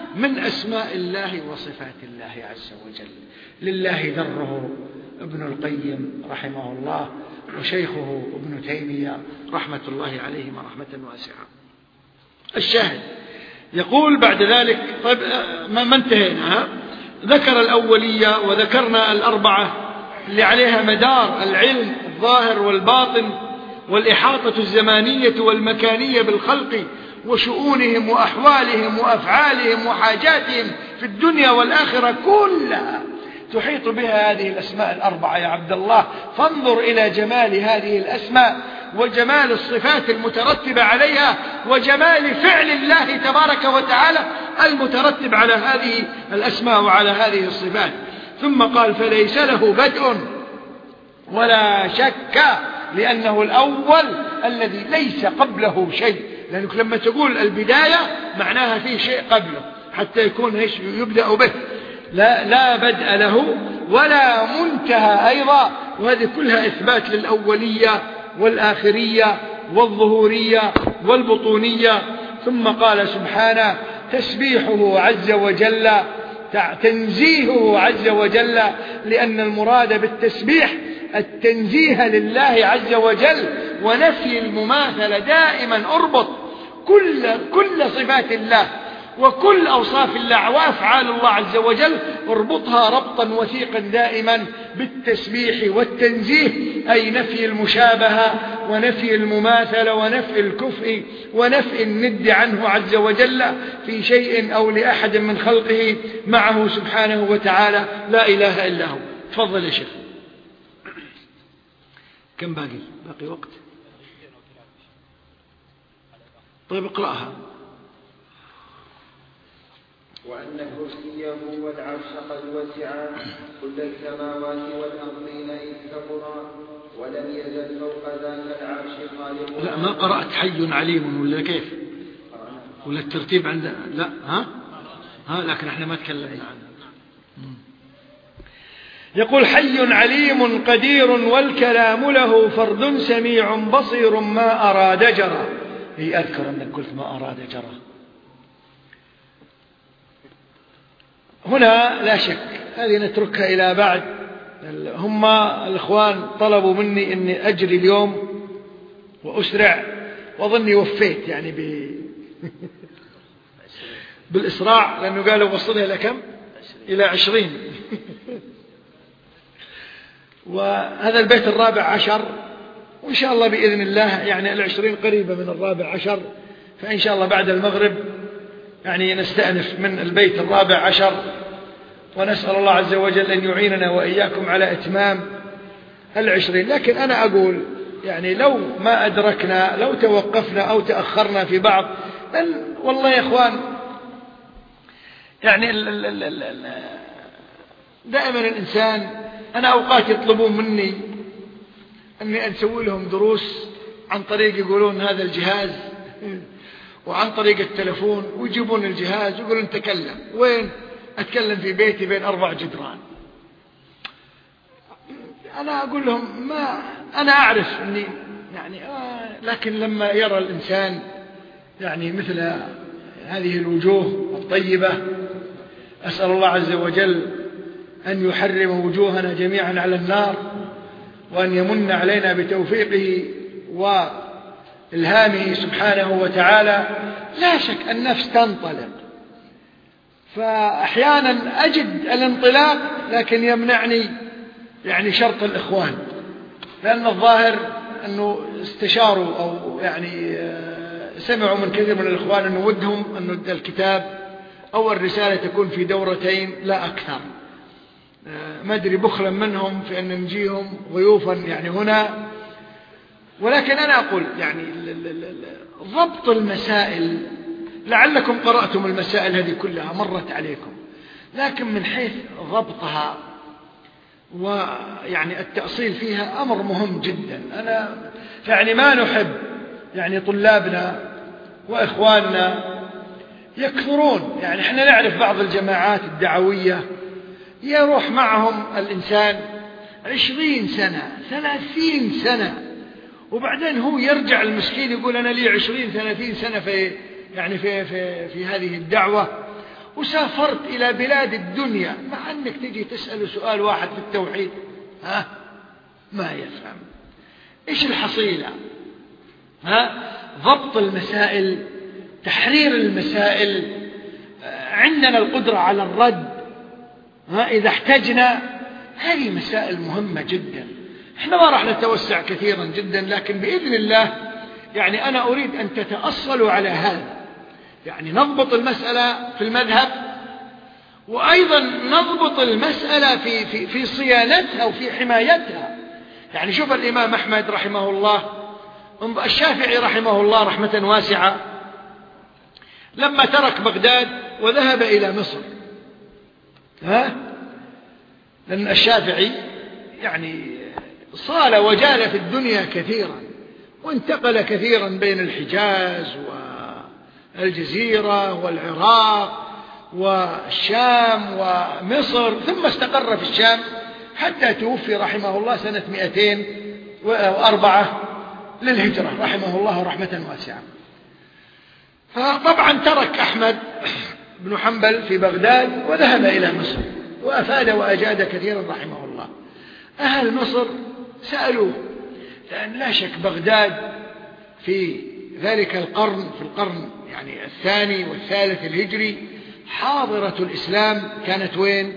من أسماء الله وصفات الله عز وجل. لله ذره ابن القيم رحمه الله وشيخه ابن تيمية رحمة الله عليهما رحمة واسعة. الشاهد يقول بعد ذلك طيب ما انتهينا، ذكر الأولية وذكرنا الأربعة اللي عليها مدار العلم الظاهر والباطن والإحاطة الزمانية والمكانية بالخلق وشؤونهم وأحوالهم وأفعالهم وحاجاتهم في الدنيا والآخرة كلها تحيط بها هذه الأسماء الأربعة يا عبد الله. فانظر إلى جمال هذه الأسماء وجمال الصفات المترتبة عليها وجمال فعل الله تبارك وتعالى المترتب على هذه الأسماء وعلى هذه الصفات. ثم قال فليس له بدء ولا شك، لأنه الأول الذي ليس قبله شيء، لأنك لما تقول البداية معناها فيه شيء قبله حتى يكون يبدأ به. لا بدء له ولا منتهى أيضا، وهذه كلها إثبات للأولية والآخرية والظهورية والبطونية. ثم قال سبحانه تسبيحه عز وجل، تنزيهه عز وجل، لأن المراد بالتسبيح التنزيه لله عز وجل ونفي المماثلة. دائما اربط كل صفات الله وكل أوصاف الله وأفعال الله عز وجل، اربطها ربطا وثيقا دائما بالتسبيح والتنزيه، أي نفي المشابهة ونفي المماثلة ونفي الكفء ونفي الند عنه عز وجل في شيء أو لأحد من خلقه معه سبحانه وتعالى لا إله إلا هو. تفضل يا شيخ. كم باقي وقت؟ طيب اقرأها. وأن كرسيه والعرش قد وسعا كل السماوات والأرضين إذ كبرا ولم يزل فوق ذاك العرش خالق. لا ما قرأت حي عليم ولا كيف؟ ولا الترتيب عند لا لكن احنا ما تكلمنا عنه. يقول حي عليم قدير والكلام له فرد سميع بصير ما أراد جرى. هي أذكر أنك قلت ما أراد جرى. هنا لا شك هذه نتركها إلى بعد. هم الإخوان طلبوا مني أني أجري اليوم وأسرع، وظني وفيت يعني بالإسراع، لأنه قالوا وصلها إلى كم؟ إلى 20. وهذا البيت 14، وإن شاء الله بإذن الله يعني 20 قريبة من 14، فإن شاء الله بعد المغرب يعني نستأنف من البيت 14، ونسأل الله عز وجل أن يعيننا وإياكم على إتمام 20. لكن أنا أقول يعني لو ما أدركنا، لو توقفنا أو تأخرنا في بعض، والله يا إخوان يعني دائما الإنسان، أنا أوقات يطلبون مني أني أسوي لهم دروس عن طريق يقولون هذا الجهاز وعن طريق التلفون، ويجيبون الجهاز ويقولون تكلم. وين أتكلم؟ في بيتي بين 4 جدران. أنا أقول لهم ما أنا أعرف أني يعني لكن لما يرى الإنسان يعني مثل هذه الوجوه الطيبة، أسأل الله عز وجل أن يحرم وجوهنا جميعا على النار، وأن يمن علينا بتوفيقه وإلهامه سبحانه وتعالى. لا شك النفس تنطلق، فأحيانا أجد الانطلاق لكن يمنعني يعني شرط الإخوان، لأن الظاهر أنه استشاروا أو يعني سمعوا من كثير من الإخوان أنه ودهم أن الكتاب أو الرسالة تكون في دورتين لا أكثر. ما أدري بخلا منهم في أن نجيهم ضيوفا يعني هنا، ولكن أنا أقول يعني ضبط المسائل، لعلكم قرأتم المسائل هذه كلها مرت عليكم، لكن من حيث ضبطها ويعني التأصيل فيها أمر مهم جدا. أنا يعني ما نحب يعني طلابنا وإخواننا يكثرون، يعني احنا نعرف بعض الجماعات الدعوية يروح معهم الإنسان 20 سنة 30 سنة، وبعدين هو يرجع المسكين يقول أنا لي 20 30 سنة في يعني في هذه الدعوة، وسافرت إلى بلاد الدنيا، مع أنك تجي تسأله سؤال واحد في التوحيد ما يفهم. إيش الحصيلة؟ ضبط المسائل، تحرير المسائل، عندنا القدرة على الرد إذا احتجنا. هذه مسائل مهمة جدا. احنا ما راح نتوسع كثيرا جدا، لكن بإذن الله يعني أنا أريد أن تتأصلوا على هذا، يعني نضبط المسألة في المذهب، وأيضا نضبط المسألة في صيانتها وفي حمايتها. يعني شوف الإمام أحمد رحمه الله، الشافعي رحمه الله رحمة واسعة، لما ترك بغداد وذهب إلى مصر، لأن الشافعي يعني صال وجال في الدنيا كثيرا، وانتقل كثيرا بين الحجاز والجزيرة والعراق والشام ومصر، ثم استقر في الشام حتى توفي رحمه الله سنة 204 للهجرة رحمه الله رحمة واسعة. فطبعا ترك أحمد بن حنبل في بغداد وذهب إلى مصر، وأفاد وأجاد كثيرا رحمه الله. أهل مصر سألوه، لأن لا شك بغداد في ذلك القرن، في القرن يعني الثاني والثالث الهجري، حاضرة الإسلام كانت وين؟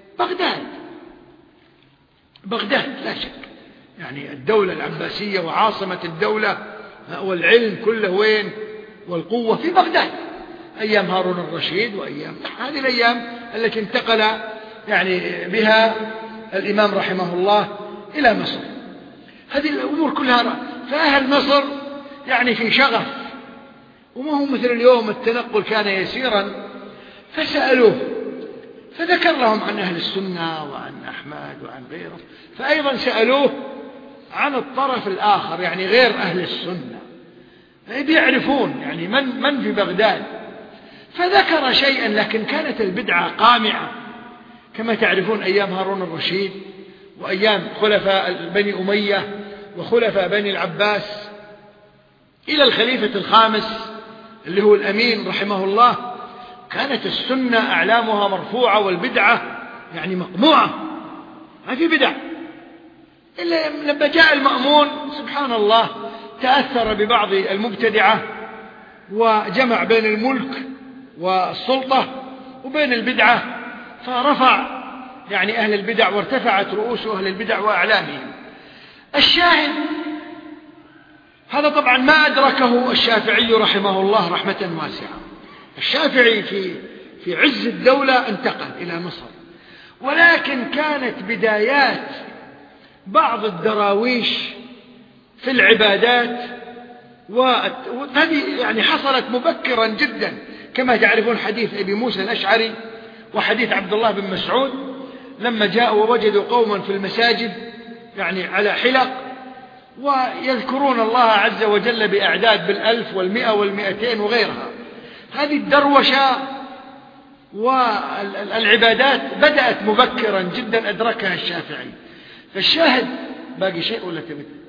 بغداد لا شك، يعني الدولة العباسية وعاصمة الدولة والعلم كله وين؟ والقوة في بغداد، أيام هارون الرشيد وأيام هذه الأيام التي انتقل يعني بها الإمام رحمه الله إلى مصر. هذه الأمور كلها، فأهل مصر يعني في شغف، وما هو مثل اليوم التنقل كان يسيرا، فسألوه فذكر لهم عن أهل السنة وعن أحمد وعن غيره، فأيضا سألوه عن الطرف الآخر يعني غير أهل السنة، بيعرفون يعني من في بغداد، فذكر شيئا، لكن كانت البدعة قامعة كما تعرفون أيام هارون الرشيد وأيام خلفاء بني أمية وخلفاء بني العباس إلى الخليفة الخامس اللي هو الأمين رحمه الله، كانت السنة أعلامها مرفوعة والبدعة يعني مقموعة، ما في بدع. إلا لما جاء المأمون سبحان الله تأثر ببعض المبتدعة وجمع بين الملك والسلطة وبين البدعة، فرفع يعني أهل البدع وارتفعت رؤوس أهل البدع وأعلامهم. الشاهد هذا طبعا ما أدركه الشافعي رحمه الله رحمة واسعة. الشافعي في عز الدولة انتقل إلى مصر، ولكن كانت بدايات بعض الدراويش في العبادات، وهذه يعني حصلت مبكرا جدا، كما تعرفون حديث أبي موسى الأشعري وحديث عبد الله بن مسعود لما جاءوا ووجدوا قوما في المساجد يعني على حلق ويذكرون الله عز وجل بأعداد بالألف والمئة والمئتين وغيرها. هذه الدروشة والعبادات بدأت مبكرا جدا، أدركها الشافعي. فالشاهد باقي شيء ولا تبدأ؟